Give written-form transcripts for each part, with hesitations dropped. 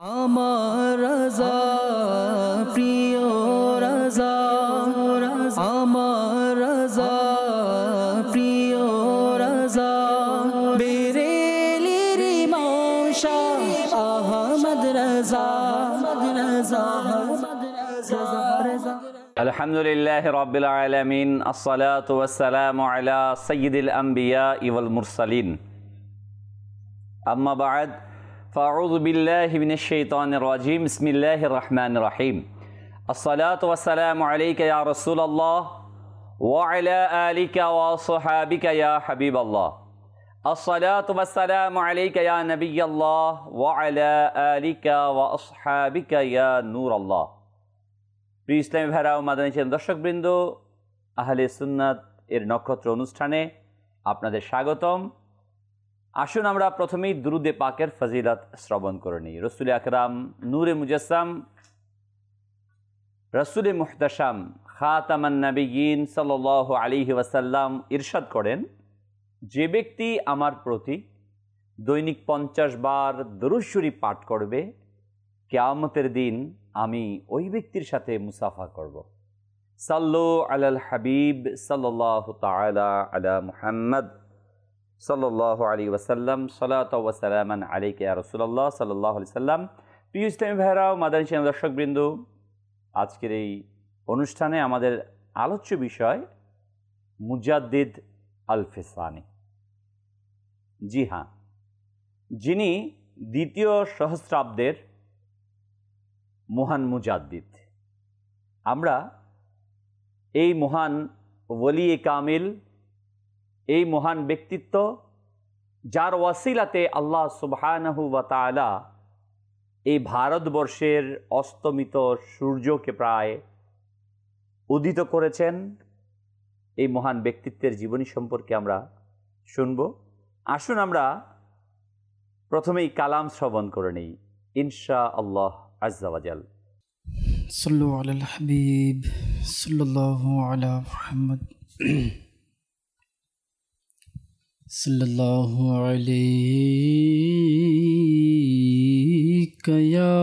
আমার রাজা প্রিয় রাজা, আমার রাজা প্রিয় রাজা, বেরেলির ইমাম শাহ আহমদ রাজা, আলহামদুলিল্লাহি রাব্বিল আলামিন, আসসালাতু ওয়াসসালামু আলা সাইয়্যিদিল আমবিয়া ওয়াল মুরসালিন, আম্মা বা'দ, ফাআউযু বিল্লাহি মিনাশ শাইতানির রাজীম, বিসমিল্লাহির রহমানির রহিম। আসসালাতু ওয়াসসালামু আলাইকা ইয়া রাসূলুল্লাহ ওয়া আলা আলিকা ওয়া আসহাবিকা ইয়া হাবিবাল্লাহ। আসসালাতু ওয়াসসালামু আলাইকা ইয়া নবিয়াল্লাহ ওয়া আলা আলিকা ওয়া আসহাবিকা ইয়া নূরাল্লাহ। প্রিয় ইসলামী ভাইরা ও মাদানী চ্যানেল দর্শকবৃন্দ, আহলে সুন্নাত এর নক্ষত্র অনুষ্ঠানে আপনাদের স্বাগতম। আসুন আমরা প্রথমেই দুরুদে পাকের ফজিলত শ্রবণ করে নিই। রসুল আকরাম নূরে মুজাসসাম, রসুল মুহতাশাম, খাতামান নবিয়্যিন সাল্লাল্লাহু আলাইহি ওয়াসাল্লাম ইরশাদ করেন, যে ব্যক্তি আমার প্রতি দৈনিক 50 বার দরুদ শরীফ পাঠ করবে, কিয়ামতের দিন আমি ওই ব্যক্তির সাথে মুসাফা করব। সাল্লু আলাল হাবিব সাল্লাল্লাহু তাআলা আলা মুহাম্মদ সাল্লাল্লাহু আলাইহি ওয়াসাল্লাম, সালাতু ওয়া সালামান আলাইকা ইয়া রাসূলুল্লাহ সাল্লাল্লাহু আলাইহি ওয়াসাল্লাম। প্রিয় ইসলামী ভাইরা ও মাদানী চ্যানেল দর্শকবৃন্দ, আজকের এই অনুষ্ঠানে আমাদের আলোচ্য বিষয় মুজাদ্দিদ আল ফিসানি। জি হ্যাঁ, যিনি দ্বিতীয় সহস্রাব্দের মহান মুজাদ্দিদ। আমরা এই মহান ওলি কামিল, এই মহান ব্যক্তিত্ব, যার ওয়াসিলাতে আল্লাহ সুবহানাহু ওয়া তাআলা এই ভারতবর্ষের অস্তমিত সূর্যকে প্রায় উদিত করেছেন, এই মহান ব্যক্তিত্বের জীবনী সম্পর্কে আমরা শুনব। আসুন আমরা প্রথমেই কালাম শ্রবণ করে নিই, ইনশাআল্লাহ আজ্জা ওয়া জাল। সাল্লু আলাল হাবিব সাল্লাল্লাহু আলা মুহাম্মদ সাল্লাল্লাহু আলাইকা ইয়া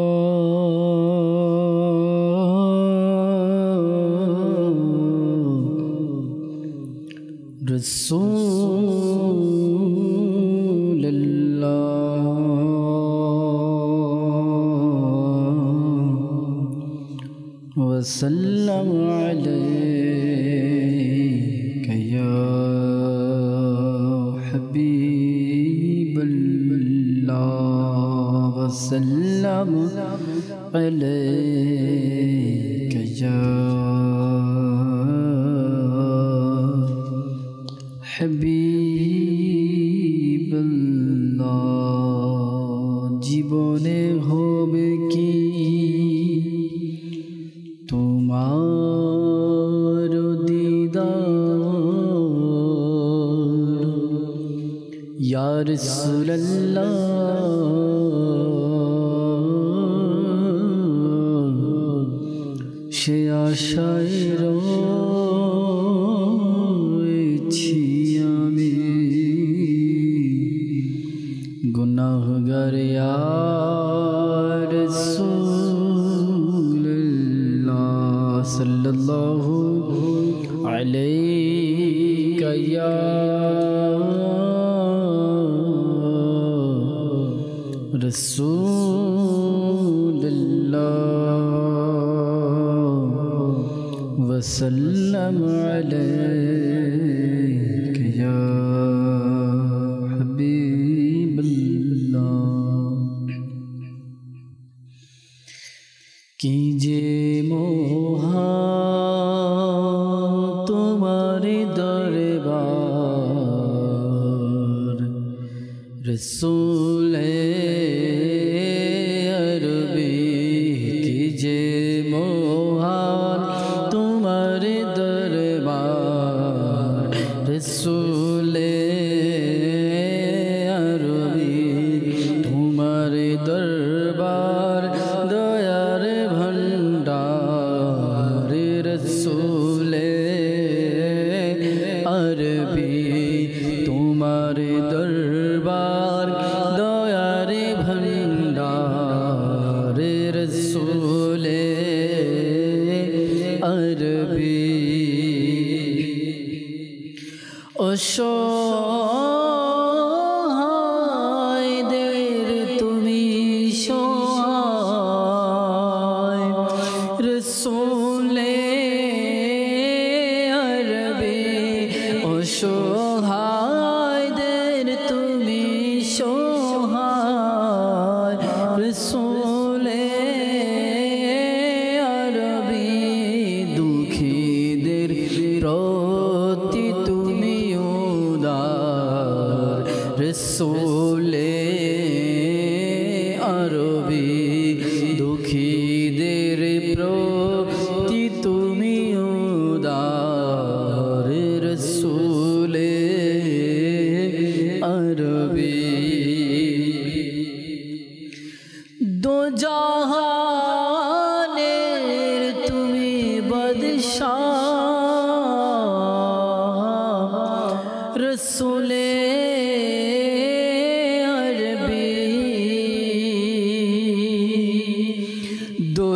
রাসূলুল্লাহ ওয়া সাল্লাম আলাইকা ইয়া وسلم عليك يا حبيب الله। জীবনে হবে কি তোমার দিদার ইয়া রাসূলুল্লাহ, সে আশায় রয়েছি আমি, গুনাহগার ইয়া রাসূলুল্লাহ সাল্লাল্লাহু আলাইকা ইয়া রাসূলুল্লাহ وسلم عليك يا حبيب الله। কি যে মহান তোমার দরবার, রসূলে আরবি। কি যে মহান তোমার দরবার, রসূলে আরবি। তোমার দরবার দয়ার ভণ্ডার, রসূলে আরবি। তোমার দরবার দয়ার ভণ্ডার, রসুলে আরবি অসহায়দের তুমি সহায় রসুলে আরবি অসহায়দের তুমি সহায় রসুলে আরবি দুঃখীদের প্রতি তুমি উদার রসুলে আরবি দুঃখীদের প্রতি তুমি উদার রসুলে আরবি দো জাহানের তুমি বাদশাহ রসুলে আরবি দো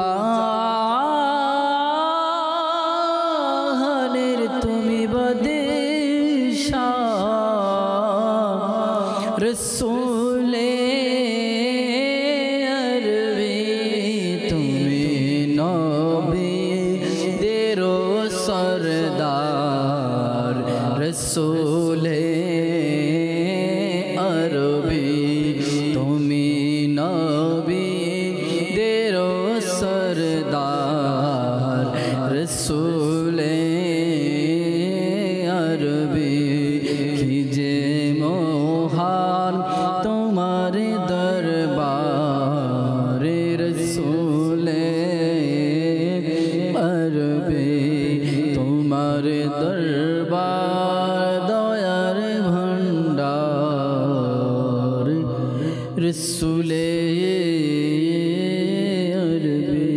জাহানের তুমি বাদশাহ রসুলে আরবি তুমি নবীদের সরদার রসুলে আরবি তুমি নবীদের সরদার রসুলে আরবি কি যে মহান তোমার দরবার রসুলে আরবি তোমার দরবার দয়ার ভণ্ডার রসুলে আরবি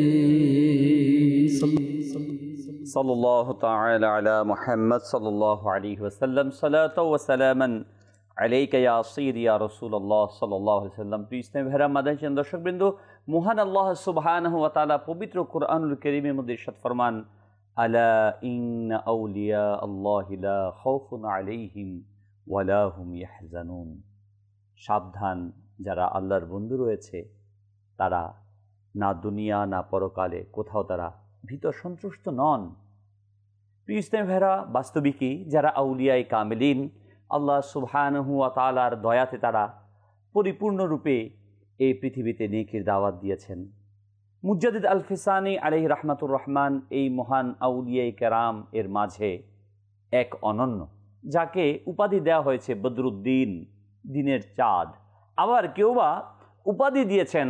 সাল্লাল্লাহু তাআলা আলা মুহাম্মদ সাল্লাল্লাহু আলাইহি ওয়াসাল্লাম সালাতু ওয়া সালামান আলাইকা ইয়া সাইয়্যিদি ইয়া রাসূলুল্লাহ সাল্লাল্লাহু আলাইহি ওয়াসাল্লাম। প্রিয় ইসলামী ভাইরা, মাদানী দর্শকবৃন্দ, মহান আল্লাহ সুবহানাহু ওয়া তাআলা পবিত্র কুরআনুল কারীমের মধ্যে ইরশাদ ফরমান, আলা ইন্না আউলিয়া আল্লাহি লা খাউফুন আলাইহিম ওয়া লা হুম ইয়াহজানুন। সাবধান, যারা আল্লাহর বন্ধু রয়েছে তারা না দুনিয়া না পরকালে কোথাও তারা ভীত সন্ত্রস্ত নন। প্রিয় ইসলামী ভাইরা, বাস্তবিকই যারা আউলিয়ায়ে কামিলিন, আল্লাহ সুবহানাহু ওয়া তাআলার দয়াতে তারা পরিপূর্ণরূপে এই পৃথিবীতে নেকির দাওয়াত দিয়েছেন। মুজাদ্দিদ আল ফিসানি আলাইহি রাহমাতুর রহমান এই মহান আউলিয়ায়ে কেরাম এর মাঝে এক অনন্য, যাকে উপাধি দেওয়া হয়েছে বদরুদ্দিন, দিনের চাঁদ। আবার কেউ বা উপাধি দিয়েছেন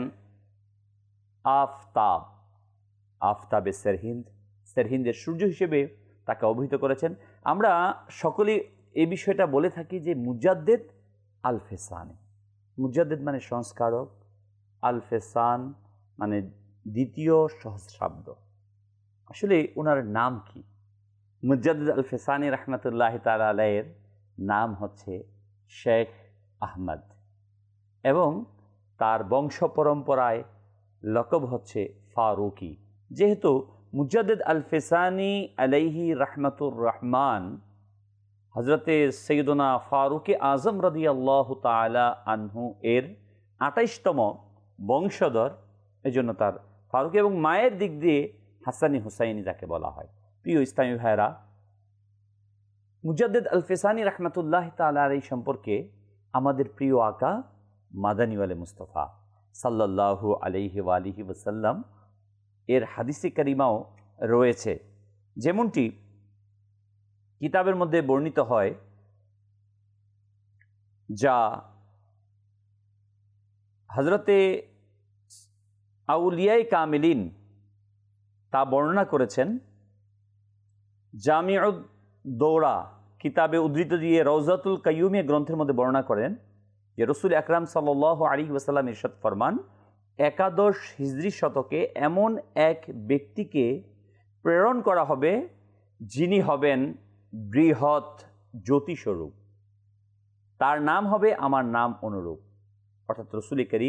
আফতাব, আফতাবে সেরহিন্দ, সেরহিন্দের সূর্য হিসেবে তাকে অভিহিত করেছেন। আমরা সকলেই এই বিষয়টা বলে থাকি যে মুজাদ্দিদ আল ফিসানি, মুজাদ্দিদ মানে সংস্কারক, আল ফিসান মানে দ্বিতীয় সহস্রাব্দ। আসলে ওনার নাম কি? মুজাদ্দিদ আল ফিসানি রাহমাতুল্লাহি তাআলা আলাইহির নাম হচ্ছে শেখ আহমদ এবং তার বংশ পরম্পরায় লকব হচ্ছে ফারুকি। যেহেতু মুজাদ্দিদ আল ফিসানি আলাইহি রাহমাতুর রহমান হজরতে সৈয়দনা ফারুকে আজম রাদিয়াল্লাহু তাআলা আনহু এর ২৮তম বংশধর, এজন্য তার ফারুকি, এবং মায়ের দিক দিয়ে হাসানি হুসাইনি যাকে বলা হয়। প্রিয় ইসলামী ভাইরা, মুজাদ্দিদ আল ফিসানি রাহমাতুল্লাহি তাআলা আলাইহি সম্পর্কে আমাদের প্রিয় আকা মাদানী ওয়ালে মুস্তাফা সাল্লাল্লাহু আলাইহি ওয়া আলিহি ওয়াসাল্লাম এর হাদিসে কারিমাও রয়েছে। যেমনটি কিতাবের মধ্যে বর্ণিত হয়, যা হজরতে আউলিয়ায়ে কামিলিন তা বর্ণনা করেছেন। জামিউদ দৌরা কিতাবে উদ্ধৃত দিয়ে রওজাতুল কাইয়ুমিয়া গ্রন্থের মধ্যে বর্ণনা করেন যে রাসূল আকরাম সাল্লাল্লাহু আলাইহি ওয়াসাল্লাম ইরশাদ ফরমান, একাদশ হিজরি শতকে এমন এক ব্যক্তিকে প্রেরণ করা হবে যিনি হবেন বৃহৎ জ্যোতিস্বরূপ, তার নাম হবে আমার নাম অনুরূপ। অর্থাৎ রাসূল করিম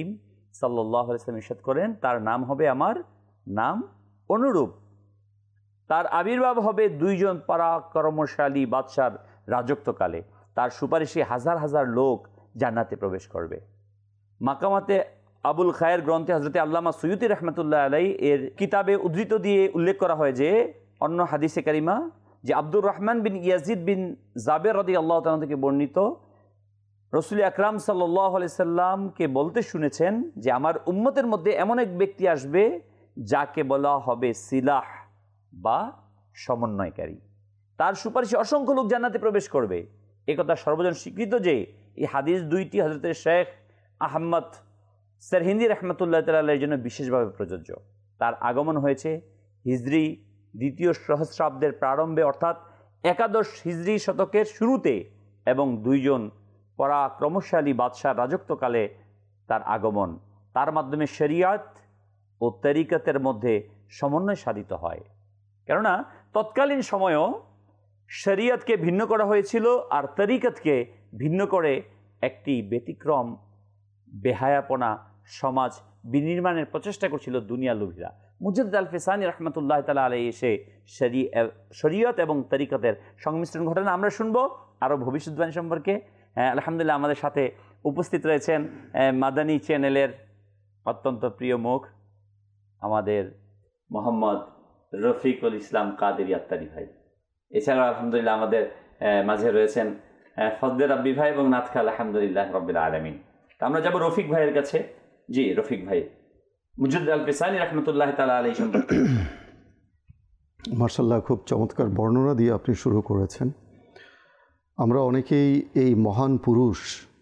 সাল্লাল্লাহু আলাইহি ওয়াসাল্লাম ইরশাদ করেন, তার নাম হবে আমার নাম অনুরূপ। তার আবির্ভাব হবে দুইজন পরাক্রমশালী বাদশার রাজত্বকালে। তার সুপারিশে হাজার হাজার লোক জান্নাতে প্রবেশ করবে। মাকামাতে আবুল খায়ের গ্রন্থে হজরতে আল্লামা সুয়ুতি রহমতুল্লাহ আলাই এর কিতাবে উদ্ধৃত দিয়ে উল্লেখ করা হয় যে, অন্য হাদিসে কারিমা যে Abdur Rahman bin Yazid bin Jaber রাদিয়াল্লাহু তাআলা থেকে বর্ণিত, রসুল আকরাম সাল্লাল্লাহু আলাইহি সাল্লামকে বলতে শুনেছেন যে আমার উম্মতের মধ্যে এমন এক ব্যক্তি আসবে যাকে বলা হবে সিলাহ বা সমন্বয়কারী। তার সুপারিশে অসংখ্য লোক জান্নাতে প্রবেশ করবে। একথা সর্বজন স্বীকৃত যে এই হাদিস দুইটি হযরতে শেখ আহমদ সরহিন্দি রহমতুল্লাহ তাআলার জন্য বিশেষভাবে প্রযোজ্য। তার আগমন হয়েছে হিজরি দ্বিতীয় সহস্রাব্দের প্রারম্ভে, অর্থাৎ একাদশ হিজরি শতকের শুরুতে, এবং দুইজন পরাক্রমশালী বাদশার রাজত্বকালে তার আগমন। তার মাধ্যমে শরিয়াত ও তরিকতের মধ্যে সমন্বয় সাধিত হয়। কেননা তৎকালীন সময়েও শরিয়তকে ভিন্ন করা হয়েছিল আর তরিকতকে ভিন্ন করে একটি ব্যতিক্রম বেহায়াপনা সমাজ বিনির্মাণের প্রচেষ্টা করছিল দুনিয়া লোভীরা। মুজাদ্দিদ আল ফিসানি রহমতুল্লাহ তাআলা আলাইহি এসে শরিয়ত এবং তরিকতের সংমিশ্রণ ঘটনা আমরা শুনবো আরও ভবিষ্যৎবাণী সম্পর্কে। আলহামদুলিল্লাহ আমাদের সাথে উপস্থিত রয়েছেন মাদানী চ্যানেলের অত্যন্ত প্রিয় মুখ আমাদের মোহাম্মদ রফিকুল ইসলাম কাদেরী আত্তারি ভাই। এছাড়াও আলহামদুলিল্লাহ আমাদের মাঝে রয়েছেন ফজলে রাব্বি ভাই এবং নাতখা আলহামদুলিল্লাহ রাব্বিল আলামিন। তা আমরা যাব রফিক ভাইয়ের কাছে। জি রফিক ভাই, মুজাদ্দিদ আল ফিসানি রহমতুল্লাহ তাআলা আলাইহি সম্পর্কে। মাশাআল্লাহ, খুব চমৎকার বর্ণনা দিয়ে আপনি শুরু করেছেন। আমরা অনেকেই এই মহান পুরুষ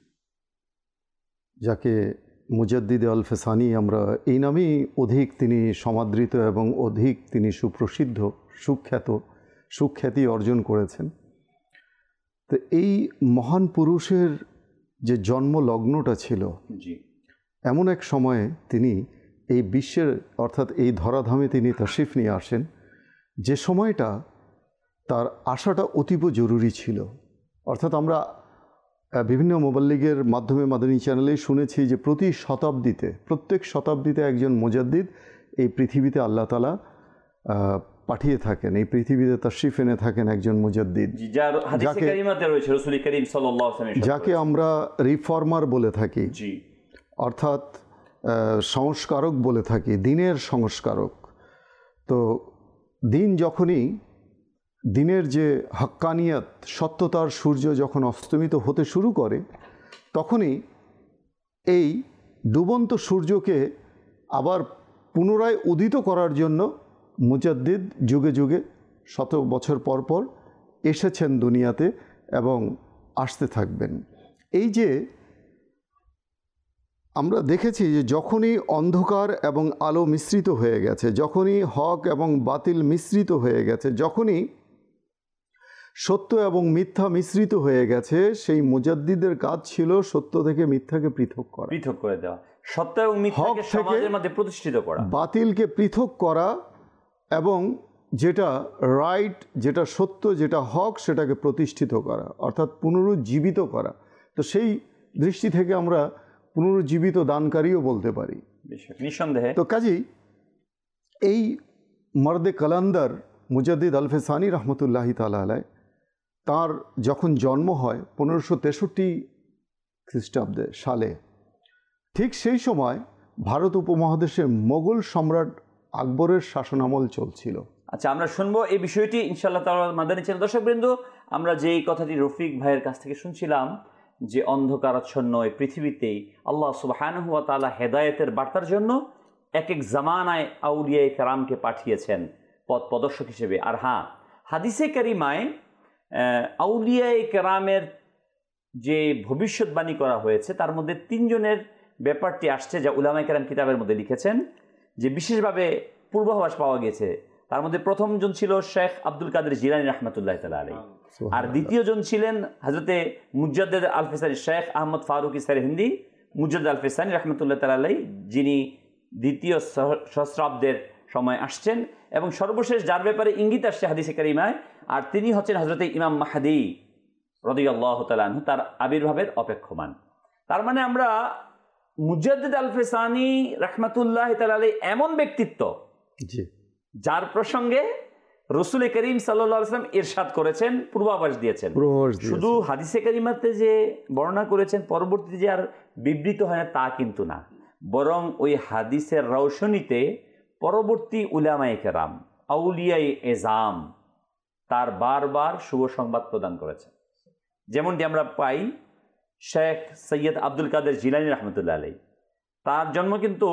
যাকে মুজাদ্দিদ আল ফিসানি, আমরা এই নামেই অধিক তিনি সমাদৃত এবং অধিক তিনি সুপ্রসিদ্ধ, সুখ্যাতি অর্জন করেছেন। তো এই মহান পুরুষের যে জন্ম লগ্নটা ছিল, এমন এক সময়ে তিনি এই বিশ্বের অর্থাৎ এই ধরাধামে তিনি তাশরিফ নিয়ে আসেন, যে সময়টা তার আসাটা অতীব জরুরি ছিল। অর্থাৎ আমরা বিভিন্ন মুবাল্লিগের মাধ্যমে মাদানী চ্যানেলে শুনেছি যে প্রত্যেক শতাব্দীতে একজন মুজাদ্দিদ এই পৃথিবীতে আল্লাহ তাআলা পাঠিয়ে থাকেন, এই পৃথিবীতে তাশরিফ এনে থাকেন একজন মুজাদ্দিদ, যাকে আমরা রিফর্মার বলে থাকি, অর্থাৎ সংস্কারক বলে থাকি, দিনের সংস্কারক। তো দিনের যে হাক্কানিয়াত, সত্যতার সূর্য যখন অস্তমিত হতে শুরু করে, তখনই এই ডুবন্ত সূর্যকে আবার পুনরায় উদিত করার জন্য মুজাদ্দিদ যুগে যুগে শত বছর পর পর এসেছেন দুনিয়াতে এবং আসতে থাকবেন। এই যে আমরা দেখেছি যে যখনই অন্ধকার এবং আলো মিশ্রিত হয়ে গেছে, যখনই হক এবং বাতিল মিশ্রিত হয়ে গেছে, যখনই সত্য এবং মিথ্যা মিশ্রিত হয়ে গেছে, সেই মুজাদ্দিদের কাজ ছিল সত্য থেকে মিথ্যাকে পৃথক করে দেওয়া, সত্য এবং মিথ্যাকে সমাজের মধ্যে প্রতিষ্ঠিত করা, বাতিলকে পৃথক করা এবং যেটা রাইট, যেটা সত্য, যেটা হক, সেটাকে প্রতিষ্ঠিত করা, অর্থাৎ পুনরুজ্জীবিত করা। তো সেই দৃষ্টি থেকে আমরা পুনরুজ্জীবিত দানকারীও বলতে পারি নিঃসন্দেহে। তো কাজেই এই মর্দে কালান্দার মুজাদ্দিদ আল ফিসানি রহমতুল্লাহি তাআলা আলাইহি, তার যখন জন্ম হয় 1563 খ্রিস্টাব্দে সালে, ঠিক সেই সময় ভারত উপমহাদেশে মোগল সম্রাট আকবরের শাসনামল চলছিল। আচ্ছা, আমরা শুনবো এই বিষয়টি ইনশাআল্লাহ তাআলা মাদানী চ্যানেল দর্শকবৃন্দ। আমরা যেই কথাটি রফিক ভাইয়ের কাছ থেকে শুনছিলাম যে অন্ধকারাচ্ছন্ন এই পৃথিবীতেই আল্লাহ সুবহানাহু ওয়া তাআলা হেদায়েতের বার্তার জন্য এক এক জামানায় আউলিয়ায়ে কেরামকে পাঠিয়েছেন পথ প্রদর্শক হিসেবে। আর হ্যাঁ, হাদিসে কারিমায় আউলিয়ায়ে কেরামের যে ভবিষ্যৎবাণী করা হয়েছে তার মধ্যে 3 জনের ব্যাপারটি আসছে, যা উলামায়ে কেরাম কিতাবের মধ্যে লিখেছেন, যে বিশেষভাবে পূর্বাভাস পাওয়া গেছে। তার মধ্যে প্রথমজন ছিল শেখ আব্দুল কাদের জিলানী রহমতুল্লাহ তাআলা আলাইহি, আর দ্বিতীয়জন ছিলেন হযরতে মুজাদ্দিদ আল ফিসানি শেখ আহমদ ফারুকি সরহিন্দি মুজাদ্দিদ আল ফিসানি রহমতুল্লাহ তাআলা আলাইহি, যিনি দ্বিতীয় সহস্রাব্দের সময় আসছেন এবং সর্বশেষ যার ব্যাপারে ইঙ্গিত আসছে হাদিসে কারিমায়, আর তিনি হচ্ছেন হযরতে ইমাম মাহদী রাদিয়াল্লাহু তাআলা আনহু, তার আবির্ভাবের অপেক্ষমান। তার মানে আমরা মুজাদ্দিদ আল ফেসানি রাহমাতুল্লাহ তাআলা আলাইহি এমন ব্যক্তিত্ব জি, যার প্রসঙ্গে রসুল করিম সাল্লাল্লাহু আলাইহি ওয়াসাল্লাম ইরশাদ করেছেন, পূর্বাভাস দিয়েছেন। শুধু হাদিসে কারিমাতে যে বর্ণনা করেছেন পরবর্তীতে যে আর বিবৃত হয় না তা কিন্তু না, বরং ওই হাদিসের রৌশনীতে পরবর্তী উলামায়ে কেরাম, আউলিয়ায়ে এজাম তার বারবার শুভ সংবাদ প্রদান করেছেন। যেমনটি আমরা পাই শেখ সৈয়দ আব্দুল কাদের জিলানী রহমতুল্লাহ আলাইহি, তার জন্ম কিন্তু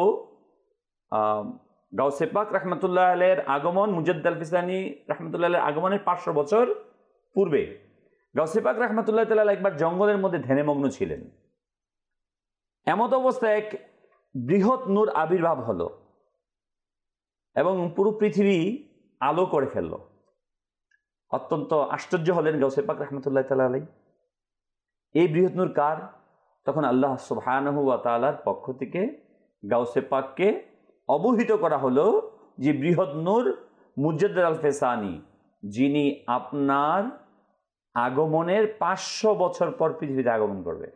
গাউসে পাক রহমতুল্লাহ আলাইহির আগমন, মুজাদ্দিদ আল ফিসানি রহমতুল্লাহ আলাইহির আগমনের 500 বছর পূর্বে গাউসে পাক রহমতুল্লাহ তাআলা একবার জঙ্গলের মধ্যে ধ্যানমগ্ন ছিলেন। এমত অবস্থায় এক বৃহৎ নূর আবির্ভাব হলো এবং পুরো পৃথিবী আলো করে ফেলল। অত্যন্ত আশ্চর্য হলেন গাউসে পাক রহমতুল্লাহ তাআলা আলাইহি। এই বৃহৎ নূর কার? তখন আল্লাহ সুবহানাহু ওয়া তাআলার পক্ষ থেকে গাউসে পাককে অবহিত করা হলো যে বৃহৎ নূর মুজাদ্দিদ আল ফেসানি, যিনি আপনার আগমনের 500 বছর পর পৃথিবীতে আগমন করবে,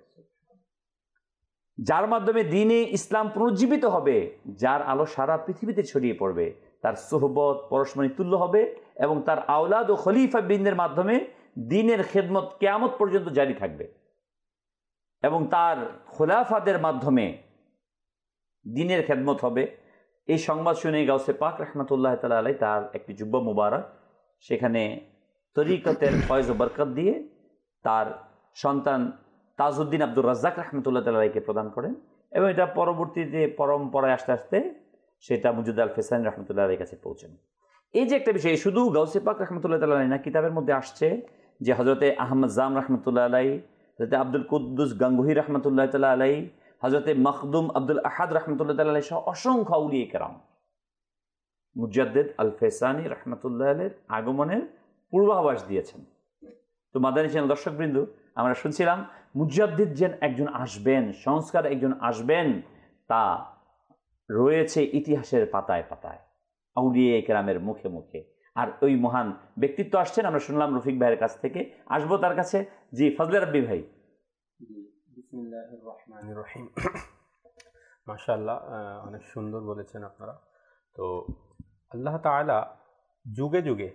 যার মাধ্যমে দ্বীনে ইসলাম পুনর্জীবিত হবে, যার আলো সারা পৃথিবীতে ছড়িয়ে পড়বে, তার সোহবত পরশমণি তুল্য হবে এবং তার আওলাদ ও খলিফা বৃন্দের মাধ্যমে দ্বীনের খেদমত কিয়ামত পর্যন্ত জারি থাকবে এবং তার খোলাফাদের মাধ্যমে দ্বীনের খেদমত হবে। এই সংবাদ শুনে গাউসে পাক রহমতুল্লাহ তাআলা আলাইহি তার একটি জুব্বা মুবারক সেখানে তরিকতের ফয়েজ ও বরকত দিয়ে তার সন্তান তাজউদ্দিন আব্দুর রাজ্জাক রহমতুল্লাহ তাআলা আলাইহিকে প্রদান করেন এবং এটা পরবর্তীতে পরম্পরায় আস্তে আস্তে সেটা মুজাদ্দিদ আল ফেসানি রহমতুল্লাহ আলাইহির কাছে পৌঁছেন। এই যে একটা বিষয়, শুধু গাউসে পাক রহমতুল্লাহ তাআলা আলাইহি না, কিতাবের মধ্যে আসছে যে হযরতে আহমদ জাম রহমতুল্লাহ আলাইহি, হযরতে আব্দুল কুদ্দুস গাঙ্গুহি রহমতুল্লাহ তাআলা আলাইহি, হযরতে মখদুম আব্দুল আহাদ রহমতুল্লাহ তাআলা আলাইহি সহ অসংখ্য আউলিয়া কেরাম মুজাদ্দিদ আল ফেসানি রহমতুল্লাহ আলাইহির আগমনের পূর্বাভাস দিয়েছেন। তো মাদানী চ্যানেল দর্শকবৃন্দ, আমরা শুনছিলাম মুজাদ্দিদ যে একজন আসবেন, সংস্কার একজন আসবেন, তা রয়েছে ইতিহাসের পাতায় পাতায়, আউলিয়া কেরামের মুখে মুখে। আর ওই মহান ব্যক্তিত্ব আসছেন, আমরা শুনলাম রফিক ভাইয়ের কাছ থেকে, আসবো তার কাছে। জি ফজলে রাব্বি ভাই। বিসমিল্লাহির রহমানির রহিম। মাশাআল্লাহ, অনেক সুন্দর বলেছেন আপনারা। তো আল্লাহ তাআলা যুগে যুগে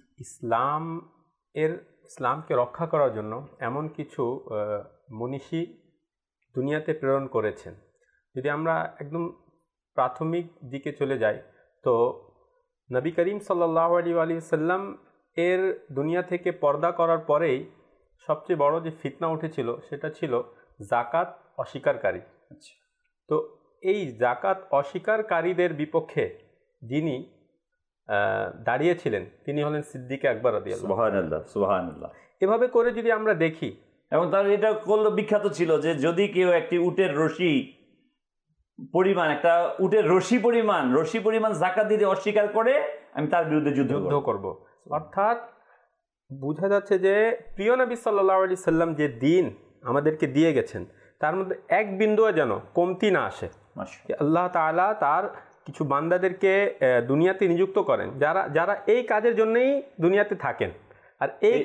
ইসলামকে রক্ষা করার জন্য এমন কিছু মনীষী দুনিয়াতে প্রেরণ করেছেন। যদি আমরা একদম প্রাথমিক দিকে চলে যাই তো নবী করিম সাল্লাল্লাহু আলাইহি ওয়াসাল্লাম এর দুনিয়া থেকে পর্দা করার পরেই সবচেয়ে বড় যে ফিতনা উঠেছিল সেটা ছিল যাকাত অস্বীকারী। তো এই যাকাত অস্বীকারীদের বিপক্ষে যিনি দাঁড়িয়েছিলেন তিনি হলেন সিদ্দিক আকবর রাদিয়াল্লাহু আনহু। সুবহানাল্লাহ, সুবহানাল্লাহ। এভাবে করে যদি আমরা দেখি, এবং তার এটা বিখ্যাত ছিল যে যদি কেউ একটি উটের রশি পরিমাণ, একটা উটের রশি পরিমাণ যাকাত দিতে অস্বীকার করে, আমি তার বিরুদ্ধে যুদ্ধ করব। অর্থাৎ বোঝা যাচ্ছে যে প্রিয় নবী সাল্লাল্লাহু আলাইহি সাল্লাম যে দিন আমাদেরকে দিয়ে গেছেন তার মধ্যে এক বিন্দুও যেন কমতি না আসে। আল্লাহ তাআলা তার কিছু বান্দাদেরকে দুনিয়াতে নিযুক্ত করেন যারা এই কাজের জন্যই দুনিয়াতে থাকেন, আর এই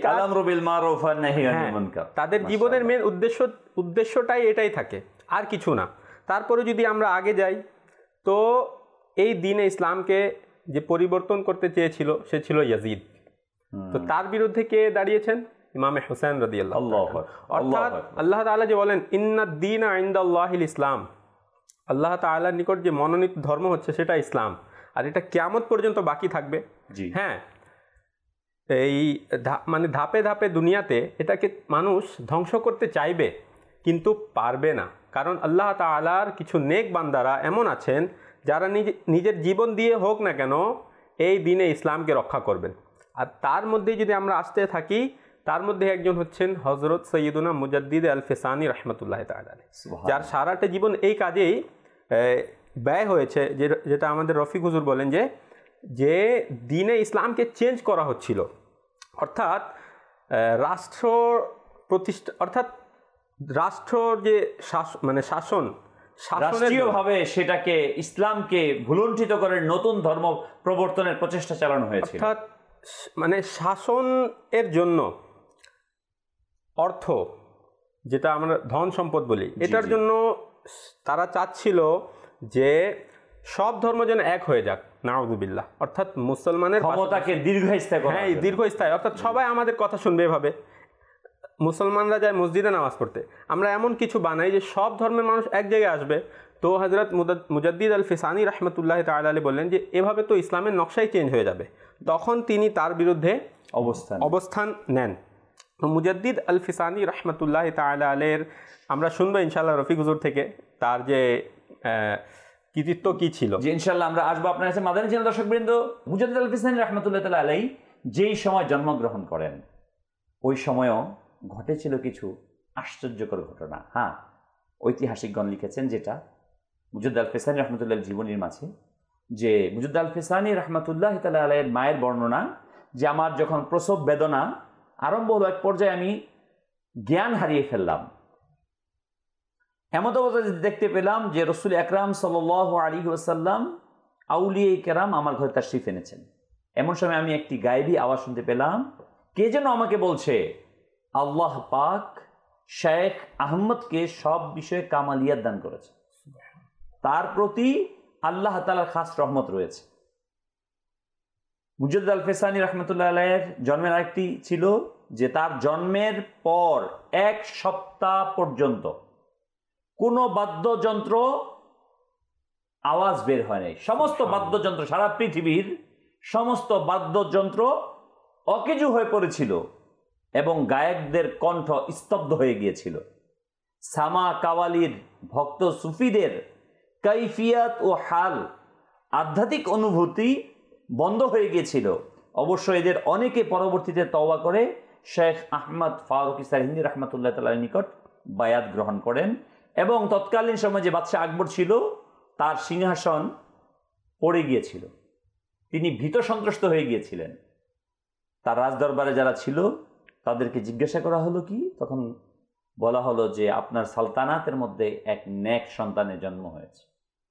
তাদের জীবনের মেন উদ্দেশ্যটাই এটাই থাকে, আর কিছু না। তারপরে যদি আমরা আগে যাই তো এই দিনে ইসলামকে যে পরিবর্তন করতে চেয়েছিল সে ছিল ইয়াজিদ। তো তার বিরুদ্ধে কে দাঁড়িয়েছেন? ইমামে হুসাইন রাদিয়াল্লাহু আনহু। অর্থাৎ আল্লাহ তাআলা যে বলেন ইন্নাদ-দীনা ইনদাল্লাহিল ইসলাম, আল্লাহ তাআলার নিকট যে মনোনীত ধর্ম হচ্ছে সেটা ইসলাম, আর এটা কিয়ামত পর্যন্ত বাকি থাকবে। হ্যাঁ, এই মানে ধাপে ধাপে দুনিয়াতে এটাকে মানুষ ধ্বংস করতে চাইবে কিন্তু পারবে না, কারণ আল্লাহ তাআলার কিছু নেক বান্দারা এমন আছেন যারা নিজের জীবন দিয়ে হোক না কেন এই দিনে ইসলামকে রক্ষা করবেন। আর তার মধ্যে যদি আমরা আসতে থাকি, তার মধ্যে একজন হচ্ছেন হযরত সৈয়দুনা মুজাদ্দিদ আল ফেসানি রহমতুল্লাহ তাআলা, যার সারাটা জীবন এই কাজেই ব্যয় হয়েছে। যেটা আমাদের রফিক হুজুর বলেন যে দিনে ইসলামকে চেঞ্জ করা হচ্ছিল, অর্থাৎ রাষ্ট্র প্রতিষ্ঠা, অর্থাৎ রাষ্ট্রর যে শাসন রাষ্ট্রীয়ভাবে সেটাকে ইসলামকে ভুলুণ্ঠিত করে নতুন ধর্ম প্রবর্তনের প্রচেষ্টা চালানো হয়েছে। অর্থাৎ মানে শাসনের জন্য অর্থ, যেটা আমরা ধন সম্পদ বলি, এটার জন্য তারা চাচ্ছিল যে সব ধর্ম যেন এক হয়ে যাক, নাউযুবিল্লাহ, অর্থাৎ মুসলমানের ক্ষমতাকে দীর্ঘস্থায়ী করা। হ্যাঁ, দীর্ঘস্থায়ী, অর্থাৎ সবাই আমাদের কথা শুনবে এভাবে। মুসলমানরা যায় মসজিদে নামাজ পড়তে, আমরা এমন কিছু বানাই যে সব ধর্মের মানুষ এক জায়গায় আসবে। তো হযরত মুজাদ্দিদ আল ফিসানি রাহমাতুল্লাহ তাআলা আলাইহি বললেন যে এভাবে তো ইসলামের নকশাই চেঞ্জ হয়ে যাবে। তখন তিনি তার বিরুদ্ধে অবস্থান নেন। মুজাদ্দিদ আল ফিসানি রাহমাতুল্লাহ তাআলা আলাইহির আমরা শুনবো ইনশাআল্লাহ রফিক হুজুর থেকে তার যে কৃতিত্ব কি ছিল। যে ইনশাআল্লাহ আমরা আসবো আপনার কাছে। মাদানী চ্যানেল দর্শকবৃন্দ, মুজাদ্দিদ আল ফিসানি রাহমাতুল্লাহ তাআলা আলাইহি যেই সময় জন্মগ্রহণ করেন ওই সময়ও ঘটেছিল কিছু আশ্চর্যকর ঘটনা। হ্যাঁ, ঐতিহাসিকগণ লিখেছেন যেটা মুজাদ্দিদ আল ফিসানি রাহমাতুল্লাহ জীবনীর মাঝে, যে মুজাদ্দিদ আল ফিসানি রাহমাতুল্লাহ তাআলা আলাইহির মায়ের বর্ণনা যে আমার যখন প্রসব বেদনা আরম্ভ হলো, এক পর্যায়ে আমি জ্ঞান হারিয়ে ফেললাম। এমত অবস্থায় দেখতে পেলাম যে রাসূল আকরাম সাল্লাল্লাহু আলাইহি ওয়াসাল্লাম আউলিয়া কেরাম আমার ঘরে তাশরিফ এনেছেন। এমন সময় আমি একটি গায়েবী আওয়াজ শুনতে পেলাম, কে যেন আমাকে বলছে আল্লাহ পাক শেখ আহমদকে সব বিষয়ে কামালিয়াত দান করেছে, তার প্রতি আল্লাহ তাআলার খাস রহমত রয়েছে। মুজাদ্দিদ আল ফিসানি রাহমাতুল্লাহ আলাইহির জন্মের আরেকটি ছিল যে তার জন্মের পর 1 সপ্তাহ পর্যন্ত কোনো বাদ্যযন্ত্র আওয়াজ বের হয় নাই। সমস্ত বাদ্যযন্ত্র, সারা পৃথিবীর সমস্ত বাদ্যযন্ত্র অকেজু হয়ে পড়েছিল এবং গায়কদের কণ্ঠ স্তব্ধ হয়ে গিয়েছিল। সামা কাওয়ালির ভক্ত সুফিদের কাইফিয়াত ও হাল, আধ্যাত্মিক অনুভূতি বন্ধ হয়ে গিয়েছিল। অবশ্য এদের অনেকে পরবর্তীতে তওবা করে শেখ আহমদ ফারুকী সারহিন্দি রাহমাতুল্লাহ তাআলার নিকট বায়াত গ্রহণ করেন এবং তৎকালীন সময়ে যে বাদশাহ আকবর ছিল তার সিংহাসন পড়ে গিয়েছিল, তিনি ভীত সন্ত্রস্ত হয়ে গিয়েছিলেন। তার রাজদরবারে যারা ছিল তাদেরকে জিজ্ঞাসা করা হলো কি, তখন বলা হলো যে আপনার সালতানাতের মধ্যে এক নেক সন্তানের জন্ম হয়েছে।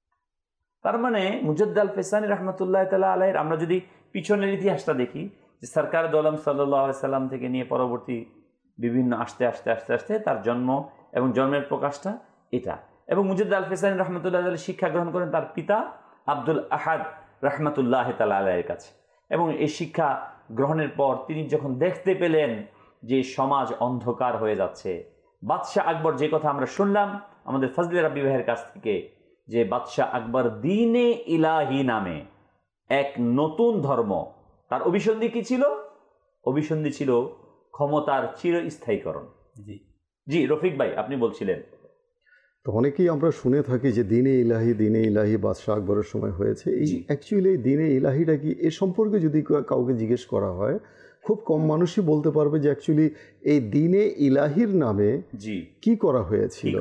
তার মানে মুজাদ্দিদ আল ফিসানি রাহমাতুল্লাহ তাআলা আলাইহির আমরা যদি পিছনের ইতিহাসটা দেখি, যে সরকার দোলম সাল্লাল্লাহু আলাইহি সাল্লাম থেকে নিয়ে পরবর্তী বিভিন্ন আস্তে আস্তে তার জন্ম এবং জন্মের প্রকাশটা এটা। এবং মুজাদ্দিদ আল ফিসানি রাহমাতুল্লাহ আলাইহি শিক্ষা গ্রহণ করেন তার পিতা আব্দুল আহাদ রাহমাতুল্লাহ তাআলা আলাইহির কাছে। এবং এই শিক্ষা গ্রহণের পর তিনি যখন দেখতে পেলেন যে সমাজ অন্ধকার হয়ে যাচ্ছে, বাদশাহ আকবর, যে কথা আমরা শুনলাম আমাদের ফজলে রাব্বি ভাইয়ের কাছ থেকে, যে বাদশাহ আকবর দ্বীনে ইলাহি নামে এক নতুন ধর্ম, তার অভিসন্ধি কি ছিল? অভিসন্ধি ছিল ক্ষমতার চিরস্থায়ীকরণ। জি রফিক ভাই, আপনি বলছিলেন। তো অনেকেই আমরা শুনে থাকি যে দিনে ইলাহি বাদশাহ আকবরের সময় হয়েছে। এই অ্যাকচুয়ালি এই দিনে ইলাহিটা কি, এ সম্পর্কে যদি কাউকে জিজ্ঞেস করা হয় খুব কম মানুষই বলতে পারবে যে অ্যাকচুয়ালি এই দিনে ইলাহির নামে কি করা হয়েছিল।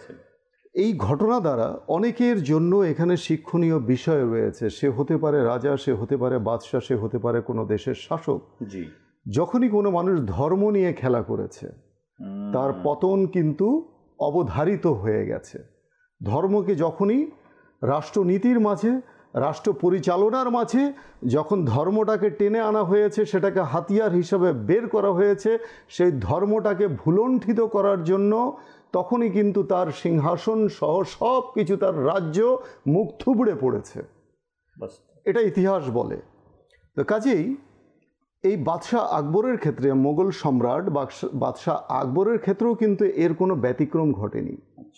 এই ঘটনা দ্বারা অনেকের জন্য এখানে শিক্ষণীয় বিষয় রয়েছে। সে হতে পারে রাজা, সে হতে পারে বাদশাহ, সে হতে পারে কোনো দেশের শাসক। যখনই কোনো মানুষ ধর্ম নিয়ে খেলা করেছে তার পতন কিন্তু অবধারিত হয়ে গেছে। ধর্মকে যখনই রাষ্ট্রনীতির মাঝে, রাষ্ট্র পরিচালনার মাঝে যখন ধর্মটাকে টেনে আনা হয়েছে, সেটাকে হাতিয়ার হিসাবে বের করা হয়েছে, সেই ধর্মটাকে ভুলণ্ঠিত করার জন্য, তখনই কিন্তু তার সিংহাসন সহ সব কিছু, তার রাজ্য মুখ থুবড়ে পড়েছে। এটা ইতিহাস বলে। তো কাজেই এই বাদশাহ আকবরের ক্ষেত্রে, মোগল সম্রাট বাদশাহ আকবরের ক্ষেত্রেও কিন্তু এর কোনো ব্যতিক্রম ঘটেনি।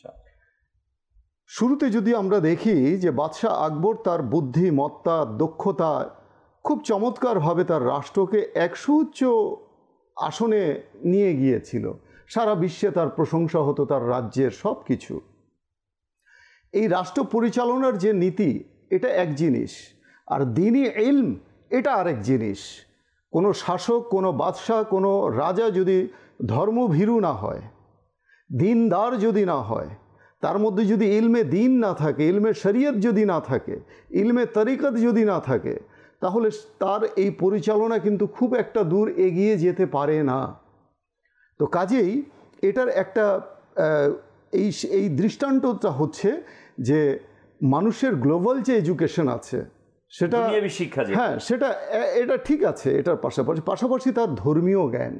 শুরুতে যদি আমরা দেখি যে বাদশাহ আকবর তার বুদ্ধিমত্তা, দক্ষতা, খুব চমৎকারভাবে তার রাষ্ট্রকে এক সুউচ্চ আসনে নিয়ে গিয়েছিল। সারা বিশ্বে তার প্রশংসা হতো, তার রাজ্যের সব কিছু। এই রাষ্ট্র পরিচালনার যে নীতি, এটা এক জিনিস, আর দ্বীনি ইলম এটা আরেক জিনিস। কোনো শাসক, কোনো বাদশাহ, কোনো রাজা যদি ধর্মভীরু না হয়, দিনদার যদি না হয়, তার মধ্যে যদি ইলমে দিন না থাকে, ইলমে শরিয়ত যদি না থাকে, ইলমে তরিকত যদি না থাকে, তাহলে তার এই পরিচালনা কিন্তু খুব একটা দূর এগিয়ে যেতে পারে না। তো কাজেই এটার একটা এই দৃষ্টান্তটা হচ্ছে যে মানুষের গ্লোবাল যে এডুকেশন আছে, সেটা শিক্ষা, হ্যাঁ, সেটা এটা ঠিক আছে, এটার পাশাপাশি তার ধর্মীয় জ্ঞান,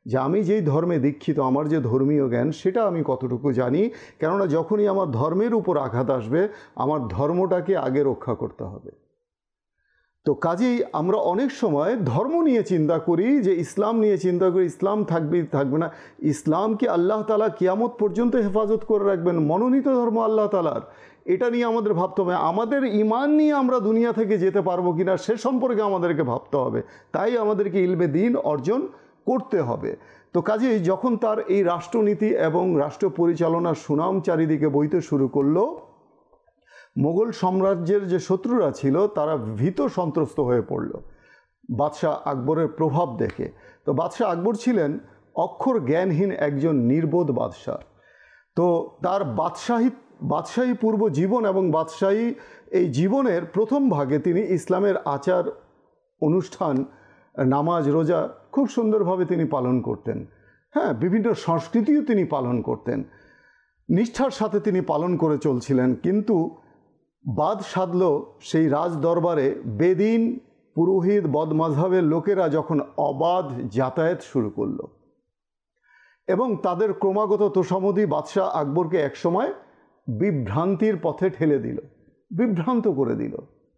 যে আমি যেই ধর্মে দীক্ষিত, আমার যে ধর্মীয় জ্ঞান সেটা আমি কতটুকু জানি। কেননা যখনই আমার ধর্মের উপর আঘাত আসবে, আমার ধর্মটাকে আগে রক্ষা করতে হবে। তো কাজেই আমরা অনেক সময় ধর্ম নিয়ে চিন্তা করি, যে ইসলাম নিয়ে চিন্তা করি, ইসলাম থাকবে থাকবে না। ইসলামকে আল্লাহ তাআলা কিয়ামত পর্যন্ত হেফাজত করে রাখবেন, মনোনীত ধর্ম আল্লাহ তাআলার, এটা নিয়ে আমাদের ভাবতে হবে। আমাদের ঈমান নিয়ে আমরা দুনিয়া থেকে যেতে পারবো কিনা সে সম্পর্কে আমাদেরকে ভাবতে হবে। তাই আমাদেরকে ইলমে দ্বীন অর্জন করতে হবে। তো কাজেই যখন তার এই রাষ্ট্রনীতি এবং রাষ্ট্র পরিচালনার সুনাম চারিদিকে বইতে শুরু করলো, মোগল সাম্রাজ্যের যে শত্রুরা ছিল তারা ভীত সন্ত্রস্ত হয়ে পড়ল বাদশাহ আকবরের প্রভাব দেখে। তো বাদশাহ আকবর ছিলেন অক্ষর জ্ঞানহীন একজন নির্বোধ বাদশাহ। তো তার বাদশাহী পূর্ব জীবন এবং বাদশাহী এই জীবনের প্রথম ভাগে তিনি ইসলামের আচার অনুষ্ঠান, নামাজ রোজা খুব সুন্দরভাবে তিনি পালন করতেন। হ্যাঁ, বিভিন্ন সংস্কৃতিও তিনি পালন করতেন, নিষ্ঠার সাথে তিনি পালন করে চলছিলেন। কিন্তু বাদ সাধল সেই রাজ দরবারে বেদিন, পুরোহিত, বদমাযহাবের লোকেরা যখন অবাধ যাতায়াত শুরু করল এবং তাদের ক্রমাগত তোষামোদী বাদশাহ আকবরকে একসময় বিভ্রান্তির পথে ঠেলে দিল, বিভ্রান্ত করে দিল।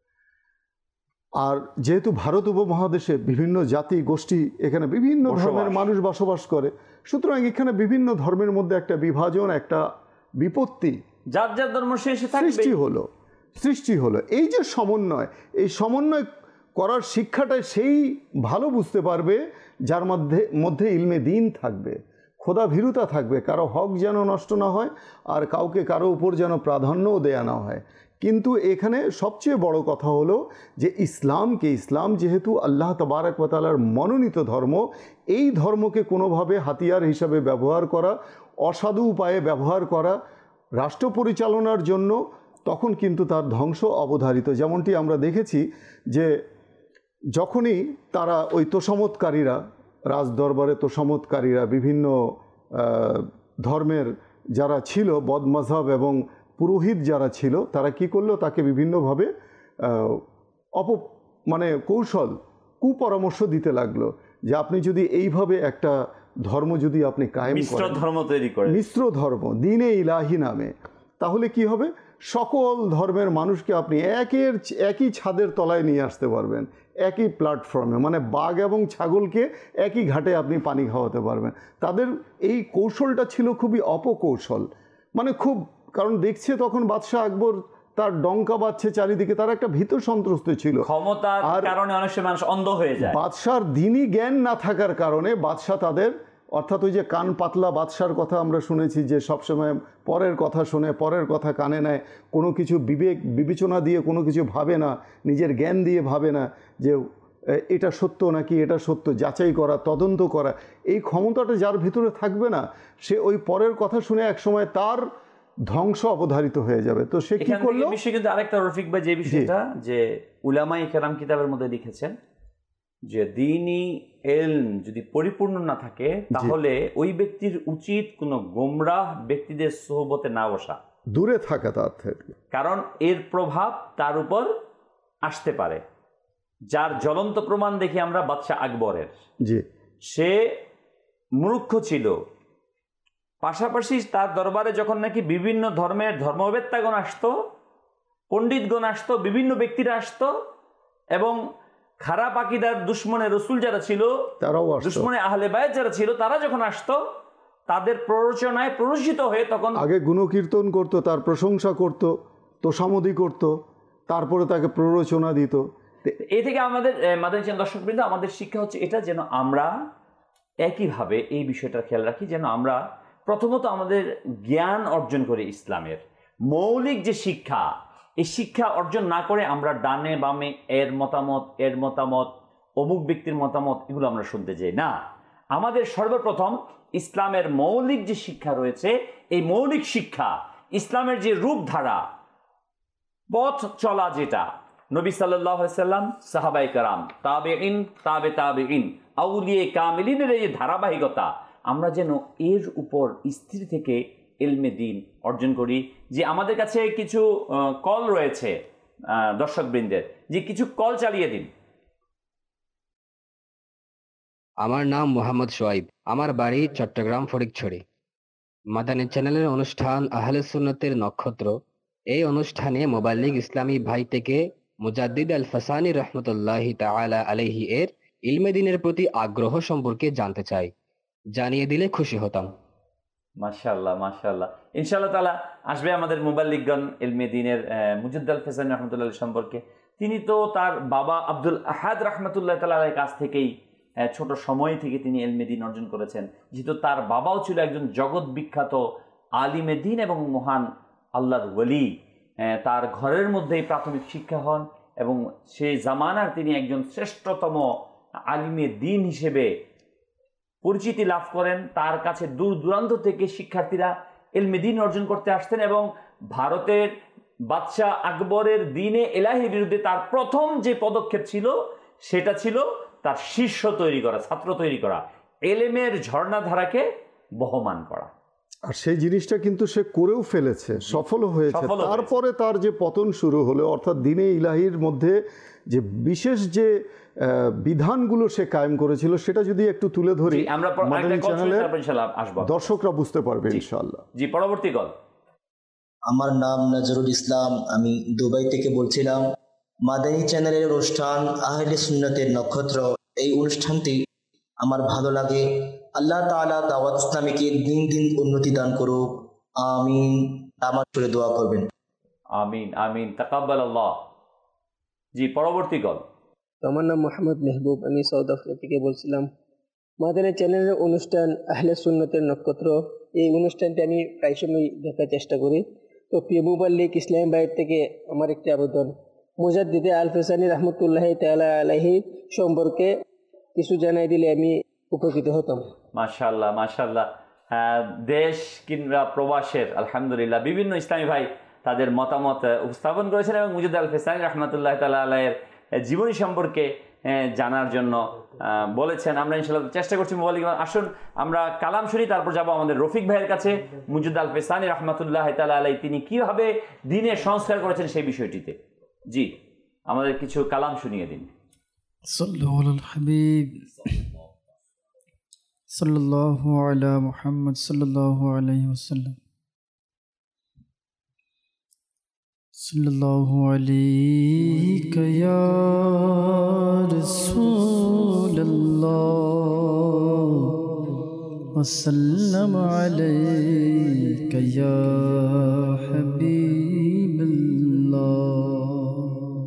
আর যেহেতু ভারত উপমহাদেশে বিভিন্ন জাতি গোষ্ঠী, এখানে বিভিন্ন ধর্মের মানুষ বসবাস করে, সুতরাং এখানে বিভিন্ন ধর্মের মধ্যে একটা বিভাজন, একটা বিপত্তি, যার যার ধর্ম শেষে সৃষ্টি হলো। এই যে সমন্বয়, এই সমন্বয় করার শিক্ষাটাই সেই ভালো বুঝতে পারবে যার মধ্যে ইলমে দ্বীন থাকবে, খোদা ভীরুতা থাকবে, কারো হক যেন নষ্ট না হয় আর কাউকে কারো উপর যেন প্রাধান্যও দেয়া না হয়। কিন্তু এখানে সবচেয়ে বড় কথা হলো যে ইসলাম যেহেতু আল্লাহ তাবারক ওয়া তাআলার মনোনীত ধর্ম, এই ধর্মকে কোনোভাবে হাতিয়ার হিসাবে ব্যবহার করা, অসাধু উপায়ে ব্যবহার করা রাষ্ট্র পরিচালনার জন্য, তখন কিন্তু তার ধ্বংস অবধারিত। যেমনটি আমরা দেখেছি যে যখনই তারা ওই তোষামতকারীরা, রাজদরবারে তোষামতকারীরা, বিভিন্ন ধর্মের যারা ছিল, বদমাযহাব এবং পুরোহিত যারা ছিল, তারা কি করলো, তাকে বিভিন্নভাবে কৌশল, কুপরামর্শ দিতে লাগলো যে আপনি যদি এইভাবে একটা ধর্ম যদি আপনি কায়েম করেন, ধর্ম তৈরি করেন, মিশ্র ধর্ম, দ্বীনে ইলাহি নামে, তাহলে কি হবে, সকল ধর্মের মানুষকে আপনি একই ছাদের তলায় নিয়ে আসতে পারবেন, একই প্ল্যাটফর্মে, মানে বাঘ এবং ছাগলকে একই ঘাটে আপনি পানি খাওয়াতে পারবেন। তাদের এই কৌশলটা ছিল খুবই অপকৌশল, কারণ দেখছে তখন বাদশাহ আকবর তার ডঙ্কা বাজছে চারিদিকে, তার একটা ভীত সন্ত্রস্ত ছিল, ক্ষমতার কারণে অনেক সময় মানুষ অন্ধ হয়ে যায়। বাদশার দ্বীনি জ্ঞান না থাকার কারণে বাদশাহ তাদের, অর্থাৎ ওই যে কান পাতলা বাদশার কথা আমরা শুনেছি, যে সবসময় পরের কথা শোনে, পরের কথা কানে নেয়, কোনো কিছু বিবেচনা দিয়ে কোনো কিছু ভাবে না, নিজের জ্ঞান দিয়ে ভাবে না যে এটা সত্য নাকি এটা সত্য, যাচাই করা, তদন্ত করা, এই ক্ষমতাটা যার ভিতরে থাকবে না, সে ওই পরের কথা শুনে একসময় তার ধ্বংস অবধারিত হয়ে যাবে। তো সে কি করলো, বিষয় কিন্তু আরেকটা রফিক ভাই, যে বিষয়টা যে উলামায়ে কেরাম কিতাবের মধ্যে লিখেছেন যে দ্বীনি ইলম যদি পরিপূর্ণ না থাকে তাহলে ওই ব্যক্তির উচিত কোনো গোমরাহ ব্যক্তিদের সোহবতে না বসা, দূরে থাকা তার থেকে, কারণ এর প্রভাব তার উপর আসতে পারে। যার জ্বলন্ত প্রমাণ দেখি আমরা বাদশাহ আকবরের, সে মূর্খ ছিল, পাশাপাশি তার দরবারে যখন নাকি বিভিন্ন ধর্মের ধর্মবেত্তাগণ আসতো, পণ্ডিতগণ আসতো, বিভিন্ন ব্যক্তিরা আসতো, এবং খারাপ আকীদার দুশমনে রসুল যারা ছিল, দুশমনে আহলে বায়ত যারা ছিল, তারা যখন আসতো তাদের প্ররোচনায় প্ররোচিত হয়ে তখন আগে গুণকীর্তন করতো, তার প্রশংসা করতো, তোষামোদি করতো, তারপরে তাকে প্ররোচনা দিত। এই থেকে আমাদের মাদানী দর্শকবৃন্দ, আমাদের শিক্ষা হচ্ছে এটা, যেন আমরা একইভাবে এই বিষয়টা খেয়াল রাখি, যেন আমরা প্রথমত আমাদের জ্ঞান অর্জন করি ইসলামের মৌলিক যে শিক্ষা, এই শিক্ষা অর্জন না করে আমরা ডানে বামে এর মতামত অমুক ব্যক্তির মতামত এগুলো আমরা শুনতে যাই না। আমাদের সর্বপ্রথম ইসলামের মৌলিক যে শিক্ষা রয়েছে, এই মৌলিক শিক্ষা, ইসলামের যে রূপধারা, পথ চলা, যেটা নবী সাল্লাল্লাহু আলাইহি সাল্লাম, সাহাবায়ে কেরাম, তাবেঈন, তাবেঈন, আউলিয়ে কামিলিনের এই ধারাবাহিকতা, আমরা যেন এর উপর স্থির থেকে ইলমে দ্বীন অর্জন করি। যে আমাদের কাছে কিছু কল রয়েছে দর্শকবৃন্দের, যে কিছু কল চালিয়ে দিন। আমার নাম মোহাম্মদ সোয়াইব। আমার বাড়ি চট্টগ্রাম ফটিকছড়ি। মাদানী চ্যানেলের অনুষ্ঠান আহলে সুন্নতের নক্ষত্র, এই অনুষ্ঠানে মোবাল্লিগ ইসলামী ভাই থেকে মুজাদ্দিদ আল ফাসানি রহমতুল্লাহি তাআলা আলাইহি এর ইলমে দ্বীনের প্রতি আগ্রহ সম্পর্কে জানতে চাই। জানিয়ে দিলে খুশি হতাম। মাশাআল্লাহ মাশাআল্লাহ। ইনশাআল্লাহ তাআলা আসবে আমাদের মুবাল্লিগগণ ইলমে দ্বীনের মুজাদ্দিদ আল ফাসানি রহমতুল্লাহ সম্পর্কে। তিনি তো তার বাবা আব্দুল আহাদ রহমতুল্লাহ তাআলার কাছ থেকেই ছোট সময় থেকে তিনি ইলমে দ্বীন অর্জন করেছেন, যেহেতু তার বাবাও ছিল একজন জগৎ বিখ্যাত আলিমে দ্বীন এবং মহান আল্লাহর ওলি। তার ঘরের মধ্যেই প্রাথমিক শিক্ষা হন এবং সেই জামানার তিনি একজন শ্রেষ্ঠতম আলিমে দ্বীন হিসেবে পরিচিতি লাভ করেন। তার কাছে দূর দূরান্ত থেকে শিক্ষার্থীরা ইলমে দ্বীন অর্জন করতে আসতেন এবং ভারতের বাদশাহ আকবরের দ্বীনে এলাহির বিরুদ্ধে তার প্রথম যে পদক্ষেপ ছিল সেটা ছিল তার শিষ্য তৈরি করা, ছাত্র তৈরি করা, এলেমের ঝর্ণাধারাকে বহমান করা। আর সেই জিনিসটা কিন্তু সে করেও ফেলেছে, সফল হয়েছে। তারপরে তার যে পতন শুরু হলো, অর্থাৎ দ্বীনে ইলাহির মধ্যে যে বিশেষ যে বিধানগুলো সে কায়েম করেছিল সেটা যদি একটু তুলে ধরি, আমরা মাদানী চ্যানেলে দর্শকরা বুঝতে পারবে ইনশাআল্লাহ। জি, পরবর্তী কল। আমার নাম নজরুল ইসলাম, আমি দুবাই থেকে বলছিলাম। মাদানী চ্যানেলের অনুষ্ঠান আহলে সুন্নতের নক্ষত্র, এই অনুষ্ঠানটি আমার ভালো লাগে। আল্লাহ তাআলা দাওয়াত ইসলামীকে দিন দিন উন্নতি দান করুক, আমিন। আমার করে দোয়া করবেন। আমিন আমিন, তাকাব্বালাল্লাহ। জি, পরবর্তী কল। আমার নাম মোহাম্মদ মেহবুব, আমি সাউথ আফ্রিকা থেকে বলছিলাম। মাদানী চ্যানেলের অনুষ্ঠান আহলে সুন্নতের নক্ষত্র, এই অনুষ্ঠানটি আমি প্রায় সময় দেখার চেষ্টা করি। তো প্রিয় মুবাল্লিগ ইসলাম ভাইয়ের থেকে আমার একটি আবেদন, মুজাদ্দিদ আল ফাসানি রহমতুল্লাহি তাআলা আলাইহি সম্পর্কে কিছু জানাই দিলে আমি উপকৃত হতাম। মাশাআল্লাহ মাশাআল্লাহ। দেশ কিংবা প্রবাসের আলহামদুলিল্লাহ বিভিন্ন ইসলামী ভাই তাদের মতামত উপস্থাপন করেছেন এবং মুজাদ্দিদ আল ফাসানি রহমতুল্লাহি তাআলা আলাইহির জীবনী সম্পর্কে জানার জন্য বলেছেন। আমরা ইনশাআল্লাহ চেষ্টা করছি। মুবাল্লিগ আসুন আমরা কালাম শুনি, তারপর যাব আমাদের রফিক ভাইয়ের কাছে। মুজাদ্দিদ আল ফাসানি রহমতুল্লাহি তাআলা আলাইহি তিনি কিভাবে দ্বীনের সংস্কার করেছেন সেই বিষয়টিতে। জি, আমাদের কিছু কালাম শুনিয়ে দিন। সাল্লাল্লাহু আলাল হাবিব সাল্লাল্লাহু আলা মুহাম্মদ সাল্লাল্লাহু আলাইহি ওয়াসাল্লাম। সাল্লাল্লাহু আলাইকা ইয়া রাসূলুল্লাহ ওয়া সাল্লামু আলাইকা ইয়া হাবিবাল্লাহ।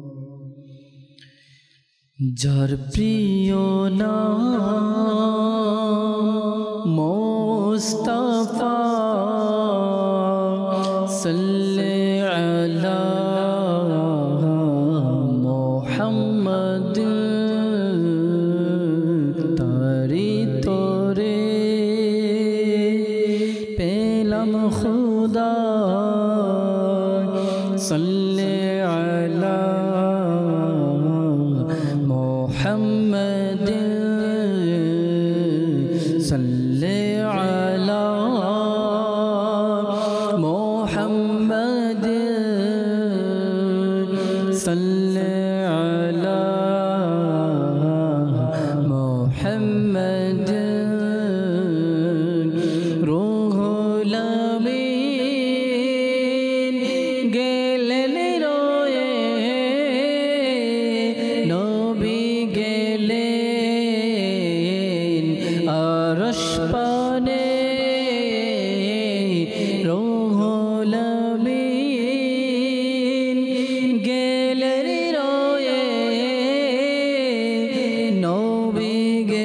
যার প্রিয় নাম মুস্তাফা সাল্লি আলা মুহাম্মদ, তারি তোরে পেলাম খুদা সাল্লি আলা محمد صل على محمد صل على محمد روح الأمين গেলেন রয়ে নবী গেলেন আরশ পানে রুহুল আমিন গেলেন রয়ে নবী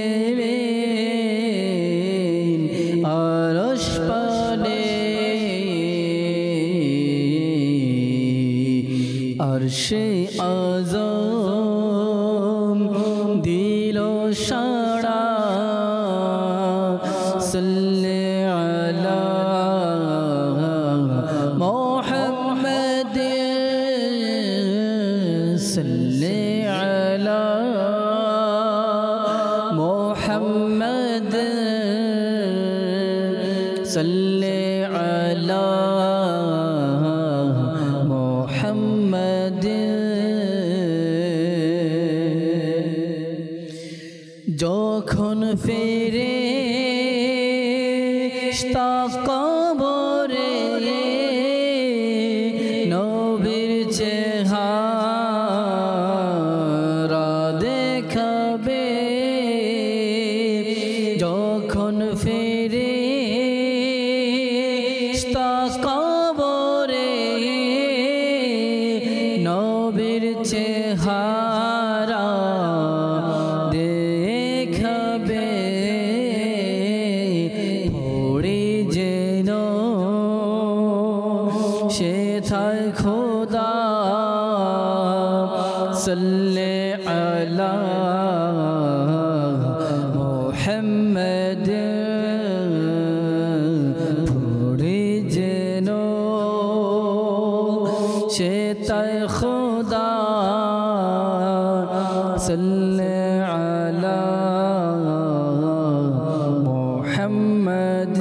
গেলেন আরশ পানে আরশে আযম দিল সাড়া সাল্লি আলা মুহাম্মদ সাল্লি আলা মুহাম্মদ সাল্লি আলা মুহাম্মদ। जो যখন ফিরে কবরে নবীর চেহারা দেখাবে, যখন ফিরে কবরে নবীর চেহারা দেখাবে, পড়ে যেন সেথায় খোদা সাল্লে আলা মুহাম্মদ, পড়ে যেন সেথায় খোদা সাল্লে আলা মুহাম্মদ।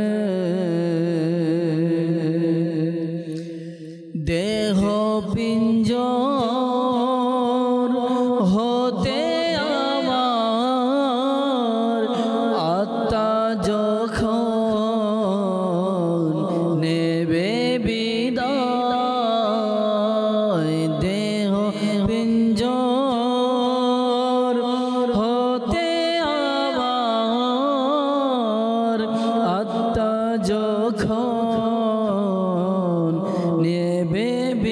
দেহ পিঞ্জর হতে আমার আত্মা যখন নেবে বিদায়, দেহ পিঞ্জর হতে আমার আত্মা যখন নেবে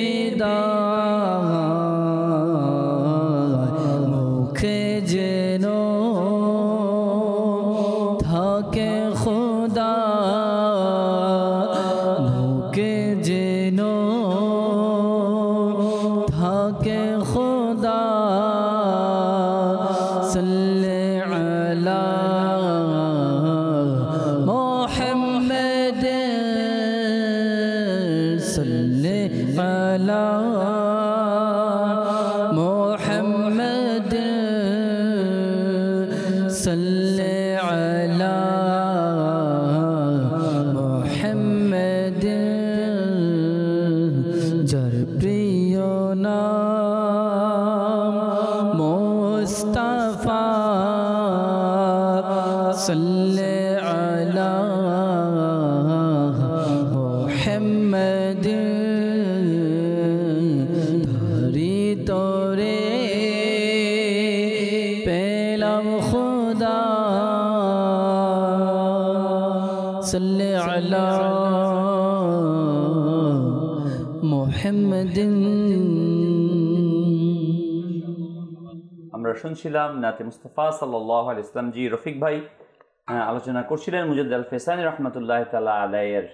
বিদায়, মুখে যেন থাকে খোদা, মুখে যেন থাকে খোদা সাল্লে আলা মুহাম্মদ, সাল্লে আলা মুহাম্মদ, সাল্লে আলা মুহাম্মদ। যার প্রিয় নাম মুস্তাফা সাল্লে আলা মুহাম্মদ, ধরি তোরে পেলাম খোদা সাল্লে আলা মুহাম্মদ। আমরা শুনছিলাম নাতে মুস্তাফা সাল্লাল্লাহু আলাইহি ওয়াসাল্লাম জি রফিক ভাই আলোচনা করছিলেন মুজাদ্দিদ আল ফেসানি রহমতুল্লাহ তাআলা আলাইহির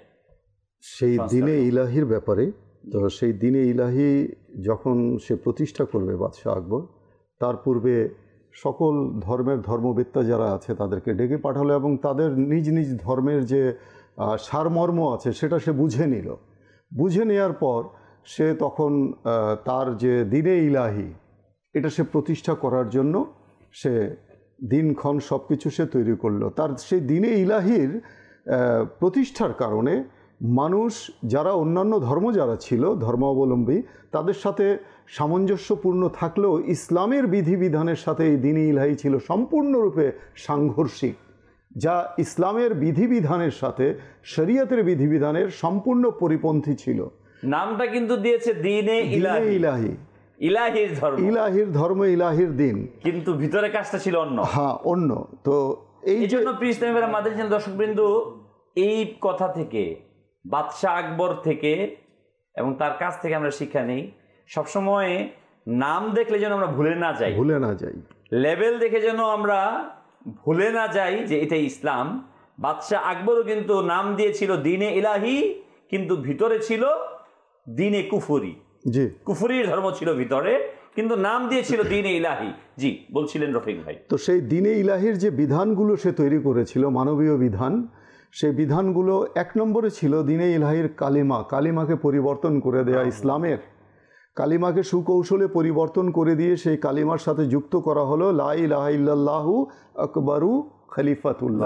সেই দিনে ইলাহির ব্যাপারে। তো সেই দিনে ইলাহি যখন সে প্রতিষ্ঠা করবে বাদশাহ আকবর, তার পূর্বে সকল ধর্মের ধর্মবেত্তা যারা আছে তাদেরকে ডেকে পাঠালো এবং তাদের নিজ নিজ ধর্মের যে সারমর্ম আছে সেটা সে বুঝে নিল। বুঝে নেওয়ার পর সে তখন তার যে দিনে ইলাহি এটা সে প্রতিষ্ঠা করার জন্য সে দিনক্ষণ সব কিছু সে তৈরি করলো। তার সেই দিনে ইলাহির প্রতিষ্ঠার কারণে মানুষ যারা অন্যান্য ধর্ম যারা ছিল ধর্মাবলম্বী তাদের সাথে সামঞ্জস্যপূর্ণ থাকলেও ইসলামের বিধিবিধানের সাথে এই দিনে ইলাহি ছিল সম্পূর্ণরূপে সাংঘর্ষিক, যা ইসলামের বিধিবিধানের সাথে শরীয়তের বিধিবিধানের সম্পূর্ণ পরিপন্থী ছিল। নামটা কিন্তু দিয়েছে দিনে ইলাহি, ইলাহির ধর্ম, ইলাহির ধর্ম, ইলাহির দিন, কিন্তু ভিতরে কাজটা ছিল অন্য। হ্যাঁ, অন্য। তো এই জন্য প্রিয় ইসলামী মাদানী চ্যানেল দর্শকবৃন্দু, এই কথা থেকে বাদশাহ আকবর থেকে এবং তার কাছ থেকে আমরা শিক্ষা নেই, সবসময় নাম দেখলে যেন আমরা ভুলে না যাই, লেভেল দেখে যেন আমরা ভুলে না যাই যে এটাই ইসলাম। বাদশাহ আকবরও কিন্তু নাম দিয়েছিল দিনে ইলাহি, কিন্তু ভিতরে ছিল দিনে কুফরি। জি, কুফরির ধর্ম ছিল ভিতরে, কিন্তু নাম দিয়েছিল দিনে ইলাহি। জি, বলছিলেন রফিক ভাই। তো সেই দিনে ইলাহির যে বিধানগুলো সে তৈরি করেছিল, মানবীয় বিধান, সেই বিধানগুলো এক নম্বরে ছিল দিনে ইলাহির কালিমা, কালিমাকে পরিবর্তন করে দেয়া, ইসলামের কালিমাকে সুকৌশলে পরিবর্তন করে দিয়ে সেই কালিমার সাথে যুক্ত করা হলো লা ইলাহা ইল্লাল্লাহু আকবারু খলিফাতুল্লাহ।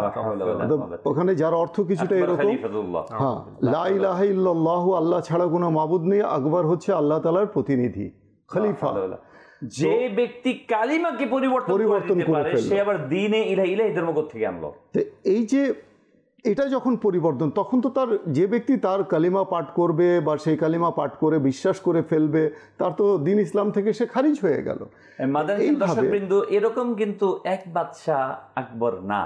ওখানে যার অর্থ কিছুটা এরকম, হ্যাঁ, লা ইলাহা ইল্লাল্লাহু, আল্লাহ ছাড়া কোনো মাবুদ নেই, আকবর হচ্ছে আল্লাহ তাআলার প্রতিনিধি, খলিফা। যে ব্যক্তি কালিমাকে পরিবর্তন করে পারে সে আবার দ্বীনে ইলাহি ধর্ম থেকে আনলো। তো এই যে এটা যখন পরিবর্তন, তখন তো তার যে ব্যক্তি তার কালিমা পাঠ করবে বা সেই কালিমা পাঠ করে বিশ্বাস করে ফেলবে, তার তো দ্বীন ইসলাম থেকে সে খারিজ হয়ে গেল। দর্শকবৃন্দু, এরকম কিন্তু এক বাদশাহ আকবর না,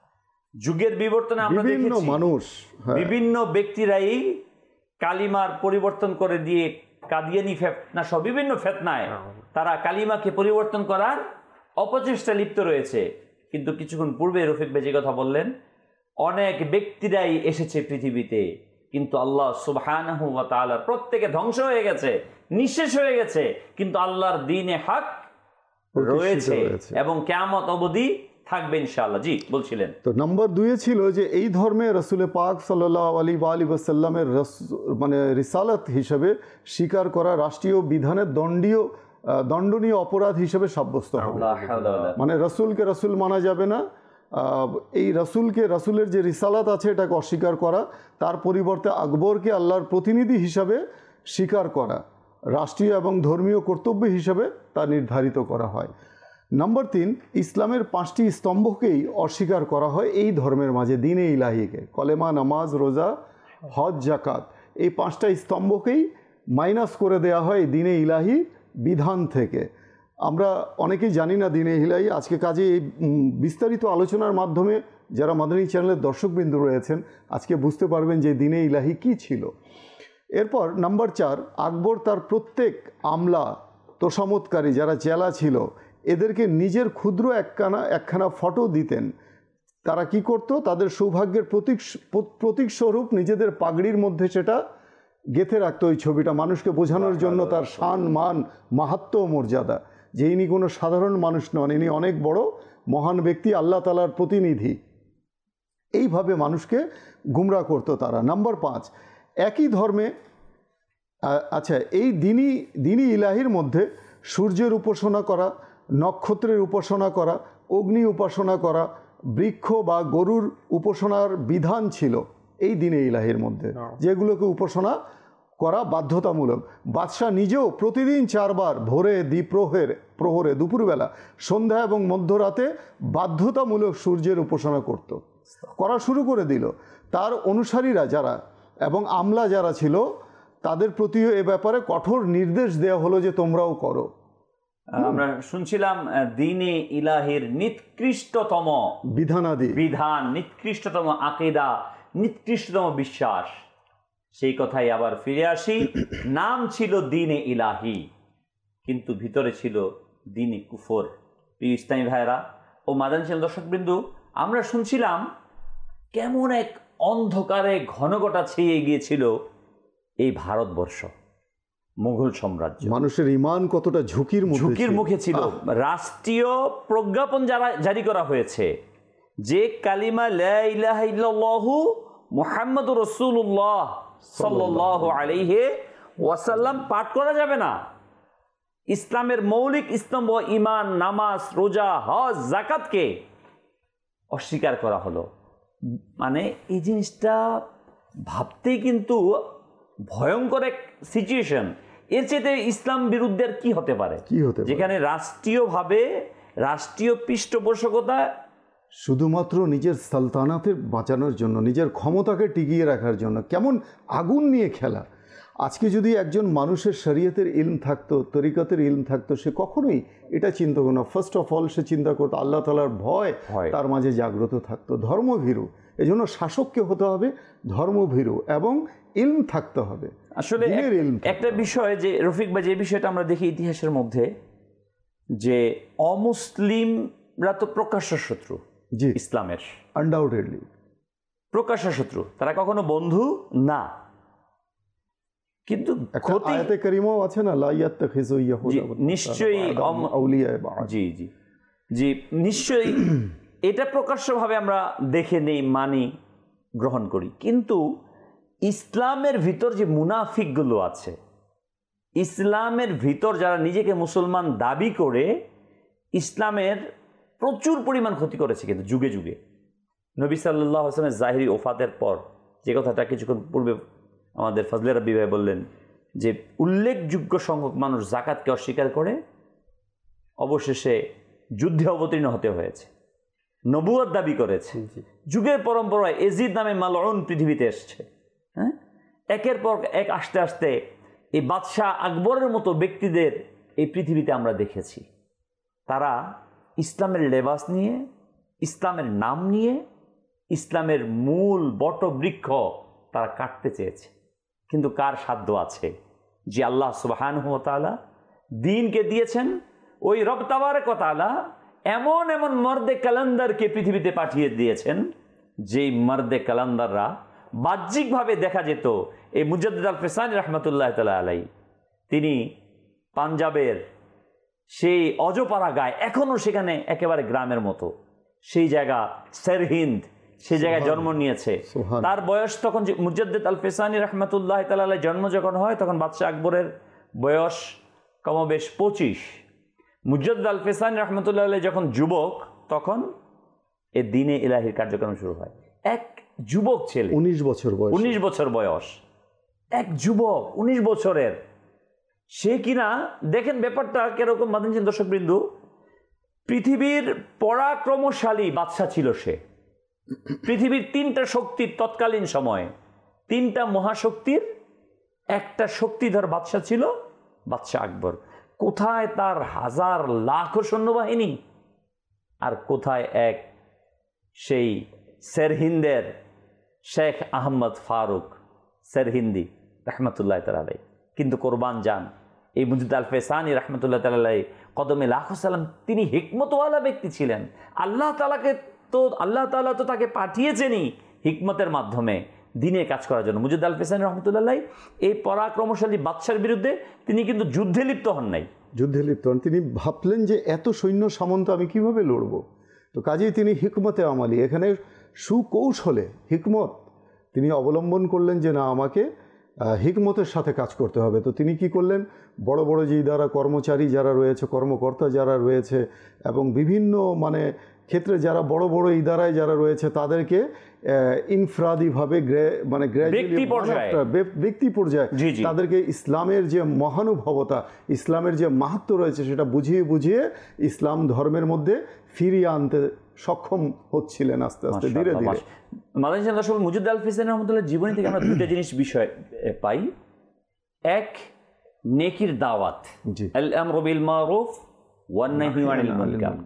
যুগের বিবর্তনে আমরা দেখেছি মানুষ, বিভিন্ন ব্যক্তিরাই কালিমার পরিবর্তন করে দিয়ে কাদিয়ানি ফেতনা সহ বিভিন্ন ফেতনায় তারা কালিমাকে পরিবর্তন করার অপচেষ্টা লিপ্ত রয়েছে। কিন্তু কিছুক্ষণ পূর্বে রফিক ভাই যে কথা বললেন, অনেক ব্যক্তিরাই এসেছে পৃথিবীতে, কিন্তু আল্লাহ সুবহানাহু ওয়া তাআলা প্রত্যেকে ধ্বংস হয়ে গেছে, নিঃশেষ হয়ে গেছে, কিন্তু আল্লাহর দ্বীনে হক রয়েছে এবং কিয়ামত অবধি থাকবে ইনশাআল্লাহ। জি বলছিলেন। তো নাম্বার 2 ছিল যে এই ধর্মে রাসূল পাক সাল্লাল্লাহু আলাইহি ওয়াসাল্লামের মানে রিসালাত হিসেবে স্বীকার করা রাষ্ট্রীয় বিধানের দণ্ডনীয় অপরাধ হিসেবে সাব্যস্ত হবে। মানে রাসূলকে রাসূল মানা যাবে না, এই রাসূলের যে রিসালাত আছে এটাকে অস্বীকার করা, তার পরিবর্তে আকবরকে আল্লাহর প্রতিনিধি হিসাবে স্বীকার করা রাষ্ট্রীয় এবং ধর্মীয় কর্তব্য হিসাবে তা নির্ধারিত করা হয়। নাম্বার 3, ইসলামের 5টি স্তম্ভকেই অস্বীকার করা হয় এই ধর্মের মাঝে, দ্বীনে ইলাহিকে, কলেমা, নামাজ, রোজা, হজ, জাকাত, এই 5টা স্তম্ভকেই মাইনাস করে দেওয়া হয় দ্বীনে ইলাহি বিধান থেকে। আমরা অনেকেই জানি না দ্বীনে ইলাহি। আজকে কাজে এই বিস্তারিত আলোচনার মাধ্যমে যারা মাদানী চ্যানেলের দর্শকবৃন্দ রয়েছেন আজকে বুঝতে পারবেন যে দ্বীনে ইলাহি কী ছিল। এরপর নাম্বার 4, আকবর তার প্রত্যেক আমলা তোষামতকারী যারা চেলা ছিল এদেরকে নিজের ক্ষুদ্র একখানা ফটো দিতেন। তারা কি করত? তাদের সৌভাগ্যের প্রতীক স্বরূপ নিজেদের পাগড়ির মধ্যে সেটা গেঁথে রাখতো, ওই ছবিটা, মানুষকে বোঝানোর জন্য তার শান, মান, মাহাত্ম্য ও মর্যাদা, যে ইনি কোনো সাধারণ মানুষ নন, ইনি অনেক বড় মহান ব্যক্তি, আল্লাহ তাআলার প্রতিনিধি। এইভাবে মানুষকে গুমরা করতো তারা। নাম্বার 5, একই ধর্মে আচ্ছা এই দ্বীনি ইলাহির মধ্যে সূর্যের উপাসনা করা, নক্ষত্রের উপাসনা করা, অগ্নি উপাসনা করা, বৃক্ষ বা গরুর উপাসনার বিধান ছিল এই দ্বীনে ইলাহির মধ্যে, যেগুলোকে উপাসনা করা বাধ্যতামূলক। বাদশাহ নিজেও প্রতিদিন 4 বার ভোরে, প্রহরে, দুপুরবেলা, সন্ধ্যা এবং মধ্যরাতে বাধ্যতামূলক সূর্যের উপাসনা করা শুরু করে দিল। তার অনুসারীরা যারা এবং আমলা যারা ছিল তাদের প্রতিও এ ব্যাপারে কঠোর নির্দেশ দেওয়া হলো যে তোমরাও করো। আমরা শুনছিলাম দ্বীনে ইলাহির নিকৃষ্টতম বিধান, নিকৃষ্টতম আকীদা, নিকৃষ্টতম বিশ্বাস, সেই কথাই আবার ফিরে আসি। নাম ছিল দ্বীনে ইলাহি, কিন্তু ভিতরে ছিল দ্বীনে কুফর। প্রিয় ইসলামী ভাইরা ও মাদানী চ্যানেল দর্শকবৃন্দু, আমরা শুনছিলাম কেমন এক অন্ধকারে ঘনঘটা ছেয়ে গিয়েছিল এই ভারতবর্ষ, মুঘল সাম্রাজ্য। মানুষের ঈমান কতটা ঝুঁকির মুখে ছিল। রাষ্ট্রীয় প্রজ্ঞাপন জারি করা হয়েছে যে কালিমা লা ইলাহা ইল্লাল্লাহু মুহাম্মাদুর রাসূলুল্লাহ সাল্লাল্লাহু আলাইহি ওয়াসাল্লাম পাঠ করা যাবে না। ইসলামের মৌলিক স্তম্ভ ঈমান, নামাজ, রোজা, হজ, যাকাতকে অস্বীকার করা হলো। মানে এই জিনিসটা ভাবতেই কিন্তু ভয়ঙ্কর এক সিচুয়েশন। এর চেয়ে ইসলাম বিরুদ্ধে কি হতে পারে, যেখানে রাষ্ট্রীয়ভাবে রাষ্ট্রীয় পৃষ্ঠপোষকতা শুধুমাত্র নিজের সালতানাতের বাঁচানোর জন্য, নিজের ক্ষমতাকে টিকিয়ে রাখার জন্য, কেমন আগুন নিয়ে খেলা। আজকে যদি একজন মানুষের শরীয়তের ইলম থাকতো, তরিকতের ইলম থাকতো, সে কখনোই এটা চিন্তা করতো না। ফার্স্ট অফ অল সে চিন্তা করতো আল্লাহ তাআলার ভয় তার মাঝে জাগ্রত থাকতো, ধর্মভীরু। এজন্য শাসককে হতে হবে ধর্মভীরু এবং ইলম থাকতে হবে। আসলে একটা বিষয় যে রফিক ভাই, যে বিষয়টা আমরা দেখি ইতিহাসের মধ্যে, যে অমুসলিমরা তো প্রকাশ্য শত্রু ইসলামের, আনডাউটেডলি প্রকাশ্য শত্রু, তারা কখনো বন্ধু না। কিন্তু আয়াতে কারিমাও আছে না, লা ইয়াত্তাখিযু ইয়াহুদা নিশ্চয়ই আউলিয়া বা'দ। জি জি জি, নিশ্চয়ই এটা প্রকাশ্যভাবে আমরা দেখে নেই, মানি, গ্রহণ করি। কিন্তু ইসলামের ভিতর যে মুনাফিকগুলো আছে, ইসলামের ভিতর যারা নিজেকে মুসলমান দাবি করে ইসলামের প্রচুর পরিমাণ ক্ষতি করেছে কিন্তু যুগে যুগে। নবী সাল্লাল্লাহু আলাইহি ওয়াসাল্লামের জাহিরি ওফাতের পর যে কথাটা কিছুক্ষণ পূর্বে আমাদের ফজলে রাব্বি ভাই বললেন, যে উল্লেখযোগ্য সংখ্যক মানুষ যাকাতকে অস্বীকার করে অবশেষে যুদ্ধে অবতীর্ণ হতে হয়েছে, নবুয়ত দাবি করেছে, যুগের পরম্পরায় এজিদ নামে মালউন পৃথিবীতে এসছে। হ্যাঁ, একের পর এক আস্তে আস্তে এই বাদশাহ আকবরের মতো ব্যক্তিদের এই পৃথিবীতে আমরা দেখেছি। তারা ইসলামের লেবাস নিয়ে, ইসলামের নাম নিয়ে, ইসলামের মূল বটবৃক্ষ তারা কাটতে চেয়েছে। কিন্তু কার সাধ্য আছে? যে আল্লাহ সুবহানাহু ওয়া তাআলা দ্বীনকে দিয়েছেন, ওই রব তাবারক ওয়া তাআলা এমন এমন মর্দে কালান্দারকে পৃথিবীতে পাঠিয়ে দিয়েছেন, যেই মর্দে কালান্দাররা বাহ্যিকভাবে দেখা যেত। এই মুজাদ্দিদ আল ফিসানি রহমতুল্লাহ তাআলা আলাইহি, তিনি পাঞ্জাবের সেই অজপাড়া গায়ে, এখনও সেখানে একেবারে গ্রামের মতো সেই জায়গা সেরহিন্দ, সেই জায়গায় জন্ম নিয়েছে। তার বয়স তখন, মুজাদ্দিদ আল ফিসানি রহমতুল্লাহ তাআলা আলাইহি জন্ম যখন হয়, তখন বাদশাহ আকবরের বয়স কমবেশ 25। মুজাদ্দিদ আল ফিসানি রহমতুল্লাহ আলাইহি যখন যুবক, তখন এ দ্বীনে ইলাহির কার্যক্রম শুরু হয়। এক যুবক ছেলে, 19 বছর বয়স, 19 বছর বয়স, এক যুবক 19 বছরের, সে কিনা দেখেন ব্যাপারটা কিরকম মাদানী দর্শকবৃন্দ, পৃথিবীর পরাক্রমশালী বাদশা ছিল সে। পৃথিবীর 3টা শক্তির তৎকালীন সময়ে, 3টা মহাশক্তির একটা শক্তিধর বাদশা ছিল বাদশাহ আকবর। কোথায় তার হাজার লাখ সৈন্যবাহিনী, আর কোথায় এক সেই সেরহিন্দের শেখ আহমদ ফারুক সেরহিন্দি রহমতুল্লাহ তাআলা আলাইহি। কিন্তু কোরবান যান এই মুজাদ্দিদ আল ফিসানি রহমতুল্লাহ তাআলা আলাইহি কদমে লাখো সালাম। তিনি হিকমতওয়ালা ব্যক্তি ছিলেন। আল্লাহ তাআলা তো তাকে পাঠিয়েছেনই হিকমতের মাধ্যমে দ্বীনের কাজ করার জন্য। মুজাদ্দিদ আল ফিসানি রহমতুল্লাহ আলাইহি এই পরাক্রমশালী বাদশার বিরুদ্ধে তিনি কিন্তু যুদ্ধে লিপ্ত হন নাই। যুদ্ধে লিপ্ত হন, তিনি ভাবলেন যে এত সৈন্য সামন্ত আমি কিভাবে লড়ব। তো কাজেই তিনি হিকমতে আমালি, এখানে সুকৌশলে হিকমত তিনি অবলম্বন করলেন যে না, আমাকে হিকমতের সাথে কাজ করতে হবে। তো তিনি কি করলেন, বড় বড় যে ইদারা কর্মচারী যারা রয়েছে, কর্মকর্তা যারা রয়েছে, এবং বিভিন্ন ক্ষেত্রে যারা বড় বড় ইদারায় যারা রয়েছে, তাদেরকে ইনফ্রাদিভাবে ব্যক্তি পর্যায়ে তাদেরকে ইসলামের যে মহানুভবতা, ইসলামের যে মাহাত্ম্য রয়েছে, সেটা বুঝিয়ে বুঝিয়ে ইসলাম ধর্মের মধ্যে ফিরিয়ে আনতে সক্ষম হচ্ছিলেন আস্তে আস্তে, ধীরে ধীরে। মাদানী দর্শক, মুজাদ্দিদ আল ফিসানি রহমতুল্লাহ জীবনী থেকে আমরা দুটো জিনিস বিষয় পাই। এক, নেকির দাওয়াত, আল আমরু বিল মারুফ ওয়ান নাহয়ু আনিল মুনকার।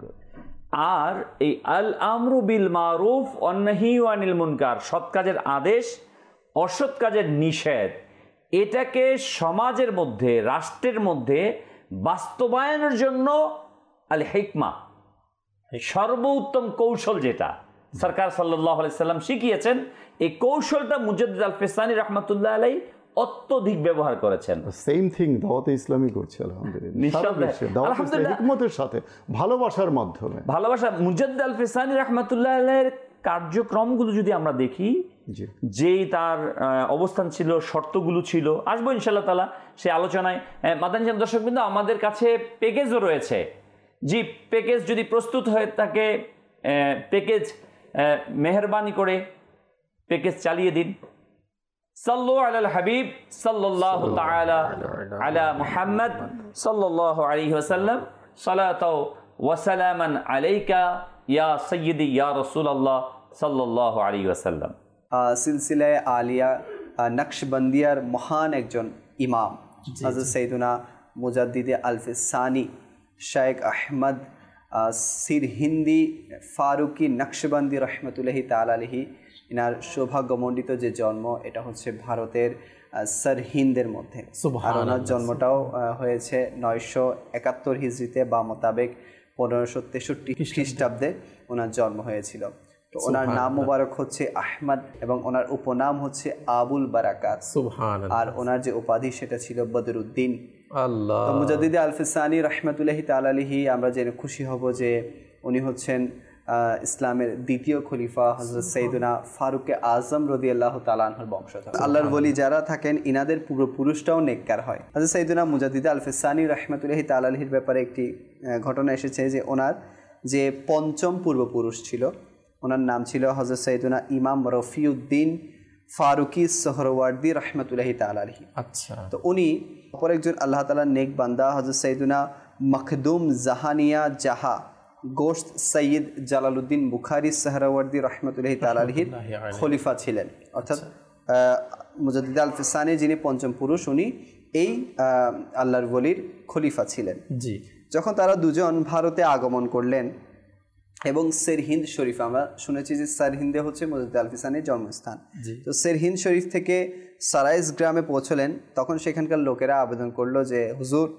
আর এই আল আমরু বিল মারুফ ওয়ান নাহয়ু আনিল মুনকার, সৎ কাজের আদেশ, অসৎ কাজের নিষেধ, এটাকে সমাজের মধ্যে, রাষ্ট্রের মধ্যে বাস্তবায়নের জন্য আল হিকমা, সর্বোত্তম কৌশল যেটা সরকার সাল্লাল্লাহু আলাইহি সাল্লাম শিখিয়েছেন, এই কৌশলটা মুজাদ্দিদ আল ফিসানি রহমতুল্লাহ আলাইহি অত্যধিক ব্যবহার করেছেন। সেম থিং দাওয়াতে ইসলামী করছে আলহামদুলিল্লাহ, হিকমতের সাথে, ভালোবাসার মাধ্যমে। ভালোবাসা। মুজাদ্দিদ আল ফিসানি রহমতুল্লাহ আলাইহির কার্যক্রমগুলো যদি আমরা দেখি, যেই তার অবস্থান ছিল, শর্তগুলো ছিল, আসবো ইনশাআল্লাহ তাআলা সে আলোচনায়। মাদানী দর্শকবৃন্দ, আমাদের কাছে প্যাকেজও রয়েছে। জি, প্যাকেজ যদি প্রস্তুত হয়ে থাকে, প্যাকেজ মেহরবানি করে প্যাকেজ চালিয়ে দিন। সাল্লু আলাল হাবিব সাল্লাল্লাহু তাআলা আলা মুহাম্মদ সাল্লাল্লাহু আলাইহি ওয়াসাল্লাম, সালাতাও ওয়া সালামান আলাইকা ইয়া সাইয়্যিদি ইয়া রাসূলুল্লাহ সাল্লাল্লাহু আলাইহি ওয়াসাল্লাম। সিলসিলায়ে আলিয়া নকশবন্দিয়ার মহান একজন ইমাম হযরত সৈয়দনা মুজাদ্দিদ আল ফিসানি শেখ আহমদ সিরহিন্দি ফারুকি নকশবন্দি রহমতুল্লাহি তাআলা আলাইহি, ইনার সৌভাগ্যমণ্ডিত যে জন্ম, এটা হচ্ছে ভারতের সরহিন্দের মধ্যে। আর ওনার জন্মটাও হয়েছে 971 হিজরিতে, বা মোতাবেক 1563 খ্রিস্টাব্দে ওনার জন্ম হয়েছিল। তো ওনার নাম মুবারক হচ্ছে আহমদ, এবং ওনার উপনাম হচ্ছে আবুল বারাকাত। আর ওনার যে উপাধি সেটা ছিল বদরুদ্দিন। তো মুজাদ্দিদ আল ফিসানি রহমতুল্লাহি তাআলা আলাইহি, আমরা জেনে খুশি হব যে উনি হচ্ছেন ইসলামের দ্বিতীয় খলিফা হযরত সৈয়দনা ফারুক আজম রাদিয়াল্লাহু তাআলা আনহুর বংশধর। আল্লাহর ওলি যারা থাকেন, ইনাদের পূর্বপুরুষটাও নেককার হয়। হযরত সৈয়দনা মুজাদ্দিদ আল ফিসানি রহমতুল্লাহি তাআলা আলাইহির ব্যাপারে একটি ঘটনা এসেছে যে ওনার যে পঞ্চম পূর্বপুরুষ ছিল, ওনার নাম ছিল হযরত সৈয়দনা ইমাম রফিউদ্দিন ফারুকি সোহরওয়ার্দী রহমতুল্লাহি তাআলা আলাইহি। আচ্ছা। তো উনি অপর একজন আল্লাহ তাআলার নেক বান্দা হযরত সৈয়দনা মখদুম জাহানিয়া জাহা গোশত সৈয়দ জালালউদ্দিন বুখারী সাহরাওয়ার্দী রহমতুল্লাহি তাআলা আলাইহির খলিফা ছিলেন। অর্থাৎ মুজাদ্দিদ আল-ফিসানি যিনি পঞ্চম পুরুষ, উনি এই আল্লাহর ওলির খলিফা ছিলেন। জি। যখন তারা দুজন ভারতে আগমন করলেন এবং সিরহিন্দ শরীফ, আমরা শুনেছি যে সিরহিন্দে হচ্ছে মুজাদ্দিদ আল-ফিসানির জন্মস্থান, তো সিরহিন্দ শরীফ থেকে সারাইজ গ্রামে পৌঁছলেন, তখন সেখানকার লোকেরা আবেদন করলো যে হুজুর,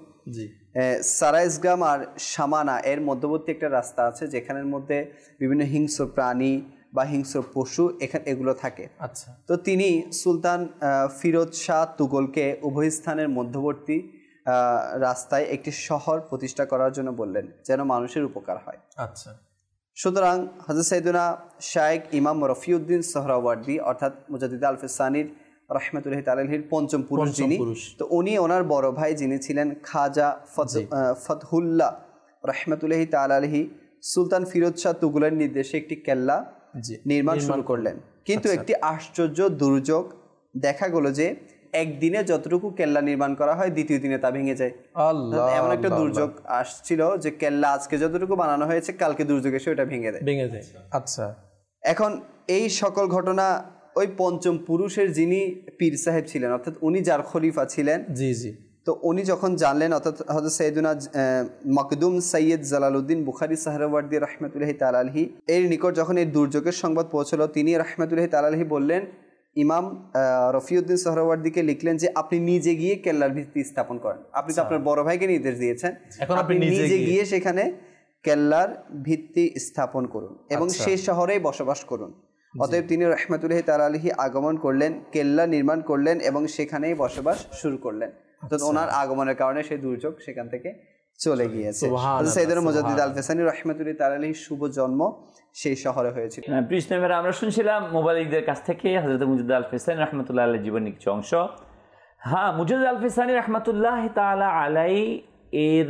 সারাইজ গ্রাম আর সামানা এর মধ্যবর্তী একটা রাস্তা আছে যেখানের মধ্যে বিভিন্ন হিংস্র প্রাণী বা হিংস্র পশু এগুলো থাকে। আচ্ছা। তো তিনি সুলতান ফিরোজ শাহ তুগলকে উভয় স্থানের মধ্যবর্তী রাস্তায় একটি শহর প্রতিষ্ঠা করার জন্য বললেন, যেন মানুষের উপকার হয়। আচ্ছা। সুতরাং হযরত সাইয়েদুনা শাইখ ইমাম রফিউদ্দিন সোহরাওয়ার্দী অর্থাৎ মুজাদ্দিদ আল-ফিসানির রহমতুল্লাহি তাআলা আলাইহির পঞ্চম পুরুষ যিনি, তো উনি ওনার বড় ভাই যিনি ছিলেন খাজা ফতহুল্লাহ রহমতুল্লাহি তাআলা আলাইহি সুলতান ফিরোজ শাহ তুগলের নির্দেশে একটি কেল্লা নির্মাণ শুরু করলেন। কিন্তু একটি আশ্চর্য দুর্যোগ দেখা গেল যে একদিনে যতটুকু কেল্লা নির্মাণ করা হয় দ্বিতীয় দিনে তা ভেঙে যায়। এমন একটা দুর্যোগ আসছিল যে কেল্লা আজকে যতটুকু বানানো হয়েছে কালকে দুর্যোগ এসে ওটা ভেঙে যায়। আচ্ছা। এখন এই সকল ঘটনা ওই পঞ্চম পুরুষের যিনি পীর সাহেব ছিলেন, অর্থাৎ উনি যার খলিফা ছিলেন, তো উনি যখন জানলেন, অর্থাৎ হযরত সাইয়েদুনা মকদুম সৈয়দ জালালউদ্দিন বুখারী সাহরাওয়ার্দী রহমতুল্লাহি তাআলা আলাইহি এর নিকট যখন এই দুর্যোগের সংবাদ পৌঁছলো, তিনি রহমতুল্লাহি তাআলা আলাইহি বললেন, ইমাম রফিউদ্দিন সোহরাওয়ার্দীকে লিখলেন যে আপনি নিজে গিয়ে কেল্লার ভিত্তি স্থাপন করেন। আপনি তো আপনার বড় ভাইকে নির্দেশ দিয়েছেন, এখন আপনি নিজে গিয়ে সেখানে কেল্লার ভিত্তি স্থাপন করুন এবং সেই শহরেই বসবাস করুন। অতএব তিনি রহমতুল্লাহি তাআলা আলাইহি আগমন করলেন, কেল্লা নির্মাণ করলেন এবং সেখানেই বসবাস শুরু করলেন। তো ওনার আগমনের কারণে সেই দুর্যোগ সেখান থেকে চলে গিয়েছে। সাইয়েদুনা মুজাদ্দিদ আল-ফিসানি রহমতুল্লাহি তাআলা আলাইহির শুভ জন্ম সেই শহরে হয়েছিল। প্রিয় আমরা শুনছিলাম মুবাল্লিগদের কাছ থেকে হযরত মুজাদ্দিদ আল-ফিসানি রাহমাতুল্লাহি আলাইহির জীবনের কিছু অংশ। হ্যাঁ, মুজাদ্দিদ আল-ফিসানি রাহমাতুল্লাহি তাআলা আলাইহি এর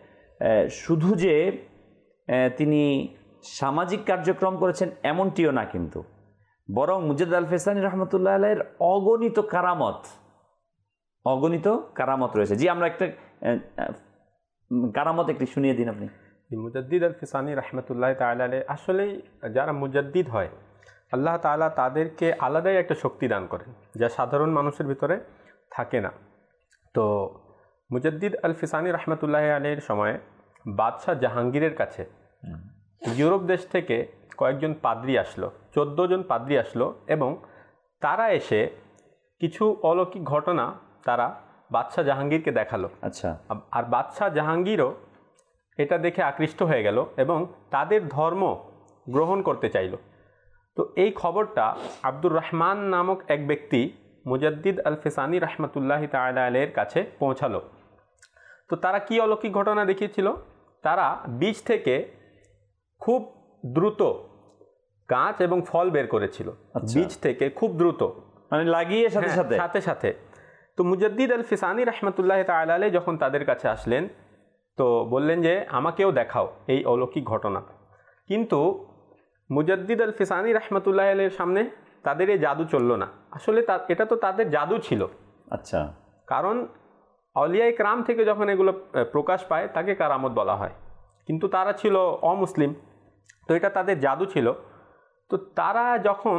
শুধু যে তিনি সামাজিক কার্যক্রম করেছেন এমনটিও না, কিন্তু বরং মুজাদ্দিদ আল-ফিসানি রাহমাতুল্লাহি আলাইহির অগণিত কারামত রয়েছে। জি, আমরা একটা কারামত একটু শুনিয়ে দিন আপনি। মুজাদ্দিদ আল-ফিসানি রাহমাতুল্লাহি তাআলা আলাইহি আসলেই যারা মুজাদ্দিদ হয় আল্লাহ তাআলা তাদেরকে আলাদাই একটা শক্তি দান করেন যা সাধারণ মানুষের ভিতরে থাকে না। তো মুজাদ্দিদ আল-ফিসানি রাহমাতুল্লাহি আলাইহির সময়ে বাদশাহ জাহাঙ্গীরের কাছে ইউরোপ দেশ থেকে কয়েকজন পাদ্রী আসলো, 14 জন পাদ্রী আসলো এবং তারা এসে কিছু অলৌকিক ঘটনা তারা বাদশাহ জাহাঙ্গীরকে দেখালো। আচ্ছা। আর বাদশাহ জাহাঙ্গীরও এটা দেখে আকৃষ্ট হয়ে গেল এবং তাদের ধর্ম গ্রহণ করতে চাইল। তো এই খবরটা আব্দুর রহমান নামক এক ব্যক্তি মুজাদ্দিদ আল-ফিসানি রাহমাতুল্লাহি তাআলা আলাইহির কাছে পৌঁছালো। তো তারা কি অলৌকিক ঘটনা দেখিয়েছিল, তারা বীজ থেকে খুব দ্রুত গাছ এবং ফল বের করেছিল। বীজ থেকে খুব দ্রুত, মানে লাগিয়ে সাথে সাথে। তো মুজাদ্দিদ আল-ফিসানি রাহমাতুল্লাহি তাআলা আলাইহি যখন তাদের কাছে আসলেন তো বললেন যে আমাকেও দেখাও এই অলৌকিক ঘটনা। কিন্তু মুজাদ্দিদ আল-ফিসানি রাহমাতুল্লাহি আলাইহির সামনে তাদের এই জাদু চলল না। আসলে এটা তো তাদের জাদু ছিল। আচ্ছা। কারণ আউলিয়া ইকরাম থেকে যখন এগুলো প্রকাশ পায় তাকে কারামত বলা হয়, কিন্তু তারা ছিল অমুসলিম, তো এটা তাদের জাদু ছিল। তো তারা যখন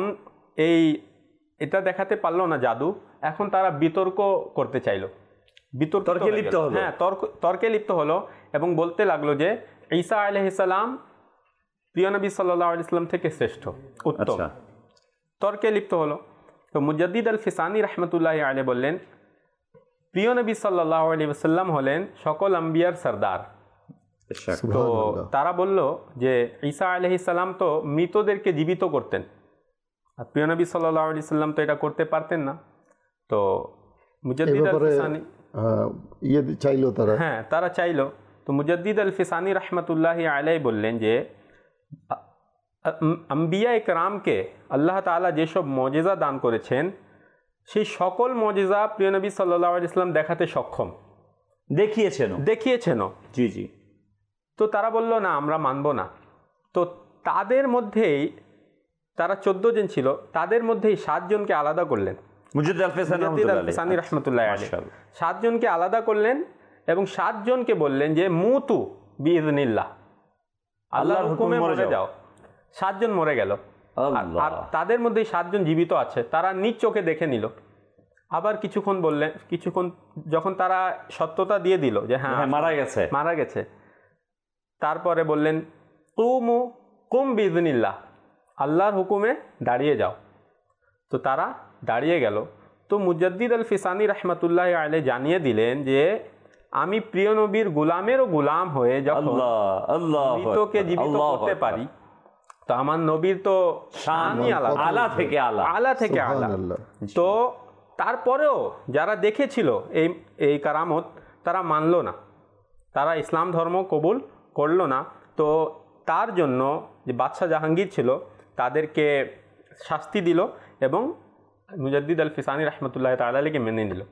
এটা দেখাতে পারলো না জাদু, এখন তারা বিতর্ক করতে চাইলো, তর্কে লিপ্ত হলো। হ্যাঁ, তর্কে লিপ্ত হলো এবং বলতে লাগলো যে ঈসা আলাইহিস সালাম প্রিয় নবী সাল্লাল্লাহু আলাইহি ওয়াসাল্লাম থেকে শ্রেষ্ঠ, উত্তম। তর্কে লিপ্ত হলো। তো মুজাদ্দিদ আল-ফিসানি রাহমাতুল্লাহি আলাইহি বললেন, প্রিয় নবী সাল্লাল্লাহু আলাইহি ওয়াসাল্লাম হলেন সকল আম্বিয়ার সরদার। তো তারা বলল যে ঈসা আলাইহিস সালাম তো মৃতদেরকে জীবিত করতেন, আর প্রিয় নবী সাল্লাল্লাহু আলাইহি ওয়াসাল্লাম তো এটা করতে পারতেন না। তো মুজাদ্দিদ আল-ফিসানি চাইলো তারা, হ্যাঁ তারা চাইলো। তো মুজাদ্দিদ আল-ফিসানি রাহমাতুল্লাহি আলাইহি বললেন যে আম্বিয়া ইকরামকে আল্লাহ তাআলা যেসব মুজিজা দান করেছেন সেই সকল মুজিজা প্রিয় নবী সাল্লাল্লাহু আলাইহি ওয়াসাল্লাম দেখাতে সক্ষম, দেখিয়েছেন। জি জি। তো তারা বলল না, আমরা মানব না। তো তাদের মধ্যেই, তারা 14 জন ছিল, তাদের মধ্যেই 7 জনকে আলাদা করলেন। মুজাদ্দিদ আল-ফিসানি রাহমাতুল্লাহি আলাইহি 7 জনকে আলাদা করলেন এবং 7 জনকে বললেন যে মুতু বিইজনিল্লাহ, আল্লাহর হুকুমে মরে যাও। 7 জন মরে গেল, আর তাদের মধ্যে 7 জন জীবিত আছে, তারা নিজ চোখে দেখে নিল। আবার কিছুক্ষণ যখন তারা সত্যতা দিয়ে দিল যে হ্যাঁ মারা গেছে, তারপরে বললেন কুম বিইজনিল্লাহ, আল্লাহর হুকুমে দাঁড়িয়ে যাও। তো তারা দাঁড়িয়ে গেল। তো মুজাদ্দিদ আল ফিসানি রহমতুল্লাহ আলাইহি জানিয়ে দিলেন যে আমি প্রিয় নবীর গোলামেরও গোলাম হয়ে যখন মৃতকে জীবিত করতে পারি, তো আমার নবীর তো শানই আলা থেকে আলা। তো তারপরেও যারা দেখেছিল এই কারামত, তারা মানলো না, তারা ইসলাম ধর্ম কবুল করলো না। তো তার জন্য যে বাদশাহ জাহাঙ্গীর ছিল তাদেরকে শাস্তি দিল এবং মুজাদ্দিদ আল ফিসানি রহমতুল্লাহ তাআলা আলাইহি মেনে নিল।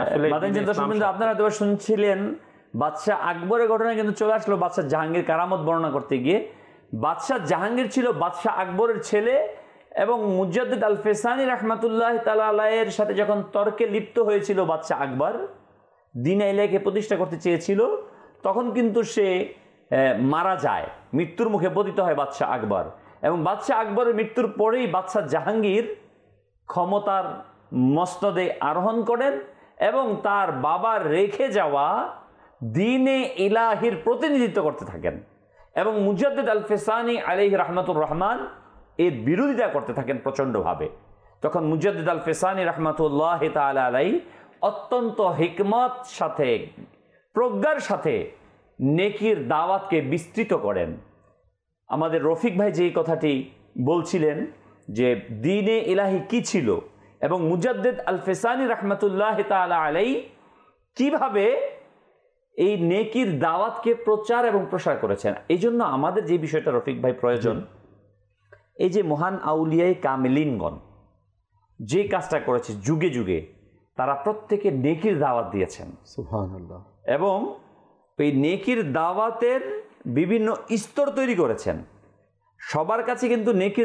আপনারা তো শুনছিলেন বাদশাহ আকবরের ঘটনা, কিন্তু চলে আসলো বাদশাহ জাহাঙ্গীর কারামত বর্ণনা করতে গিয়ে। বাদশাহ জাহাঙ্গীর ছিল বাদশাহ আকবরের ছেলে, এবং মুজাদ্দিদ আল ফিসানি রহমতুল্লাহ তাআলা আলাইহির সাথে যখন তর্কে লিপ্ত হয়েছিল বাদশাহ আকবর, দ্বীন ইলাহিকে প্রতিষ্ঠা করতে চেয়েছিল, তখন কিন্তু সে মারা যায়, মৃত্যুর মুখে পতিত হয় বাদশাহ আকবর। এবং বাদশাহ আকবরের মৃত্যুর পরেই বাদশাহ জাহাঙ্গীর ক্ষমতার মসনদে আরোহণ করেন এবং তার বাবার রেখে যাওয়া দ্বীনে ইলাহির প্রতিনিধিত্ব করতে থাকেন। এবং মুজাদ্দিদ আল ফিসানি আলাইহি রাহমাতুর রহমান এর বিরোধিতা করতে থাকেন প্রচণ্ডভাবে। তখন মুজাদ্দিদ আল ফিসানি রহমাতুল্লাহ তাআলা আলাইহি অত্যন্ত হিকমত সাথে, প্রজ্ঞার সাথে নেকির দাওয়াতকে বিস্তৃত করেন। আমাদের রফিক ভাই যেই কথাটি বলছিলেন যে দ্বীনে ইলাহি কি ছিল এবং মুজাদ্দিদ আল ফিসানি রহমাতুল্লাহ তাআলা আলাইহি কিভাবে এই নেকির দাওয়াতকে প্রচার এবং প্রসার করেছেন। এই জন্য আমাদের যে বিষয়টা রফিক ভাই প্রয়োজন, এই যে মহান আউলিয়ায়ে কামিলিনগণ যে কাজটা করেছে যুগে যুগে, তারা প্রত্যেকে নেকির দাওয়াত দিয়েছেন, সুবহানাল্লাহ, এবং এই নেকির দাওয়াতের বিভিন্ন স্তর তৈরি করেছেন। সবার কাছে কিন্তু নেকির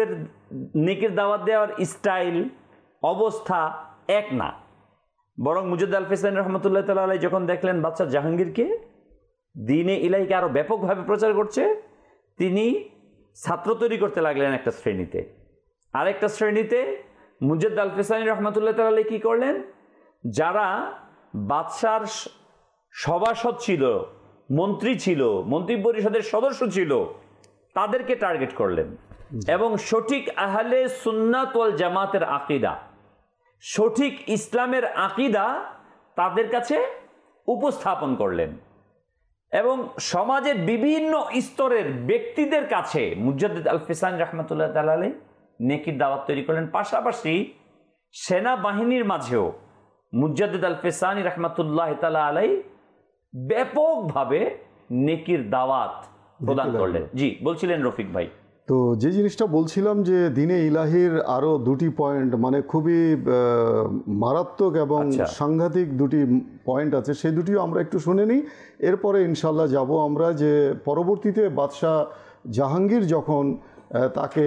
দাওয়াত দেওয়ার স্টাইল, অবস্থা এক না। বরং মুজাদ্দিদ আল ফিসানি রহমতুল্লাহ তাআলা আলাইহি যখন দেখলেন বাদশাহ জাহাঙ্গীরকে দ্বীনে ইলাহিকে আরও ব্যাপকভাবে প্রচার করছে, তিনি ছাত্র তৈরি করতে লাগলেন একটা শ্রেণীতে। আরেকটা শ্রেণীতে মুজাদ্দিদ আল ফিসানি রহমতুল্লাহ তাআলা আলাইহি কী করলেন, যারা বাদশার সভাসদ ছিল, মন্ত্রী ছিল, মন্ত্রী পরিষদের সদস্য ছিল, তাদেরকে টার্গেট করলেন এবং সঠিক আহলে সুন্নাত ওয়াল জামাতের আকীদা, সঠিক ইসলামের আকীদা তাদের কাছে উপস্থাপন করলেন। এবং সমাজের বিভিন্ন স্তরের ব্যক্তিদের কাছে মুজাদ্দিদ আল ফিসানি রহমতুল্লাহ তাআলা আলাইহি নেকির দাওয়াত তৈরি করলেন। পাশাপাশি সেনাবাহিনীর মাঝেও মুজাদ্দিদ আল ফিসানি রহমতুল্লাহ তাআলা আলাইহি ব্যাপকভাবে নেকির দাওয়াত প্রদান করলেন। জি বলছিলেন রফিক ভাই। তো যে জিনিসটা বলছিলাম যে দ্বীনে ইলাহির আরও দুটি পয়েন্ট, মানে খুবই মারাত্মক এবং সাংঘাতিক দুটি পয়েন্ট আছে, সেই দুটিও আমরা একটু শুনে নিই, এরপরে ইনশাল্লাহ যাব আমরা যে পরবর্তীতে বাদশাহ জাহাঙ্গীর যখন তাকে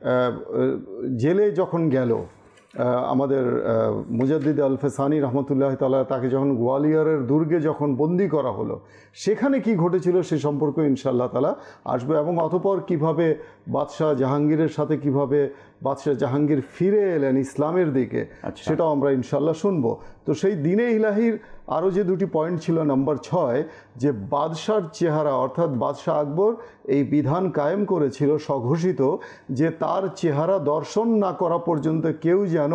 জেলে যখন গেল, আমাদের মুজাদ্দিদ আল ফিসানি রহমতুল্লাহ তাআলা তাকে যখন গোয়ালিয়রের দুর্গে যখন বন্দি করা হলো, সেখানে কি ঘটেছিল সে সম্পর্কে ইনশাআল্লাহ তাআলা আসবে, এবং অতঃপর কিভাবে বাদশাহ জাহাঙ্গীরের সাথে কিভাবে বাদশাহ জাহাঙ্গীর ফিরে এলেন ইসলামের দিকে, সেটাও আমরা ইনশাআল্লাহ শুনবো। তো সেই দ্বীনে ইলাহির আরও যে দুটি পয়েন্ট ছিল, নাম্বার 6, যে বাদশার চেহারা, অর্থাৎ বাদশাহ আকবর এই বিধান কায়েম করেছিল স্বঘোষিত যে তার চেহারা দর্শন না করা পর্যন্ত কেউ যেন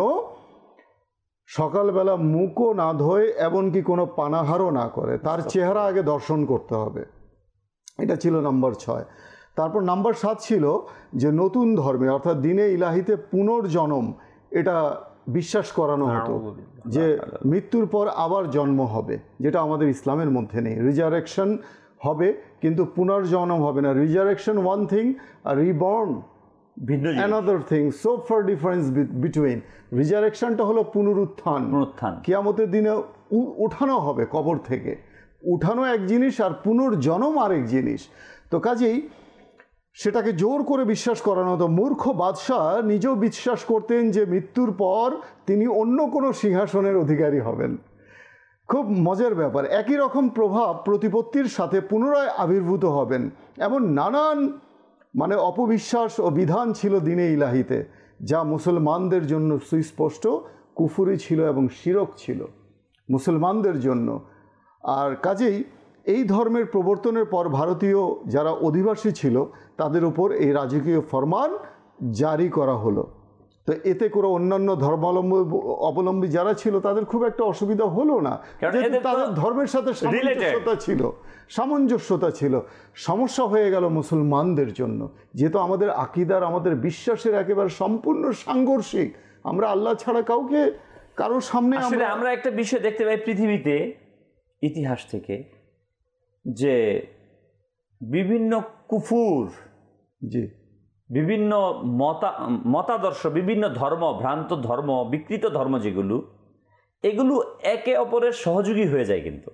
সকালবেলা মুখও না ধোয়, এমনকি কোনো পানাহারও না করে, তার চেহারা আগে দর্শন করতে হবে। এটা ছিল নাম্বার 6। তারপর নাম্বার 7 ছিল যে নতুন ধর্মে, অর্থাৎ দ্বীনে ইলাহিতে পুনর্জন্ম, এটা বিশ্বাস করানো হতো যে মৃত্যুর পর আবার জন্ম হবে, যেটা আমাদের ইসলামের মধ্যে নেই। রিজারেকশন হবে কিন্তু পুনর্জন্ম হবে না। রিজারেকশন ওয়ান থিং, আর reborn another thing, so far difference between. রিজারেকশনটা হলো পুনরুত্থান, কিয়ামতের দিনে উঠানো হবে কবর থেকে, উঠানো এক জিনিস আর পুনর্জন্ম আরেক জিনিস। তো কাজেই সেটাকে জোর করে বিশ্বাস করানো হতো। মূর্খ বাদশাহ নিজেও বিশ্বাস করতেন যে মৃত্যুর পর তিনি অন্য কোনো সিংহাসনের অধিকারী হবেন। খুব মজার ব্যাপার, একই রকম প্রভাব প্রতিপত্তির সাথে পুনরায় আবির্ভূত হবেন এমন নানান অপবিশ্বাস ও বিধান ছিল দিনে ইলাহিতে, যা মুসলমানদের জন্য সুস্পষ্ট কুফুরি ছিল এবং শিরক ছিল মুসলমানদের জন্য। আর কাজেই এই ধর্মের প্রবর্তনের পর ভারতীয় যারা অধিবাসী ছিল তাদের উপর এই রাজকীয় ফরমান জারি করা হলো। তো এতে করে অন্যান্য অবলম্বী যারা ছিল তাদের খুব একটা অসুবিধা হলো না, যেহেতু তাদের ধর্মের সাথে সামঞ্জস্যতা ছিল। সমস্যা হয়ে গেল মুসলমানদের জন্য, যেহেতু আমাদের আকিদার, আমাদের বিশ্বাসের একেবারে সম্পূর্ণ সাংঘর্ষিক। আমরা আল্লাহ ছাড়া কারোর সামনে আমরা একটা বিষয় দেখতে পাই পৃথিবীতে ইতিহাস থেকে, যে বিভিন্ন কুফুর, বিভিন্ন মতাদর্শ, বিভিন্ন ধর্ম, ভ্রান্ত ধর্ম, বিকৃত ধর্ম যেগুলো, এগুলো একে অপরের সহযোগী হয়ে যায়, কিন্তু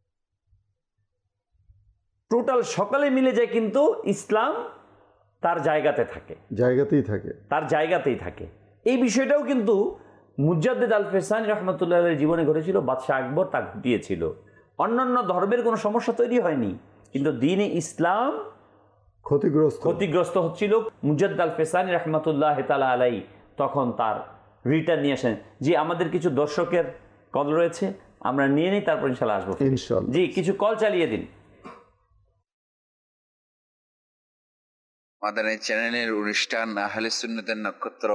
টোটাল সকালে মিলে যায়, কিন্তু ইসলাম তার জায়গাতেই থাকে। এই বিষয়টাও কিন্তু মুজাদ্দিদ আল ফেসানি রহমতুল্লাহ আলাইহির জীবনে ঘটেছিল। বাদশাহ আকবর তা ঘটিয়েছিল। অন্যান্য ধর্মের কোনো সমস্যা তৈরি হয়নি, কিন্তু দ্বীনে ইসলাম ক্ষতিগ্রস্ত হচ্ছিল। মুজাদ্দিদ আল ফেসানি রহমতুল্লাহ তাআলা আলাইহি তখন তার রিটার্ন নিয়ে আসেন। জি, আমাদের কিছু দর্শকের কল রয়েছে, আমরা নিয়ে নিই, তারপর ইনশাআল্লাহ আসবো। জি, কিছু কল চালিয়ে দিন। মাদানী চ্যানেলের অনুষ্ঠান আহলে সুন্নতের নক্ষত্র,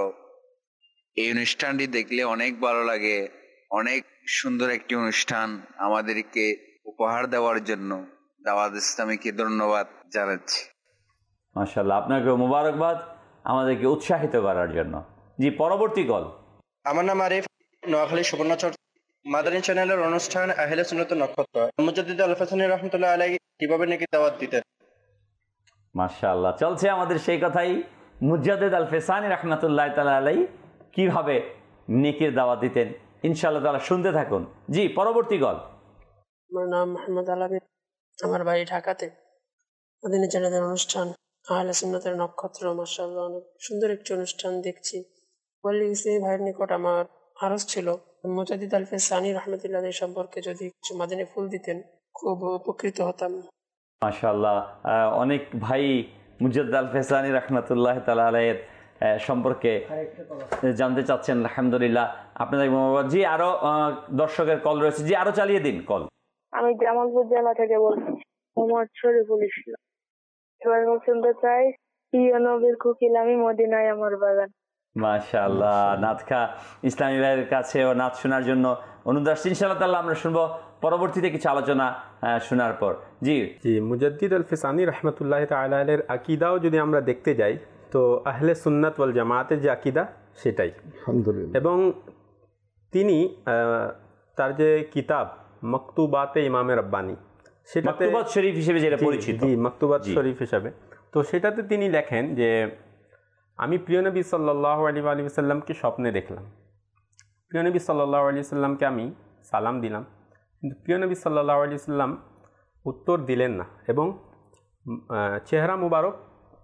এই অনুষ্ঠানটি দেখলে অনেক ভালো লাগে। অনেক সুন্দর একটি অনুষ্ঠান। আমাদেরকে উপহার দেওয়ার জন্য দাওয়াত ইসলামীকে ধন্যবাদ জানাচ্ছি। মাশাআল্লাহ, আপনাকে মোবারকবাদ আমাদেরকে উৎসাহিত করার জন্য। জি, পরবর্তী কল। আমার নাম আরিফ, নোয়াখালী সুবর্ণচর। মাদানী চ্যানেলের অনুষ্ঠান আহলে সুন্নতের নক্ষত্র, মুজাদ্দিদ আল ফেসানি রাহমাতুল্লাহ আলাইহি কিভাবে নাকি দাওয়াত দিতেন। মাশাআল্লাহ, চলছে আমাদের সেই কথাই। মুজাদ্দিদ আল ফেসানি রাহমাতুল্লাহ তাআলা আলাইহি কিভাবে নেকির দাওয়াত দিতেন, ইনশাআল্লাহ তাআলা শুনতে থাকুন। জি, পরবর্তী কল। আমার নাম মোহাম্মদ আলামিন, আমার বাড়ি ঢাকাতে। মাদানী চ্যানেলের অনুষ্ঠান আহলে সুন্নতের নক্ষত্র, মাশাআল্লাহ অনেক সুন্দর একটি অনুষ্ঠান দেখছি। ওয়ালি ইসলামী ভাইয়ের নিকট আমার আরজ ছিল, মুজাদ্দিদ আল ফেসানি রাহমাতুল্লাহ আলাইহি সম্পর্কে যদি কিছু মাদানী ফুল দিতেন খুব উপকৃত হতাম। মাশাআল্লাহ, অনেক ভাই মুজাদ্দিদ আল ফেসানি রাহমাতুল্লাহ তাআলা আলাইহির সম্পর্কে জানতে চাচ্ছেন। আলহামদুলিল্লাহ, আপনাদের মোহাম্মদ। জি, আরো দর্শকের কল রয়েছে। জি, আরো চালিয়ে দিন কল। আমি জামালপুর জেলা থেকে বলছি, মোহাম্মদ শরীফুল ইসলাম। এবার শুনতে চাই, প্রিয় নবীর কোকিল আমি, মদিনায় আমার বাগান। মাশাআল্লাহ, নাতখা ইসলামী ভাইয়ের কাছে ও নাচ শোনার জন্য অনুরোধ আসছে। ইনশাআল্লাহ তাআলা আমরা শুনবো পরবর্তীতে কিছু আলোচনা শোনার পর। জি, মুজাদ্দিদ আল ফেসানি রহমতুল্লাহ তাআলা আলাইহির আকীদাও যদি আমরা দেখতে যাই, তো আহলে সুন্নাত ওয়াল জামাতের যে আকীদা সেটাই, আলহামদুলিল্লাহ। এবং তিনি তার যে কিতাব মকতুবাতে ইমামে রব্বানি, সেটা মকতুবাত শরীফ হিসেবে যেটা পরিচিত, মকতুবাত শরীফ হিসাবে, তো সেটাতে তিনি লেখেন যে আমি প্রিয় নবী সাল্লাল্লাহু আলাইহি ওয়াসাল্লামকে স্বপ্নে দেখলাম। প্রিয় নবী সাল্লাল্লাহু আলাইহি ওয়াসাল্লামকে আমি সালাম দিলাম, কিন্তু প্রিয় নবী সাল্লাল্লাহু আলাইহি ওয়াসাল্লাম উত্তর দিলেন না, এবং চেহারা মুবারক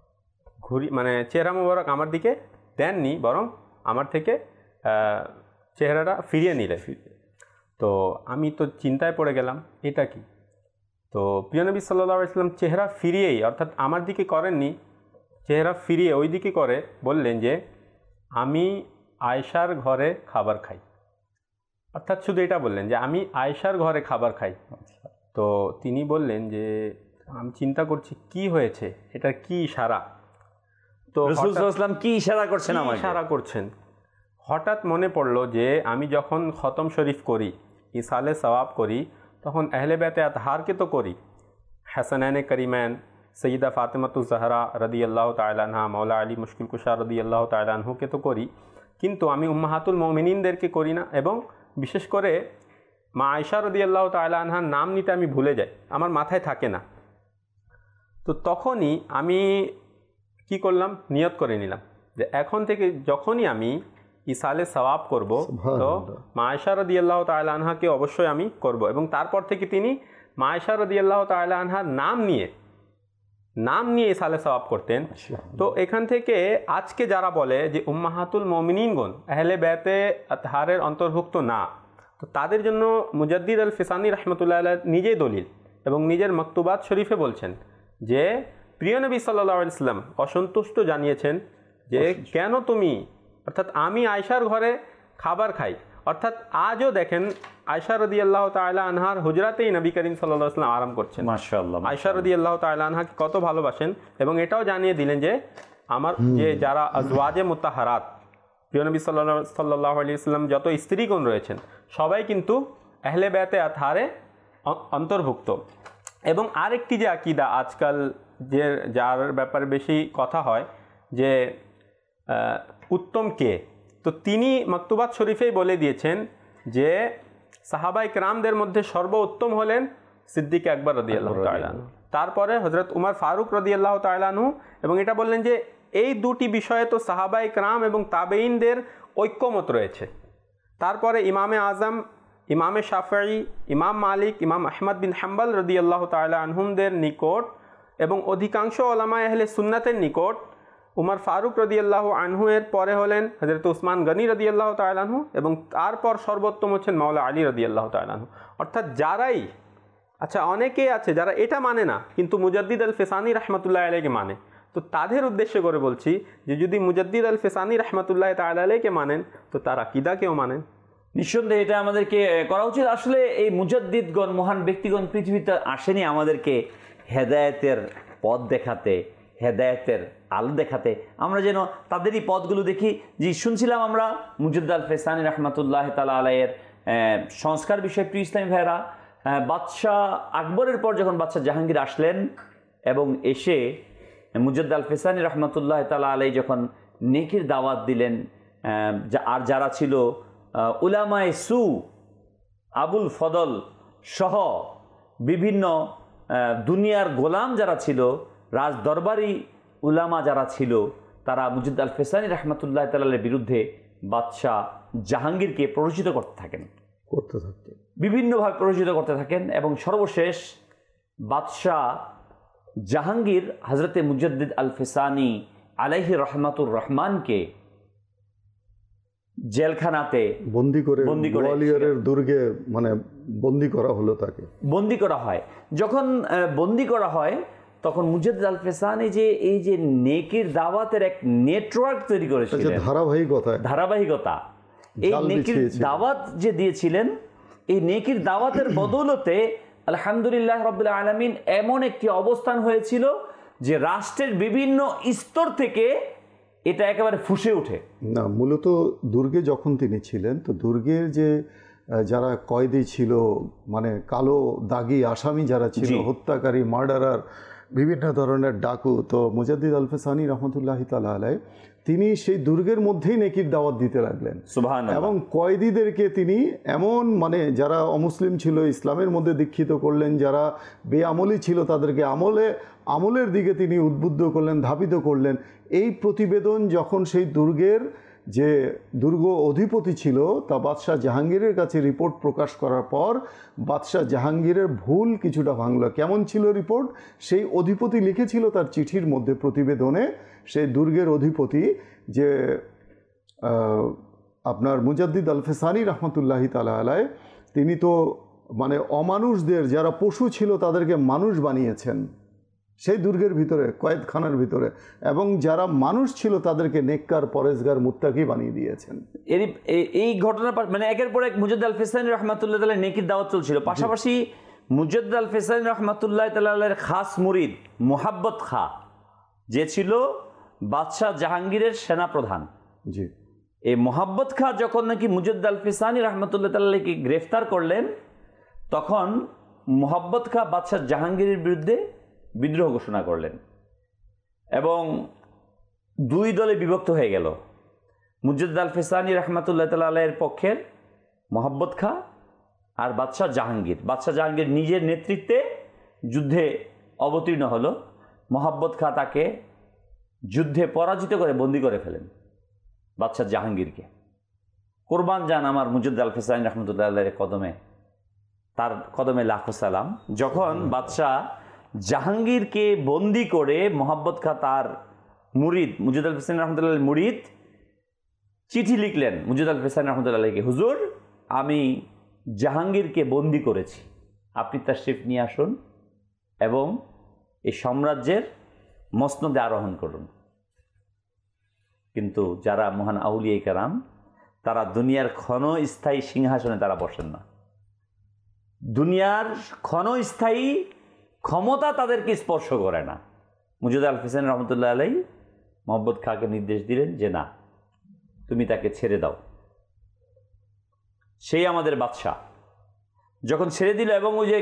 চেহারা মুবারক আমার দিকে দেননি, বরং আমার থেকে চেহারাটা ফিরিয়ে নিলেন। তো আমি তো চিন্তায় পড়ে গেলাম, এটা কি? তো প্রিয় নবী সাল্লাল্লাহু আলাইহি ওয়াসাল্লাম চেহারা ফিরিয়েই, অর্থাৎ আমার দিকে করেননি, চেহারা ফিরিয়ে ওই দিকে করে বললেন যে আমি আয়েশার ঘরে খাবার খাই। অর্থাৎ শুধু এটা বললেন যে আমি আয়েশার ঘরে খাবার খাই। তো তিনি বললেন যে আমি চিন্তা করছি কি হয়েছে, এটা কি ইশারা? তো রাসূল সাল্লাল্লাহু আলাইহি ওয়াসাল্লাম কি ইশারা করছেন আমাকে? ইশারা করছেন। হঠাৎ মনে পড়লো যে আমি যখন খতম শরীফ করি, ইসালে সওয়াব করি, তখন আহলে বাইতে আতহারকে তো করি, হাসানানে করিমান, সৈয়দা ফাতেমাতুজ জাহরা রাদিয়াল্লাহু তাআলা আনহা, মাওলা আলী মুশকিল কুশা রাদিয়াল্লাহু তাআলা আনহুকে তো করি, কিন্তু আমি উম্মাহাতুল মুমিনিনদেরকে করি না। এবং বিশেষ করে মা আয়েশা রাদিয়াল্লাহু তাআলা আনহার নাম নিতে আমি ভুলে যাই, আমার মাথায় থাকে না। তো তখনই আমি কি করলাম, নিয়ত করে নিলাম যে এখন থেকে যখনই আমি ইসালে সওয়াব করব, তো মা আয়েশা রাদিয়াল্লাহু তাআলা আনহাকে অবশ্যই আমি করব। এবং তারপর থেকে তিনি মা আয়েশা রাদিয়াল্লাহু তাআলা আনহার নাম নিয়ে ইসালে সওয়াব করতেন। তো এখান থেকে আজকে যারা বলে যে উম্মাহাতুল মুমিনিনগণ আহলে বাইতে আতহারের অন্তর্ভুক্ত না, তো তাদের জন্য মুজাদ্দিদ আল ফিসানি রহমতুল্লাহ আলাইহ নিজেই দলিল এবং নিজের মকতুবাত শরীফে বলছেন যে প্রিয় নবী সাল্লাল্লাহু আলাইহি ওয়াসাল্লাম অসন্তুষ্ট জানিয়েছেন যে কেন তুমি, অর্থাৎ আমি আয়েশার ঘরে খাবার খাই, অর্থাৎ আজও দেখেন আয়েশা রাদিয়াল্লাহু তাআলা আনহার হুজরাতেই নবী করিম সাল্লাল্লাহু আলাইহি ওয়াসাল্লাম আরাম করছেন। মাশাআল্লাহ, আয়েশা রাদিয়াল্লাহু তাআলা আনহাকে কত ভালোবাসেন এবং এটাও জানিয়ে দিলেন যে আমার যে যারা আজওয়াজে মুতাহারাত প্রিয় নবী সাল্লাল্লাহু আলাইহি ওয়াসাল্লাম যত স্ত্রীগণ রয়েছেন সবাই কিন্তু আহলে বায়তে আতহারে অন্তর্ভুক্ত। এবং আরেকটি যে আকীদা আজকাল যে যার ব্যাপারে বেশি কথা হয় যে উত্তম কে, তো তিনি মকতুবাত শরীফেই বলে দিয়েছেন যে সাহাবাই কেরামদের মধ্যে সর্বোত্তম হলেন সিদ্দিক আকবর রাদিয়াল্লাহু তাআলা আনহু, তারপরে হযরত উমর ফারুক রাদিয়াল্লাহু তাআলা আনহু, এবং এটা বললেন যে এই দুটি বিষয়ে তো সাহাবাই কেরাম এবং তাবেঈনদের ঐক্যমত রয়েছে। তারপরে ইমামে আজম, ইমামে শাফিঈ, ইমাম মালিক, ইমাম আহমদ বিন হাম্বল রাদিয়াল্লাহু তাআলা আনহুমদের নিকট এবং অধিকাংশ ওলামায়ে আহলে সুন্নাতের নিকট উমর ফারুক রাদিয়াল্লাহু আনহু এর পরে হলেন হযরত উসমান গনি রাদিয়াল্লাহু তাআলা আনহু, এবং তারপর সর্বোত্তম হচ্ছেন মাওলা আলী রাদিয়াল্লাহু তাআলা আনহু। অর্থাৎ যারাই, আচ্ছা অনেকেই আছে যারা এটা মানে না কিন্তু মুজাদ্দিদ আল ফিসানি রহমতুল্লাহ আলাইহিকে মানে, তো তাদের উদ্দেশ্য করে বলছি যে যদি মুজাদ্দিদ আল ফিসানি রহমতুল্লাহ তাআলা আলাইহিকে মানেন তো তার আকীদাকেও মানেন। নিঃসন্দেহে এটা আমাদেরকে করা উচিত। আসলে এই মুজাদ্দিদগণ, মহান ব্যক্তিগণ পৃথিবীতে আসেনি আমাদেরকে হেদায়েতের পথ দেখাতে, হেদায়েতের আলো দেখাতে, আমরা যেন তাদেরই পথগুলো দেখি। যে শুনছিলাম আমরা মুজাদ্দিদ আল ফিসানি রহমতুল্লাহ তাআলা আলাইহির সংস্কার বিষয়ে প্রিয় ইসলামী ভাইয়েরা, বাদশাহ আকবরের পর যখন বাদশাহ জাহাঙ্গীর আসলেন এবং এসে মুজাদ্দিদ আল ফিসানি রহমতুল্লাহ তাআলা আলাইহি যখন নেকির দাওয়াত দিলেন, আর যারা ছিল উলামায়ে সু, আবুল ফদল সহ বিভিন্ন দুনিয়ার গোলাম যারা ছিল, রাজ দরবারি উলামা যারা ছিল, তারা মুজাদ্দিদ আল ফিসানি রহমতুল্লাহ তাআলার বিরুদ্ধে বাদশাহ জাহাঙ্গীরকে প্ররোচিত করতে থাকেন, বিভিন্নভাবে প্ররোচিত করতে থাকেন। এবং সর্বশেষ বাদশাহ জাহাঙ্গীর হজরতে মুজাদ্দিদ আল ফিসানি আলাইহি রহমাতুর রহমানকে জেলখানাতে বন্দি করে গোয়ালিয়রের দুর্গে মানে বন্দি করা হলো, তাকে বন্দি করা হয়। যখন বন্দি করা হয় তখন মুজাদ্দিদ আল ফিসানি যে এই যে নেকির দাওয়াতের এক নেটওয়ার্ক তৈরি করেছিলেন, ধারাবাহিকতা, এই নেকির দাওয়াত যে দিয়েছিলেন, এই নেকির দাওয়াতের বদৌলতে আলহামদুলিল্লাহ রাব্বিল আলামিন এমন একটি অবস্থান হয়েছিল যে রাষ্ট্রের বিভিন্ন স্তর থেকে এটা একেবারে ফুসে ওঠে। না, মূলত দুর্গে যখন তিনি ছিলেন তো দুর্গের যে যারা কয়েদি ছিল, মানে কালো দাগি আসামি যারা ছিল, হত্যাকারী, মার্ডারার, বিভিন্ন ধরনের ডাকু, তো মুজাদ্দিদ আল ফিসানি রহমতুল্লাহি তাআলা আলাইহি তিনি সেই দুর্গের মধ্যেই নেকির দাওয়াত দিতে লাগলেন। সুবহানাল্লাহ। এবং কয়েদিদেরকে তিনি এমন মানে যারা অমুসলিম ছিল ইসলামের মধ্যে দীক্ষিত করলেন, যারা বেআমলি ছিল তাদেরকে আমলের দিকে তিনি উদ্বুদ্ধ করলেন, ধাবিত করলেন। এই প্রতিবেদন যখন সেই দুর্গের যে দুর্গ অধিপতি ছিল তা বাদশাহ জাহাঙ্গীরের কাছে রিপোর্ট প্রকাশ করার পর বাদশাহ জাহাঙ্গীরের ভুল কিছুটা ভাঙল। কেমন ছিল রিপোর্ট? সেই অধিপতি লিখেছিল তার চিঠির মধ্যে, প্রতিবেদনে সেই দুর্গের অধিপতি যে আপনার মুজাদ্দিদ আল ফিসানি রহমতুল্লাহি তাআলা আলাইহি তিনি তো মানে অমানুষদের, যারা পশু ছিল তাদেরকে মানুষ বানিয়েছেন সেই দুর্গের ভিতরে, কয়েদখানার ভিতরে, এবং যারা মানুষ ছিল তাদেরকে নেককার, পরেজগার, মুত্তাকি বানিয়ে দিয়েছেন। এই ঘটনা মানে একের পর এক মুজাদ্দিদ আল ফিসানি রহমতুল্লাহ তাআলা নেকির দাওয়াত চলছিল। পাশাপাশি মুজাদ্দিদ আল ফিসানি রহমতুল্লাহ তাআলার খাস মুরিদ মুহাব্বত খাঁ, যে ছিল বাদশাহ জাহাঙ্গীরের সেনাপ্রধান, জি, এই মুহাব্বত খাঁ যখন নাকি মুজাদ্দিদ আল ফিসানি রহমতুল্লাহ তাআলাকে গ্রেফতার করলেন, তখন মুহাব্বত খাঁ বাদশাহ জাহাঙ্গীরের বিরুদ্ধে বিদ্রোহ ঘোষণা করলেন এবং দুই দলে বিভক্ত হয়ে গেল। মুজাদ্দিদ আল ফিসানি রহমতুল্লাহ তাআলার পক্ষের মুহাব্বত খাঁ আর বাদশাহ জাহাঙ্গীর। বাদশাহ জাহাঙ্গীর নিজের নেতৃত্বে যুদ্ধে অবতীর্ণ হলো। মুহাব্বত খাঁ তাকে যুদ্ধে পরাজিত করে বন্দী করে ফেলেন বাদশাহ জাহাঙ্গীরকে। কোরবান যান আমার মুজাদ্দিদ আল ফিসানি রহমতুল্লাহ আলাইহির কদমে, তার কদমে লাখো সালাম। যখন বাদশাহ জাহাঙ্গীরকে বন্দি করে মুহাব্বত খাঁ তার মুরিদ মুজাদ্দিদ আল ফিসানি রহমতুল্লাহ আলাইহির মুরিদ চিঠি লিখলেন মুজাদ্দিদ আল ফিসানি রহমতুল্লাহ আলাইহিকে, হুজুর আমি জাহাঙ্গীরকে বন্দি করেছি, আপনি তাশরিফ নিয়ে আসুন এবং এই সাম্রাজ্যের মসনদে আরোহণ করুন। কিন্তু যারা মহান আউলিয়া কেরাম, তারা দুনিয়ার ক্ষণস্থায়ী সিংহাসনে তারা বসেন না। দুনিয়ার ক্ষণস্থায়ী ক্ষমতা তাদেরকে স্পর্শ করে না। মুজাদ্দিদ আল ফিসানী রহমতুল্লাহ আলাই মোহাম্মদ খাঁকে নির্দেশ দিলেন যে না, তুমি তাকে ছেড়ে দাও, সেই আমাদের বাদশাহ। যখন ছেড়ে দিল এবং ওই যে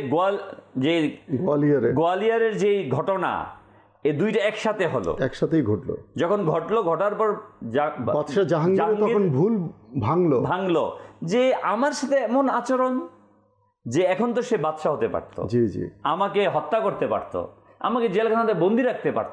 গোয়ালিয়রের যে ঘটনা, এই দুইটা একসাথে হলো, একসাথেই ঘটলো। যখন ঘটলো, ঘটার পর বাদশাহ জাহাঙ্গীর তখন ভুল ভাঙলো যে আমার সাথে এমন আচরণ, যে এখন তো সে বাদশাহ হতে পারত, জি জি, আমাকে হত্যা করতে পারত, আমাকে জেলখানাতে বন্দি রাখতে পারত।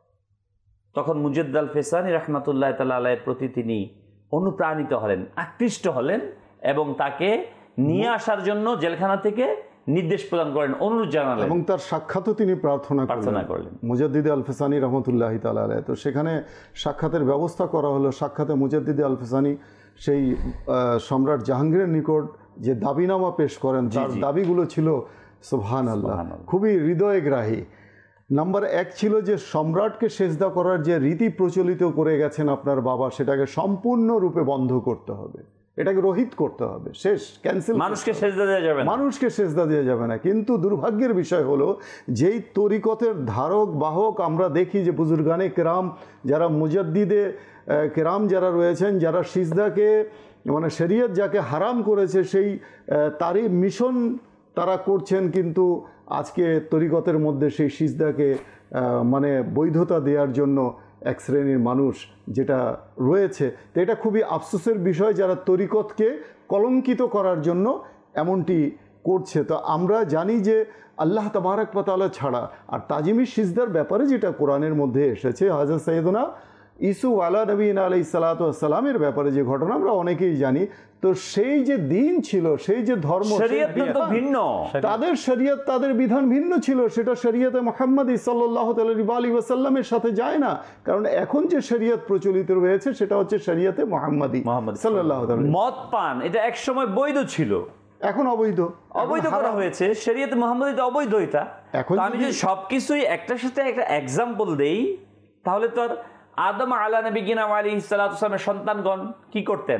তখন মুজাদ্দিদ আল ফিসানী রাহমাতুল্লাহ তাআলা আলাইহির প্রতি তিনি অনুপ্রাণিত হলেন, আকৃষ্ট হলেন এবং তাকে নিয়ে আসার জন্য জেলখানা থেকে নির্দেশ প্রদান করেন, অনুরোধ জানালেন এবং তার সাক্ষাৎও তিনি প্রার্থনা করলেন মুজাদ্দিদ আল ফিসানী রহমতুল্লাহ তাআলা আলাইহি। তো সেখানে সাক্ষাতের ব্যবস্থা করা হলো। সাক্ষাতে মুজাদ্দিদ আল ফিসানী সেই সম্রাট জাহাঙ্গীরের নিকট যে দাবিনামা পেশ করেন, তার দাবিগুলো ছিল সুবহানাল্লাহ, খুবই হৃদয়গ্রাহী। নাম্বার 1 ছিল যে সম্রাটকে সেজদা করার যে রীতি প্রচলিত করে গেছেন আপনার বাবা, সেটাকে সম্পূর্ণরূপে বন্ধ করতে হবে, এটাকে রহিত করতে হবে, শেষ, ক্যান্সেল। মানুষকে সেজদা দেওয়া যাবে না, মানুষকে সেজদা দেওয়া যাবে না। কিন্তু দুর্ভাগ্যের বিষয় হলো, যেই তরিকতের ধারক বাহক আমরা দেখি যে বুজুর্গানে কেরাম, যারা মুজাদ্দিদে কেরাম যারা রয়েছেন, যারা সিজদাকে মানে শরীয়ত যাকে হারাম করেছে সেই তারই মিশন তারা করছেন, কিন্তু আজকে তরিকতের মধ্যে সেই সিজদাকে মানে বৈধতা দেওয়ার জন্য এক শ্রেণীর মানুষ যেটা রয়েছে। তো এটা খুবই আফসোসের বিষয়, যারা তরিকতকে কলঙ্কিত করার জন্য এমনটি করছে। তো আমরা জানি যে আল্লাহ তাবারাক ওয়া তাআলা ছাড়া, আর তাজিমি সিজদার ব্যাপারে যেটা কোরআনের মধ্যে এসেছে, হযরত সাইয়েদুনা ইসু আলা নবীনা আলাইহিস সালাতু ওয়াস সালামের ব্যাপারে যে ঘটনা আমরা অনেকেই জানি, তো সেই যে দিন ছিল, সেই যে ধর্ম, ভিন্ন, তাদের শরীয়ত, তাদের বিধান ভিন্ন ছিল, সেটা শরীয়তে মুহাম্মাদি সাল্লাল্লাহু আলাইহি ওয়াসাল্লামের সাথে যায় না। কারণ এখন যে শরীয়ত প্রচলিত রয়েছে সেটা হচ্ছে শরীয়তে মুহাম্মাদি সাল্লাল্লাহু আলাইহি। মদ পান এটা একসময় বৈধ ছিল, এখন অবৈধ করা হয়েছে। শরীয়তে মুহাম্মাদিতে অবৈধ এটা। এখন আমি যদি সবকিছুই একটার সাথে একটা এক্সাম্পল দেই, তাহলে তো আদম আলা নবিয়িনা আলাইহিস সালাতু ওয়াস সালামের সন্তানগণ কি করতেন?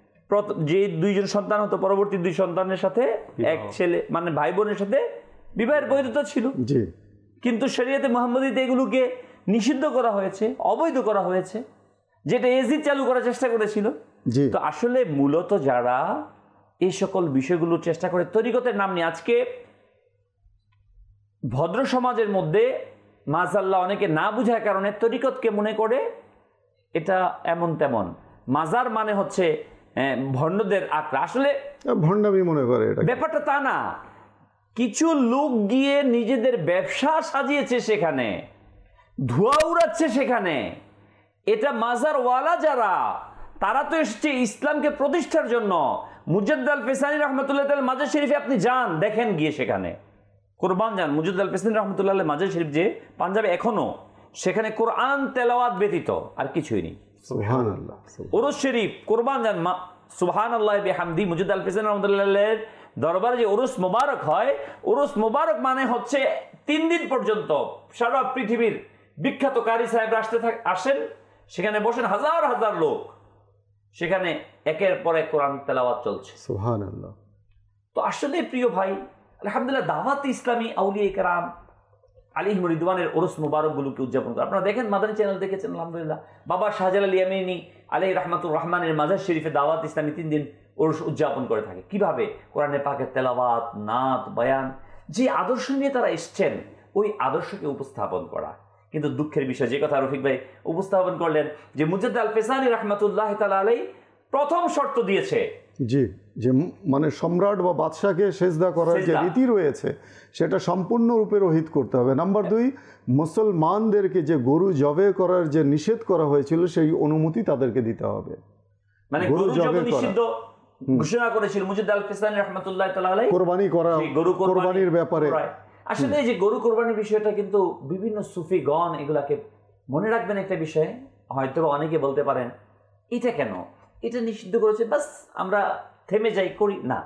যে দুইজন সন্তান হতো, পরবর্তী দুই সন্তানের সাথে এক ছেলে মানে ভাই বোনের সাথে বিবাহের বৈধতা ছিল। কিন্তু শরীয়তে মুহাম্মাদিতে এগুলোকে নিষিদ্ধ করা হয়েছে, অবৈধ করা হয়েছে, যেটা ইয়াজিদ চালু করার চেষ্টা করেছিল। তো আসলে মূলত যারা এই সকল বিষয়গুলো চেষ্টা করে তরিকতের নাম নিয়ে, আজকে ভদ্র সমাজের মধ্যে মাজাল্লাহ অনেকে না বুঝার কারণে তরিকতকে মনে করে এটা এমন তেমন। মাজার মানে হচ্ছে ভণ্ডদের আখড়া, আসলে ভণ্ডামি মনে করে। এটা ব্যাপারটা তা না। কিছু লোক গিয়ে নিজেদের ব্যবসা সাজিয়েছে, সেখানে ধোঁয়া উড়াচ্ছে সেখানে। এটা মাজারওয়ালা যারা, তারা তো এসেছে ইসলামকে প্রতিষ্ঠার জন্য। মুজাদ্দিদ আল ফিসানী রহমতুল্লাহ তাআলা মাজার শরীফে আপনি যান, দেখেন গিয়ে সেখানে কোরবান যান। মুজাদ্দিদ আল ফিসানী রহমতুল্লাহ মাজার শরীফ যে পাঞ্জাবে এখনো, সেখানে কোরআন তেলাওয়াত ব্যতীত আর কিছুই নেই। সুবহানাল্লাহ। উরুস শরীফ, কোরবান যান, সুবহানাল্লাহ বিহামদি। মুজাদ্দিদ আল ফিসানী রহমতুল্লাহর দরবারে যে উরুস মোবারক হয়, উরুস মোবারক মানে হচ্ছে 3 দিন পর্যন্ত সারা পৃথিবীর বিখ্যাত কারি সাহেবরা আসেন, সেখানে বসেন হাজার হাজার লোক, সেখানে একের পর এক কোরআন তেলাওয়াত চলছে। সুবহানাল্লাহ। তো আসলে প্রিয় ভাই, আলহামদুলিল্লাহ দাওয়াত ইসলামী আউলিয়া কেরাম আলাইহিম রিদওয়ানের উরুস মুবারকগুলোকে উদযাপন করে। আপনারা দেখেন, মাদানী চ্যানেল দেখেছেন আলহামদুলিল্লাহ, বাবা শাহজালাল ইয়ামিনী আলাইহি রাহমাতুর রহমানের মাজার শরীফে দাওয়াত ইসলামী 3 দিন উরুস উদযাপন করে থাকে। কিভাবে? কোরআনে পাকের তেলাওয়াত, নাত, বয়ান, যে আদর্শ নিয়ে তারা এসছেন ওই আদর্শকে উপস্থাপন করা। কিন্তু দুঃখের বিষয়, যে কথা রফিক ভাই উপস্থাপন করলেন, যে মুজাদ্দিদ আল ফিসানী রাহমাতুল্লাহ তাআলা আলাইহি প্রথম শর্ত দিয়েছে, জি, যে মানে সম্রাট বা বাদশাকে সেজদা করার যে রীতি রয়েছে সেটা সম্পূর্ণরূপে রহিত করতে হবে। নাম্বার 2, মুসলমানদেরকে যে গরু জবে করার যে নিষেধ করা হয়েছিল সেই অনুমতি তাদেরকে দিতে হবে। মানে গরু জবে নিষিদ্ধ ঘোষণা করেছিল মুজাদ্দিদ আল ফিসানী রাহমাতুল্লাহ তাআলা আলাইহি। কুরবানি করা, কুরবানির ব্যাপারে আসলে এই যে গরু কোরবানির বিষয়টা কিন্তু বিভিন্ন সুফিগণ এগুলাকে মনে রাখবেন একটা বিষয়। হয়তো অনেকে বলতে পারেন এটা কেন, এটা নিষিদ্ধ করেছে, বাস আমরা থেমে যাই, করি না।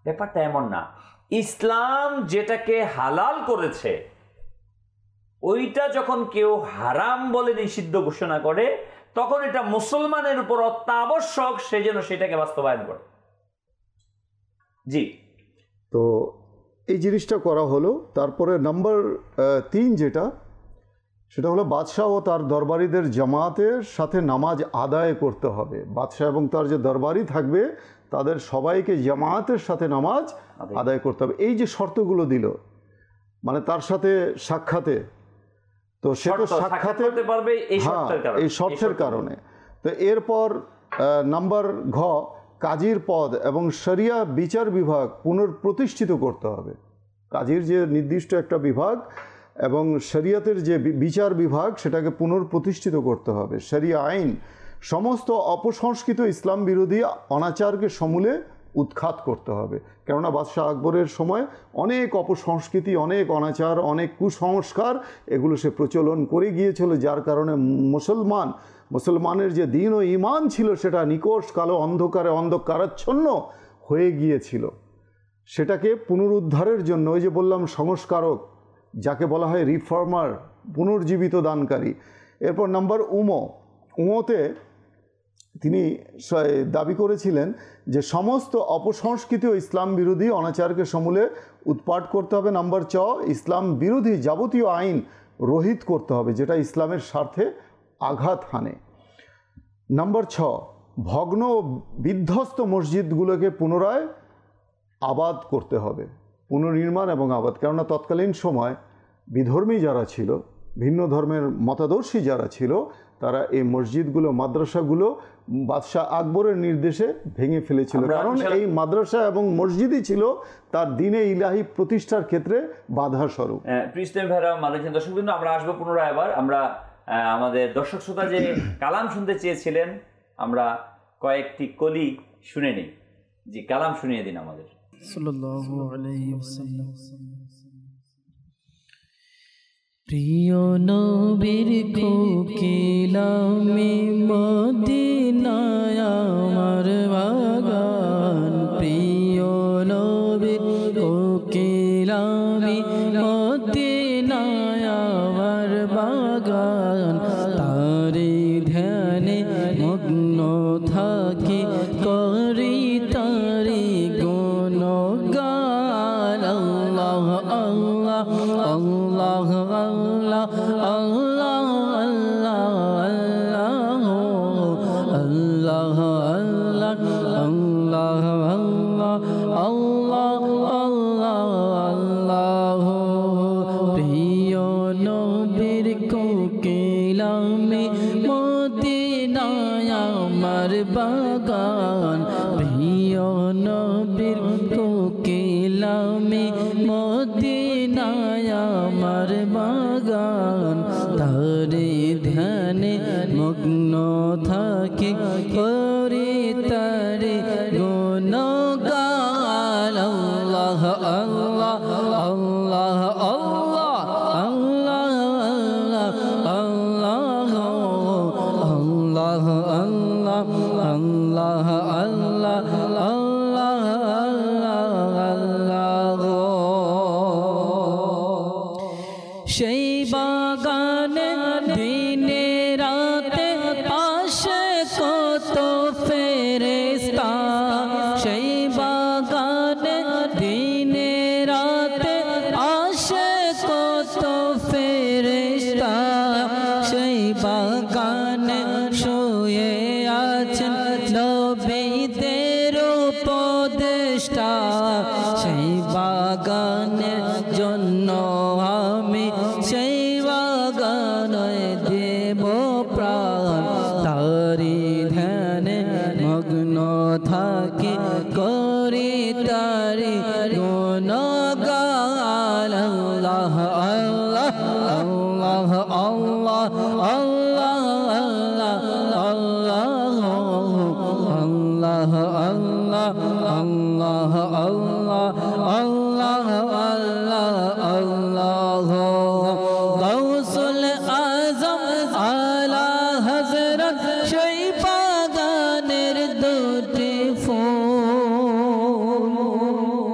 ব্যাপারটা এমন না। ইসলাম যেটাকে হালাল করেছে ওইটা যখন কেউ হারাম বলে নিষিদ্ধ ঘোষণা করে তখন এটা মুসলমানের উপর অত্যাবশ্যক সে যেন সেটাকে বাস্তবায়ন করে। জি, তো এই জিনিসটা করা হলো। তারপরে নাম্বার 3 যেটা, সেটা হলো বাদশাহ ও তার দরবারিদের জামাতের সাথে নামাজ আদায় করতে হবে। বাদশাহ এবং তার যে দরবারি থাকবে তাদের সবাইকে জামাতের সাথে নামাজ আদায় করতে হবে। এই যে শর্তগুলো দিল, মানে তার সাথে সাক্ষাতে, তো সে তো সাক্ষাৎ করতে পারবে এই শর্তের কারণে। তো এরপর নাম্বার ঘ, কাজীর পদ এবং শরিয়া বিচার বিভাগ পুনঃপ্রতিষ্ঠিত করতে হবে। কাজীর যে নির্দিষ্ট একটা বিভাগ এবং শরিয়াতের যে বিচার বিভাগ সেটাকে পুনঃপ্রতিষ্ঠিত করতে হবে। শরিয়া আইন সমস্ত অপসংস্কৃত ইসলাম বিরোধী অনাচারকে সমূলে উৎখাত করতে হবে। কেননা বাদশাহ আকবরের সময় অনেক অপসংস্কৃতি, অনেক অনাচার, অনেক কুসংস্কার এগুলো সে প্রচলন করে গিয়েছিল, যার কারণে মুসলমানের যে দিন ও ঈমান ছিল সেটা নিকষ কালো অন্ধকারাচ্ছন্ন হয়ে গিয়েছিল। সেটাকে পুনরুদ্ধারের জন্য ওই যে বললাম সংস্কারক, যাকে বলা হয় রিফর্মার, পুনর্জীবিত দানকারী। এরপর নাম্বার উমোতে তিনি দাবি করেছিলেন যে সমস্ত অপসংস্কৃত ইসলাম বিরোধী অনাচারকে সমূলে উৎপাট করতে হবে। নাম্বার চ, ইসলাম বিরোধী যাবতীয় আইন রহিত করতে হবে যেটা ইসলামের স্বার্থে আঘাত হানে। নাম্বার 6, ভগ্ন ও বিধ্বস্ত মসজিদগুলোকে পুনরায় আবাদ করতে হবে, পুনর্নির্মাণ এবং আবাদ। কেননা তৎকালীন সময় বিধর্মী যারা ছিল, ভিন্ন ধর্মের মতাদর্শী যারা ছিল, তারা এই মসজিদগুলো, মাদ্রাসাগুলো বাদশাহ আকবরের নির্দেশে ভেঙে ফেলেছিল। কারণ এই মাদ্রাসা এবং মসজিদই ছিল তার দ্বীনে ইলাহি প্রতিষ্ঠার ক্ষেত্রে বাধা স্বরূপ। প্রিয় ভাইরা, মাননীয় দর্শকবৃন্দ, আমরা আসবো পুনরায় আবার। আমরা আমাদের দর্শক শ্রোতা যে কালাম শুনতে চেয়েছিলেন, আমরা কয়েকটি কলি শুনে নিই। জি, কালাম শুনিয়ে দিন আমাদের। সাল্লাল্লাহু আলাইহি ওয়াসাল্লাম। প্রিয় নবীর কোকিলামি মদিনায় আমার বাগান, প্রিয় নবীর কোকিলামি মদিনায় আমার বাগান, তারে ধ্যানে মগ্ন থাকি করি তারি গুণগান। আল্লাহ আল্লাহ আল্লাহ আল্লাহ আল্লাহ আল্লাহ আল্লাহ আল্লাহ আল্লাহ আল্লাহ আল্লাহ। প্রিয় নবীর কোকিলামি মদিনায় আমার বাগান, প্রিয় নবীর কোকিলামি মদিনায় আমার বাগান, তারে ধ্যানে মগ্ন থাকি করি তারে গুণগান। আল্লাহ আল্লাহ আল্লাহ আল্লাহ আল্লাহ আল্লাহ আল্লাহ আল্লাহ আল্লাহ আল্লাহ আল্লাহ আল্লাহ। সেই বাগানে দিনে রাতে আসে কত ফেরেশতা, সেই বাগানে দিনে রাতে আসে কত ফেরেশতা, সেই বাগানে শুয়ে আছেন নবীদের উপদেষ্টা, সেই বাগানের জন্য আমি সেই বাগানে দেব প্রাণ, তারি ধ্যানে মগ্ন থাকি করি তারি গুণগান। আল্লাহ আল্লাহ আল্লাহ আল্লাহ আল্লাহ আল্লাহ আল্লাহ আল্লাহ আল্লাহ আল্লাহ আল্লাহ আল্লাহ। গাউসুল আজম আলা হযরত সেই বাগানের দুটি ফুল,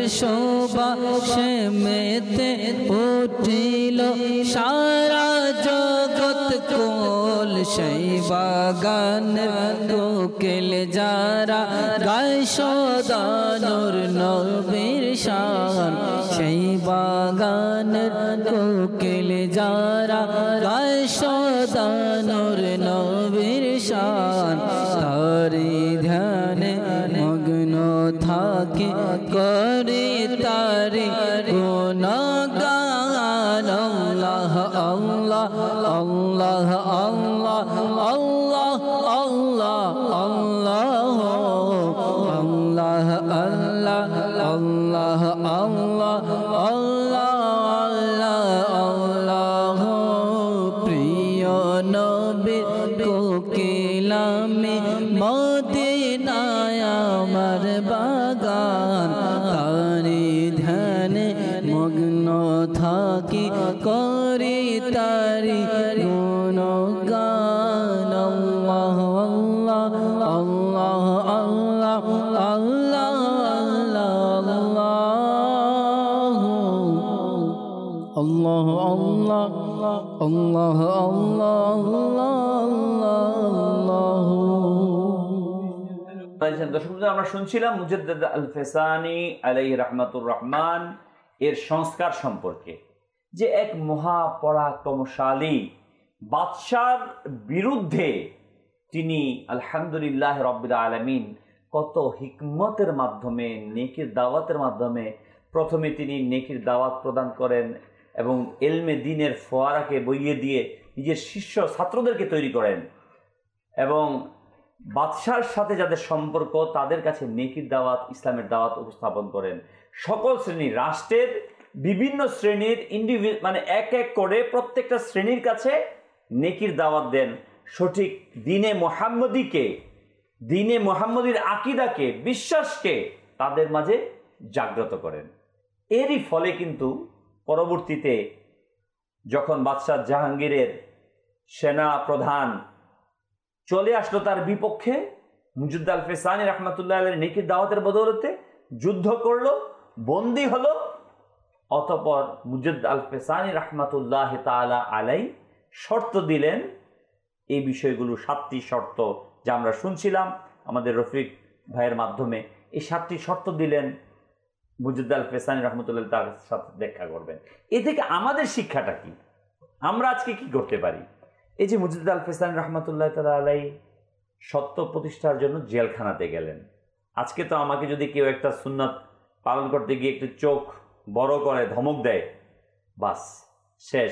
সুবাসে মেতে উঠিল সারা জগৎ কোল সেই বাগানের কোকিল যারা গায় সদা নূর নবীর শান সেই বাগানের কোকিল যারা গায় সদা নূর নবীর শান তারি ধ্যানে মগ্ন থাকে করে তারি গুণগান আল্লাহ আল্লাহ আল্লাহ আল্লাহ আল্লাহ আল্লাহ আল্লাহ আল্লাহ আল্লাহ আল্লাহ আল্লাহ আল্লাহ আল্লাহ প্রিয় নবী কোকিলামি মদিনায় আমার বাগান তারি ধ্যানে মগ্ন থাকি করি তারি গুণগান আল্লাহ আল্লাহ আল্লাহ আল্লাহ আল্লাহ আল্লাহ আল্লাহ দর্শক, আমরা শুনছিলাম মুজাদ্দিদ আল ফেসানি আলাইহি রাহমাতুর রহমান এর সংস্কার সম্পর্কে, যে এক মহাপরাক্রমশালী বাদশার বিরুদ্ধে তিনি আলহামদুলিল্লাহ রাব্বিল আলামিন কত হিকমতের মাধ্যমে, নেকির দাওয়াতের মাধ্যমে প্রথমে তিনি নেকির দাওয়াত প্রদান করেন এবং এলমে দ্বীনের ফোয়ারাকে বইয়ে দিয়ে নিজের শিষ্য ছাত্রদেরকে তৈরি করেন এবং বাদশার সাথে যাদের সম্পর্ক তাদের কাছে নেকির দাওয়াত, ইসলামের দাওয়াত উপস্থাপন করেন। সকল শ্রেণীর, রাষ্ট্রের বিভিন্ন শ্রেণীর মানে এক এক করে প্রত্যেকটা শ্রেণীর কাছে নেকির দাওয়াত দেন। সঠিক দ্বীনে মুহাম্মদীকে, দ্বীনে মুহাম্মদীর আকীদাকে, বিশ্বাসকে তাদের মাঝে জাগ্রত করেন। এরই ফলে কিন্তু পরবর্তীতে যখন বাদশাহ জাহাঙ্গীরের সেনা প্রধান চলে আসলো তার বিপক্ষে, মুজাদ্দিদ আল ফেসানি রাহমাতুল্লাহ আলাইহির নেকির দাওয়াতের বদৌলতে যুদ্ধ করলো, বন্দী হলো। অতঃপর মুজাদ্দিদ আল ফেসানি রাহমাতুল্লাহ তাআলা আলাইহি শর্ত দিলেন, এই বিষয়গুলো 7টি শর্ত যা আমরা শুনছিলাম আমাদের রফিক ভাইয়ের মাধ্যমে। এই 7টি শর্ত দিলেন, মুজাদ্দিদ আল ফেসানি রাহমাতুল্লাহ তার সাথে দেখা করবেন। এ থেকে আমাদের শিক্ষাটা কি, আমরা আজকে কি করতে পারি? এই যে মুজাদ্দিদ আল ফেসানি রাহমাতুল্লাহ তাআলা আলাইহি সত্য প্রতিষ্ঠার জন্য জেলখানাতে গেলেন। আজকে তো আমাকে যদি কেউ একটা সুন্নাত পালন করতে গিয়ে একটু চোখ বড় করে ধমক দেয়, বাস শেষ।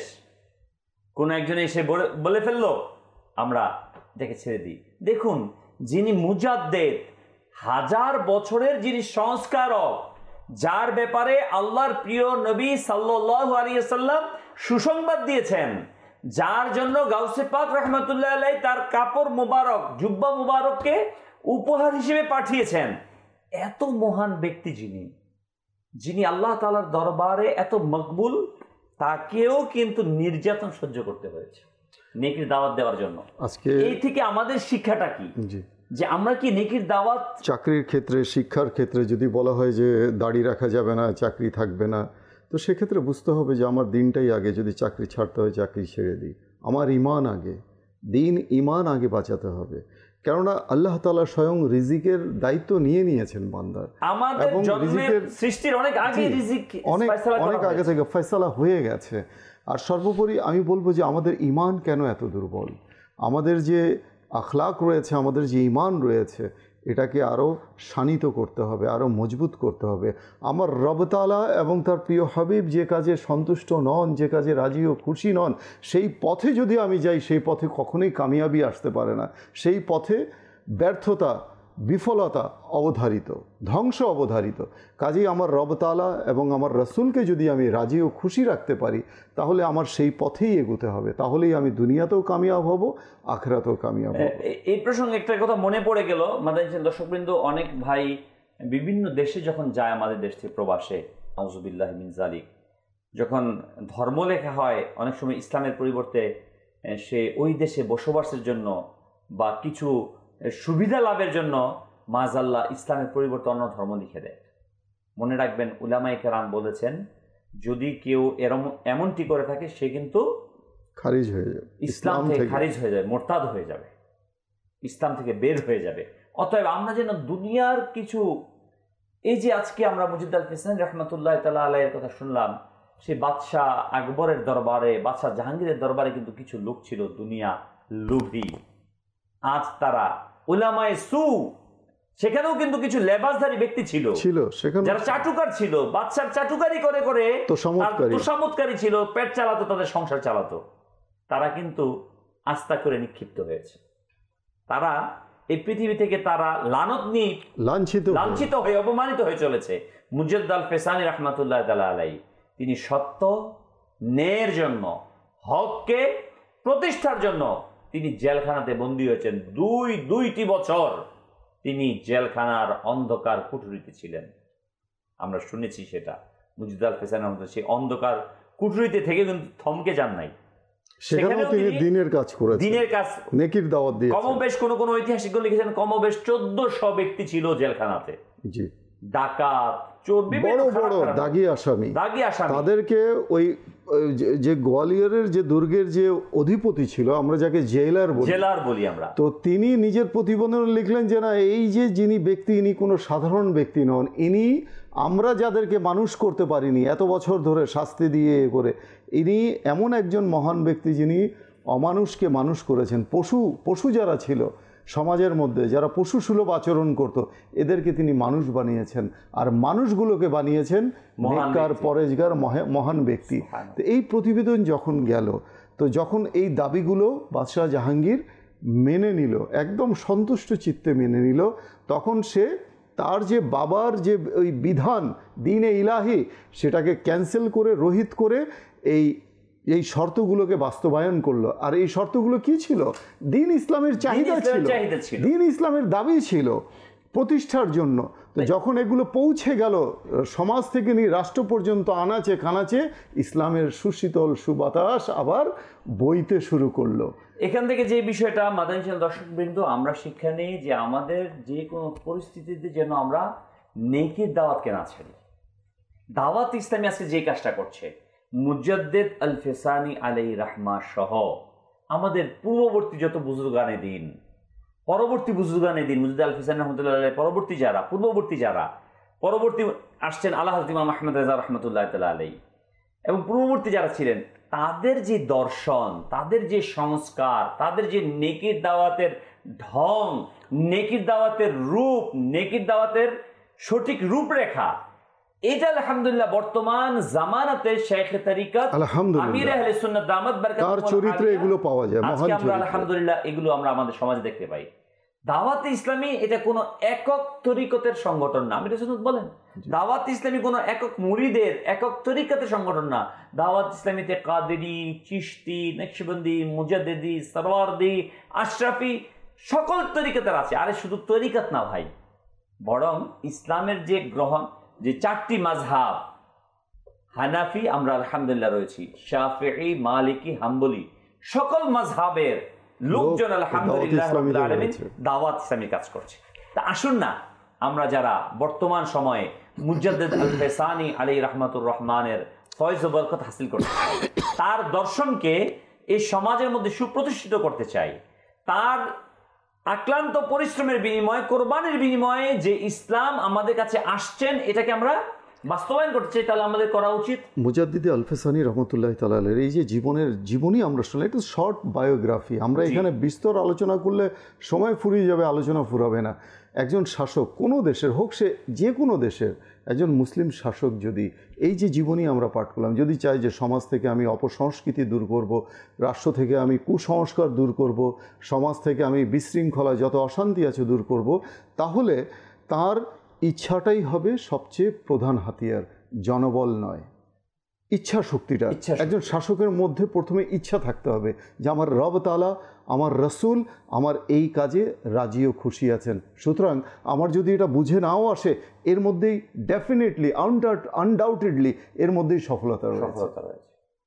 কোন একজন এসে বলে ফেললো, আমরা দেখে ছেড়ে দিই। দেখুন, যিনি মুজাদ্দিদ, 1000 বছরের যিনি সংস্কারক, যার ব্যাপারে আল্লাহর প্রিয় নবী সাল্লাল্লাহু আলাইহি ওয়াসাল্লাম সুসংবাদ দিয়েছেন, যার জন্য গাউসে পাক রাহমাতুল্লাহ আলাইহি তার কাপড় মুবারক, জুব্বা মুবারককে উপহার হিসেবে পাঠিয়েছেন, এত মহান ব্যক্তি যিনি আল্লাহ তাআলার দরবারে এত মকবুল, তাকেও কিন্তু নির্যাতন সহ্য করতে হয়েছে নেকির দাওয়াত দেওয়ার জন্য। আজকে এই থেকে আমাদের শিক্ষাটা কি, যে আমরা কি নেকির দাওয়াত? চাকরির ক্ষেত্রে, শিক্ষার ক্ষেত্রে যদি বলা হয় যে দাড়ি রাখা যাবে না, চাকরি থাকবে না, তো সেক্ষেত্রে বুঝতে হবে যে আমার দিনটাই আগে। যদি চাকরি ছাড়তে হয় চাকরি ছেড়ে দিই, আমার ইমান আগে, দিন ইমান আগে বাঁচাতে হবে। কেননা আল্লাহ তাআলা স্বয়ং রিজিকের দায়িত্ব নিয়েছেন বান্দার, এবং রিজিকের সৃষ্টির অনেক আগে রিজিক অনেক আগে থেকে ফয়সালা হয়ে গেছে। আর সর্বোপরি আমি বলবো যে আমাদের ইমান কেন এত দুর্বল, আমাদের যে আখলাক রয়েছে, আমাদের যে ইমান রয়েছে, এটাকে আরও শানিত করতে হবে, আরও মজবুত করতে হবে। আমার রব তাআলা এবং তার প্রিয় হাবিব যে কাজে সন্তুষ্ট নন, যে কাজে রাজি ও খুশি নন, সেই পথে যদি আমি যাই, সেই পথে কখনোই কামিয়াবি আসতে পারে না। সেই পথে ব্যর্থতা, বিফলতা অবধারিত, ধ্বংস অবধারিত। কাজেই আমার রব তাআলা এবং আমার রাসূলকে যদি আমি রাজি ও খুশি রাখতে পারি, তাহলে আমার সেই পথেই এগোতে হবে। তাহলেই আমি দুনিয়াতেও কামিয়াব হব, আখিরাতেও কামিয়াব হব। এই প্রসঙ্গে একটা কথা মনে পড়ে গেল, মাদানী দর্শকবৃন্দ, অনেক ভাই বিভিন্ন দেশে যখন যায়, আমাদের দেশ থেকে প্রবাসে, আউযুবিল্লাহি মিন যালিক, যখন ধর্ম লেখা হয়, অনেক সময় ইসলামের পরিবর্তে সে ওই দেশে বসবাসের জন্য বা কিছু সুবিধা লাভের জন্য মাযাল্লাহ ইসলামের পরিবর্তে অন্য ধর্ম লিখে দেয়। মনে রাখবেন উলামায়ে কেরাম বলেছেন যদি কেউ এমনটি করে থাকে সে কিন্তু খারিজ হয়ে যাবে, ইসলাম থেকে খারিজ হয়ে যাবে, মোরতাদ হয়ে যাবে, ইসলাম থেকে বের হয়ে যাবে। অতএব আমরা যেন দুনিয়ার কিছু, এই যে আজকে আমরা মুজিদ আল-ফিসানি রহমতুল্লাহ তাআলা আলাইহির কথা শুনলাম, সেই বাদশাহ আকবরের দরবারে, বাদশাহ জাহাঙ্গীরের দরবারে কিন্তু কিছু লোক ছিল দুনিয়া লোভী। আজ তারা উলামায়ে সু, সেখানেও কিন্তু কিছু লেবাসধারী ব্যক্তি ছিল যারা চাটুকার ছিল, বাদশার চাটুকারি করে করে তোষামতকারী ছিল, পেট চালাতো, তাদের সংসার চালাতো। তারা কিন্তু আস্থা করে নিক্ষিপ্ত হয়েছে। তারা এই পৃথিবী থেকে তারা লাঞ্ছিত হয়ে অপমানিত হয়ে চলেছে। মুজাদ্দিদ আল-ফিসানি রহমতুল্লাহ তাআলা আলাইহি তিনি সত্য ন্যায়ের জন্য, হককে প্রতিষ্ঠার জন্য তিনি জেলখানাতে বন্দী হয়েছেন। দুইটি বছর তিনি জেলখানার অন্ধকার কুঠুরিতে ছিলেন। আমরা শুনেছি সেটা। মুজাদ্দিদ আল-ফিসানি রহমতুল্লাহ সেই অন্ধকার কুঠুরিতে থেকে কিন্তু থমকে যান নাই, সেখানেও তিনি দিনের কাজ করেছেন, দিনের কাজ, নেকির দাওয়াত দিয়েছেন। কমবেশ কোন ঐতিহাসিকগণ লিখেছেন কমবেশ 1400 ব্যক্তি ছিল জেলখানাতে। জি, ডাকাত, চোর, বড় বড় দাগি আসামি, তাদেরকে ওই যে গোয়ালিয়রের যে দুর্গের যে অধিপতি ছিল, আমরা যাকে জেলার বলি আমরা, তো তিনি নিজের প্রতিবেদনে লিখলেন যে না, এই যে যিনি ব্যক্তি, ইনি কোনো সাধারণ ব্যক্তি নন, ইনি আমরা যাদেরকে মানুষ করতে পারিনি এত বছর ধরে শাস্তি দিয়ে করে, ইনি এমন একজন মহান ব্যক্তি যিনি অমানুষকে মানুষ করেছেন। পশু যারা ছিল সমাজের মধ্যে, যারা পশু সুলভ আচরণ করত, এদেরকে তিনি মানুষ বানিয়েছেন, আর মানুষগুলোকে বানিয়েছেন নেককার, পরেজগার, মহান ব্যক্তি। তো এই প্রতিবেদন যখন গেল, তো যখন এই দাবিগুলো বাদশাহ জাহাঙ্গীর মেনে নিল, একদম সন্তুষ্ট চিত্তে মেনে নিল, তখন সে তার যে বাবার যে ওই বিধান দ্বীনে ইলাহি, সেটাকে ক্যান্সেল করে, রহিত করে এই শর্তগুলোকে বাস্তবায়ন করলো। আর এই শর্তগুলো কি ছিল? দ্বীন ইসলামের চাহিদা ছিল, দ্বীন ইসলামের দাবি ছিল প্রতিষ্ঠার জন্য। তো যখন এগুলো পৌঁছে গেল সমাজ থেকে নিয়ে রাষ্ট্র পর্যন্ত, আনাচে কানাচে ইসলামের সুশীতল সুবাতাস আবার বইতে শুরু করলো। এখান থেকে যে বিষয়টা মাদানী চ্যানেল দর্শকবৃন্দ আমরা শিক্ষা নেই যে আমাদের যে কোনো পরিস্থিতিতে যেন আমরা নেকির দাওয়াতকে না ছাড়ি। দাওয়াত ইসলামী আজকে যে কাজটা করছে, মুজাদ্দিদ আল-ফিসানি আলাইহি রাহমা সহ আমাদের পূর্ববর্তী যত বুজুর্গানে দিন, পরবর্তী বুজুর্গানে দিন, মুজাদ্দিদ আল-ফিসানি রহমতুল্লাহ আলাইহি পরবর্তী যারা, পরবর্তী আসছেন আল্লাহ হযরত ইমাম আহমদ রেজা রহমতুল্লাহ তাআলা আলাইহি, এবং পূর্ববর্তী যারা ছিলেন, তাদের যে দর্শন, তাদের যে সংস্কার, তাদের যে নেকির দাওয়াতের ঢং, নেকির দাওয়াতের রূপ, নেকির দাওয়াতের সঠিক রূপরেখা, এটা আলহামদুলিল্লাহ বর্তমান জামানাতে শেখে তরিকত আমির আহলে সুন্নাত দামাত বারাকাতুহু তার চরিত্রে এগুলো পাওয়া যায়। আজকে আমরা আলহামদুলিল্লাহ এগুলো আমরা আমাদের সমাজে দেখতে পাই। দাওয়াত ইসলামী এটা কোনো একক তরিকতের সংগঠন না। আমির সুন্নাত বলেন দাওয়াত ইসলামী কোনো একক মুরিদের, একক তরিকতের সংগঠন না। দাওয়াত ইসলামীতে কাদেরি, চিশতি, নকশবন্দি, মুজাদ্দিদি, সরওয়ারদি, আশরাফি সকল তরিকতের আছে। আরে শুধু তরিকত না ভাই, বরং ইসলামের যে গ্রহণ, যে 4টি মাযহাব, হানাফি আমরা আলহামদুলিল্লাহ রয়েছি, শাফিঈ, মালিকি, হাম্বলি, সকল মাযহাবের লোকজন আলহামদুলিল্লাহ রাব্বুল আলামিন দাওয়াত ইসলামী কাজ করছে। তা আসুন না আমরা যারা বর্তমান সময়ে মুজাদ্দিদ আল-ফিসানি আলাইহি রাহমাতুর রহমানের ফয়জ ও বরকত হাসিল করতে চাই, তার দর্শনকে এই সমাজের মধ্যে সুপ্রতিষ্ঠিত করতে চাই, তার আক্লান্ত পরিশ্রমের বিনিময়ে, কোরবানির বিনিময়ে যে ইসলাম আমাদের কাছে আসছেন, এটাকে আমরা বাস্তবায়ন করতে চাই, তাহলে আমাদের করা উচিত। মুজাদ্দিদ আল-ফিসানি রহমতুল্লাহ তাআলা আলাইহি এই যে জীবনী আমরা শুনলাম, এটা শর্ট বায়োগ্রাফি। আমরা এখানে বিস্তর আলোচনা করলে সময় ফুরিয়ে যাবে, আলোচনা ফুরাবে না। একজন শাসক কোনো দেশের হোক, সে যে কোনো দেশের একজন মুসলিম শাসক যদি এই যে জীবনী আমরা পাঠ করলাম, যদি চাই যে সমাজ থেকে আমি অপসংস্কৃতি দূর করব, রাষ্ট্র থেকে আমি কুসংস্কার দূর করব, সমাজ থেকে আমি বিশৃঙ্খলা, যত অশান্তি আছে দূর করব, তাহলে তার ইচ্ছাটাই হবে সবচেয়ে প্রধান হাতিয়ার, জনবল নয়, ইচ্ছা শক্তিটা। একজন শাসকের মধ্যে প্রথমে ইচ্ছা থাকতে হবে যে আমার রব তাআলা, আমার রসুল আমার এই কাজে রাজি ও খুশি আছেন। সুতরাং আমার যদি এটা বুঝে নাও আসে, এর মধ্যেই ডেফিনেটলি, আনডাউটেডলি এর মধ্যেই সফলতা রয়েছে।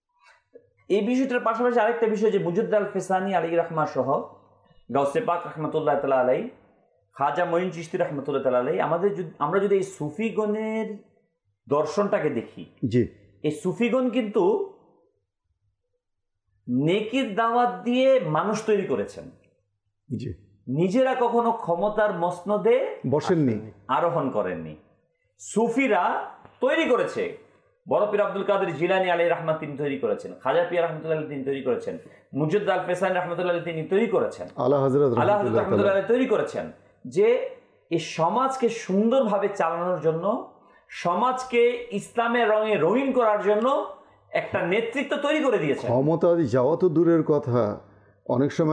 এই বিষয়টার পাশাপাশি আরেকটা বিষয় যে মুজাদ্দিদ আল-ফিসানি আলাইহি রাহমা সহ গাউসে পাক রাহমাতুল্লাহ তাআলা আলাইহি, খাজা মঈন চিশতি রাহমাতুল্লাহ তাআলা আলাইহি, আমরা যদি এই সুফিগণের দর্শনটাকে দেখি, জি, এই সুফিগণ কিন্তু নেকির দাওয়াত দিয়ে মানুষ তৈরি করেছেন, জি, নিজেরা কখনো ক্ষমতার মসনদে বসেননি, আরোহণ করেননি। সুফিরা তৈরি করেছে। বড় পীর আব্দুল কাদের জিলানী আলাইহির রাহমাত তিনি তৈরি করেছেন, খাজা পিয়া রাহমাতুল্লাহ তিনি তৈরি করেছেন, মুজাদ্দিদ আল ফেসানি রাহমাতুল্লাহ তিনি তৈরি করেছেন, আলা হযরত রাহমাতুল্লাহ তৈরি করেছেন, যে এই সমাজকে সুন্দরভাবে চালানোর জন্য, সমাজকে ইসলামের রঙে রঙিন করার জন্য একটা নেতৃত্ব তৈরি করে দিয়েছে। ক্ষমতা যাওয়া তো দূরের কথা, অনেক সময়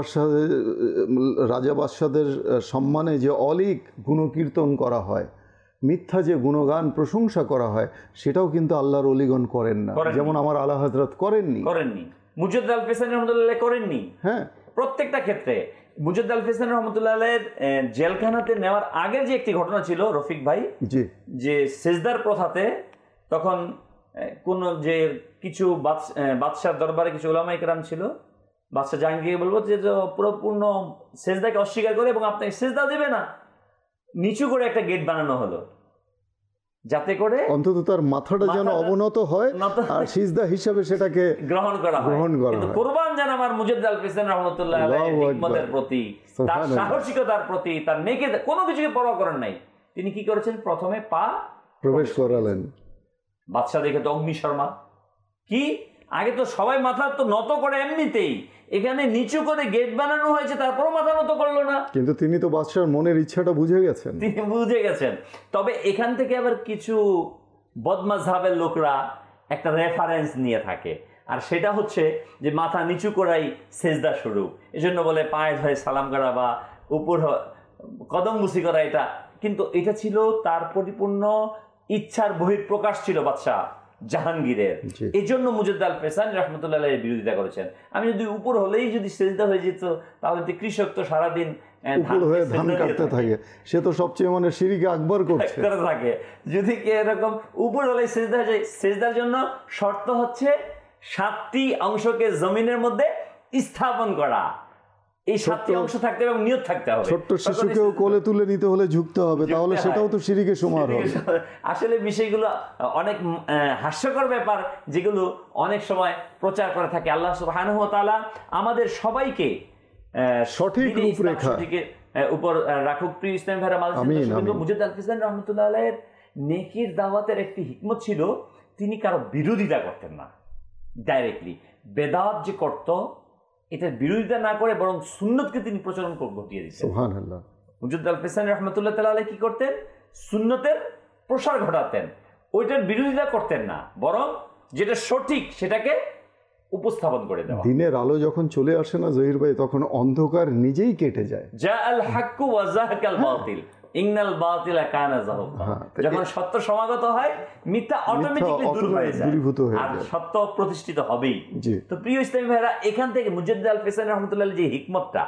রাজা বাদশাদের সম্মানে যে অলিক গুণকীর্তন করা হয়, মিথ্যা যে গুণগান প্রশংসা করা হয়, সেটাও কিন্তু আল্লাহর অলিগণ করেন না। যেমন আমার আলা হযরত করেননি, মুজাদ্দিদ আল ফেসানি রহমাতুল্লাহ করেননি। হ্যাঁ, প্রত্যেকটা ক্ষেত্রে মুজাদ্দিদ আল ফেসানি রহমাতুল্লাহের জেলখানাতে নেওয়ার আগের যে একটি ঘটনা ছিল রফিক ভাই, যে সেজদার প্রথাতে তখন কোন যে কিছু বাদশার দরবারে কিছু উলামায়ে কেরাম ছিল, বাদশা জাহাঙ্গীরকে বলবো যে পুরোপূর্ণ সেজদাকে অস্বীকার করে এবং আপনাকে সেজদা দেবে না, নিচু করে একটা গেট বানানো হলো, যাতে করে অন্তত তার মাথাটা যেন অবনত হয় আর সিজদা হিসাবে সেটাকে গ্রহণ করা হয়। কিন্তু কুরবান যেন আমার মুজাদ্দিদ আল ফেসানি রাহমাতুল্লাহ আলাইহির হিকমতের প্রতি, তার সাহসিকতার প্রতি, তার নেকি কোনো কিছুকে পরোয়া করেন নাই। তিনি কি করেছেন, প্রথমে পা প্রবেশ করালেন। বাদশা দেখে তো অগ্নিশর্মা, কি আগে তো সবাই মাথা তো নত করে এমনিতেই, এখানে নিচু করে গেট বানানো হয়েছে, তারপরও মাথা নত করলো না। কিন্তু তিনি তো বাদশার মনের ইচ্ছাটা বুঝে গেছেন, তিনি বুঝে গেছেন। তবে এখান থেকে আবার কিছু বদমাযহাবের লোকরা একটা রেফারেন্স নিয়ে থাকে, আর সেটা হচ্ছে যে মাথা নিচু করাই সেজদা শুরু, এজন্য বলে পায়ে ধরে সালাম করা বা উপর কদম বুসি করা, এটা কিন্তু এটা ছিল তার পরিপূর্ণ ইচ্ছার বহিঃপ্রকাশ ছিল বাদশাহ জাহাঙ্গীরের। এই জন্য মুজাদ্দিদ আল ফেসানি রাহমাতুল্লাহ আলাইহি বিরোধিতা করেছেন। আমি যদি উপর হলেই যদি সেজদা হয়ে যেত, তাহলে তো কৃষক তো সারাদিন উপর হয়ে ধান কাটতে থাকে, সে তো সবচেয়ে মানে শিরকে আকবার করছে থাকে। যদি এরকম উপর হলেই সেজদা হয়ে যায়, সেজদার জন্য শর্ত হচ্ছে 7টি অংশকে জমিনের মধ্যে স্থাপন করা, এই 7টি অংশ থাকতে হবে এবং নিয়ত থাকতে হবে। ছোট্ট শিশুকেও কোলে তুলে নিতে হলে ঝুঁকতে হবে, তাহলে সেটাও তো শিরকে সমান হবে। আসলে বিষয়গুলো অনেক হাস্যকর ব্যাপার, যেগুলো অনেক সময় প্রচার করে থাকে। আল্লাহ সুবহানাহু ওয়া তাআলা আমাদের সবাইকে সঠিক রূপরেখা উপর রাখুক। প্রিয় ইসলামী ভাইরা, মুজাদ্দিদ আল ফেসানি রাহমাতুল্লাহ আলাইহির নেকির দাওয়াতের একটি হিকমত ছিল, তিনি কারো বিরোধিতা করতেন না ডাইরেক্টলি। বেদাত যে করত, এটার বিরোধিতা না করে বরং সুন্নতকে তিনি প্রচলন ঘটিয়ে দিতেন। সুবহানাল্লাহ। মুজাদ্দিদ আল ফেসানি রাহমাতুল্লাহ তাআলা আলাইহি কি করতেন, সুন্নতের প্রসার ঘটাতেন, ওইটার বিরোধিতা করতেন না, বরং যেটা সঠিক সেটাকে উপস্থাপন করে দেওয়া। দিনের আলো যখন চলে আসে না জহির ভাই, তখন অন্ধকার নিজেই কেটে যায়। জাআল হাক্কু ওয়া যাহাকাল বাতিল ইন্নাল বাতিলা কানা যাহুকা। যখন সত্য সমাগত হয়, মিথ্যা অটোমেটিক্যালি দূর হয়ে যায়, আর সত্য প্রতিষ্ঠিত হবেই। তো প্রিয় ইসলামী ভাইরা, এখান থেকে মুজাদ্দিদ আল ফেসানি রাহমাতুল্লাহ আলাইহি যে হিকমতটা,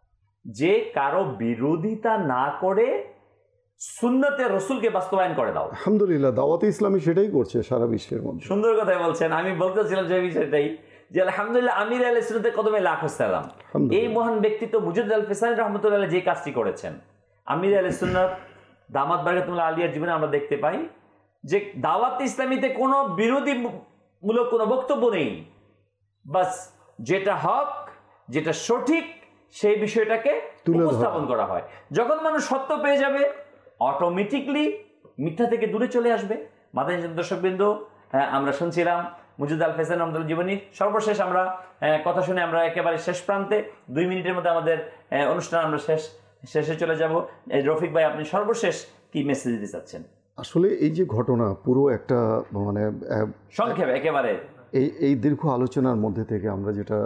যে কারো বিরোধিতা না করে সুন্নতে রাসূলকে বাস্তবায়ন করে দাও। আলহামদুলিল্লাহ, দাওয়াতে ইসলামী সেটাই করছে সারা বিশ্বের মধ্যে। সুন্দর কথাই বলছেন। আমি বলতেছিলাম যে বিষয়টাই, যে আলহামদুলিল্লাহ আমির আহলে সুন্নাতের কদমে লাখ সালাম। এই মহান ব্যক্তিত্ব মুজাদ্দিদ আল ফেসানি রাহমাতুল্লাহ আলাইহি যে কাজটি করেছেন, আমির আহলে সুন্নাত দামাত বারকাতুল্লাহ আলিয়ার জীবনে আমরা দেখতে পাই যে দাওয়াত ইসলামীতে কোনো বিরোধীমূলক কোনো বক্তব্য নেই, বাস যেটা হক, যেটা সঠিক, সেই বিষয়টাকে উপস্থাপন করা হয়। যখন মানুষ সত্য পেয়ে যাবে, অটোমেটিকলি মিথ্যা থেকে দূরে চলে আসবে। মাদানী দর্শকবৃন্দ, আমরা শুনছিলাম মুজাদ্দিদ আল ফেসানি রাহমাতুল্লাহ জীবনী। সর্বশেষ আমরা কথা শুনে আমরা একেবারে শেষ প্রান্তে, 2 মিনিটের মধ্যে আমাদের অনুষ্ঠান আমরা শেষে চলে যাব। রফিক ভাই, আপনি সর্বশেষ কি মেসেজ দিতে চাচ্ছেন? আসলে এই যে ঘটনা, পুরো একটা মানে সংক্ষেপে একেবারে এই দীর্ঘ আলোচনার মধ্যে থেকে আমরা যেটা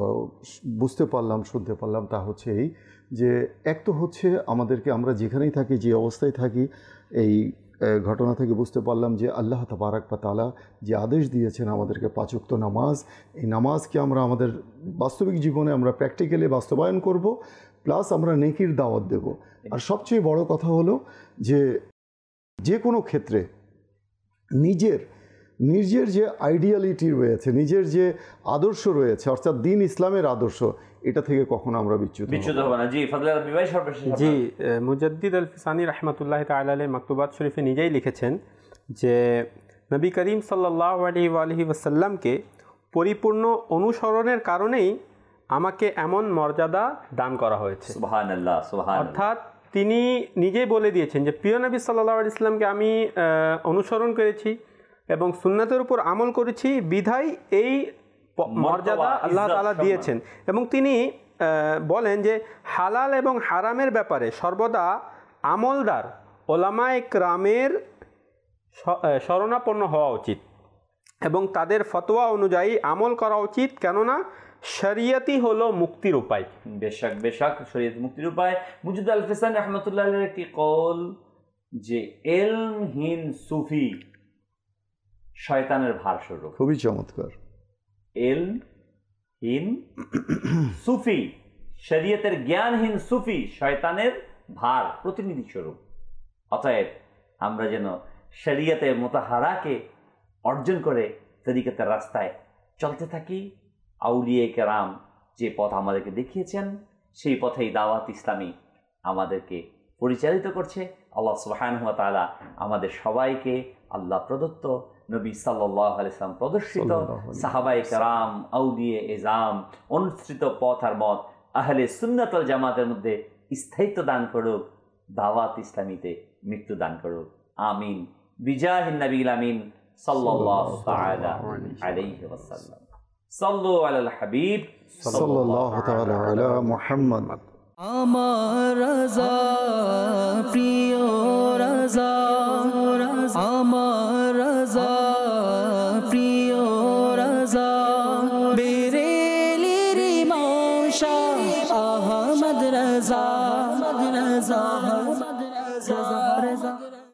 বুঝতে পারলাম, শুনতে পারলাম, তা হচ্ছে এই যে এক তো হচ্ছে আমাদেরকে, আমরা যেখানেই থাকি, যে অবস্থায় থাকি, এই ঘটনা থেকে বুঝতে পারলাম যে আল্লাহ তাবারাক ওয়া তাআলা যে আদেশ দিয়েছেন আমাদেরকে 5 ওয়াক্ত নামাজ, এই নামাজকে আমরা আমাদের বাস্তবিক জীবনে আমরা প্র্যাকটিক্যালি বাস্তবায়ন করব, প্লাস আমরা নেকির দাওয়াত দেব। আর সবচেয়ে বড় কথা হলো যে কোনো ক্ষেত্রে নিজের যে আইডিয়ালিটি রয়েছে, নিজের যে আদর্শ রয়েছে, অর্থাৎ দ্বীন ইসলামের আদর্শ, এটা থেকে কখনো আমরা বিচ্যুত হব না। জি ফাদলে রাব্বি ভাই, সর্বশেষ। জি, মুজাদ্দিদ আল ফেসানি রাহমাতুল্লাহি তাআলা আলাইহি মাকতুবাত শরীফে নিজেই লিখেছেন যে নবী করিম সাল্লাল্লাহু আলাইহি ওয়াসাল্লামকে পরিপূর্ণ অনুসরণের কারণেই আমাকে এমন মর্যাদা দান করা হয়েছে। সুবহানাল্লাহ, সুবহানাল্লাহ। অর্থাৎ তিনি নিজেই বলে দিয়েছেন যে প্রিয় নবী সাল্লাল্লাহু আলাইহি ওয়াসাল্লামকে আমি অনুসরণ করেছি এবং সুন্নাতের উপর আমল করেছি, বিধায় এই মর্যাদা আল্লাহ তাআলা দিয়েছেন। এবং তিনি বলেন যে হালাল এবং হারামের ব্যাপারে সর্বদা আমলদার ওলামায়ে কেরামের শরণাপন্ন হওয়া উচিত এবং তাদের ফতোয়া অনুযায়ী আমল করা উচিত, কেননা শরিয়তই হলো মুক্তির উপায়। বেশক বেশক, শরীয়ত মুক্তির উপায়। মুজাদ্দিদ আল-ফিসানি রাহমাতুল্লাহ আলাইহির একটি কওল যে ইলমহীন সুফি শয়তানের ভার স্বরূপ। খুবই চমৎকার। ইলমহীন সুফি, শরীয়তের জ্ঞানহীন সুফি শয়তানের ভার প্রতিনিধি স্বরূপ। অতএব আমরা যেন শরীয়তে মুতাহারাকে অর্জন করে তরিকতের রাস্তায় চলতে থাকি। আউলিয়ে কেরাম যে পথ আমাদেরকে দেখিয়েছেন সেই পথেই দাওয়াত ইসলামী আমাদেরকে পরিচালিত করছে। আল্লাহ সুবহানাহু ওয়া তাআলা আমাদের সবাইকে আল্লাহ প্রদত্ত, নবী সাল্লাল্লাহু আলাইহি ওয়াসাল্লাম প্রদর্শিত, সাহাবায়ে কেরাম, আউলিয়ে এজাম অনুসৃত পথ আর মত আহলে সুন্নাত ওয়াল জামাতের মধ্যে স্থায়িত্ব দান করুক, দাওয়াত ইসলামীতে মৃত্যু দান করুক। আমিন। বিজাহিন নবীল আমিন সাল্লাল্লাহু তাআলা আলাইহি ওয়াসাল্লাম। সাল্লু আলাল হাবিব সাল্লাল্লাহু তাআলা আলা মুহাম্মদ। আমার রাজা প্রিয়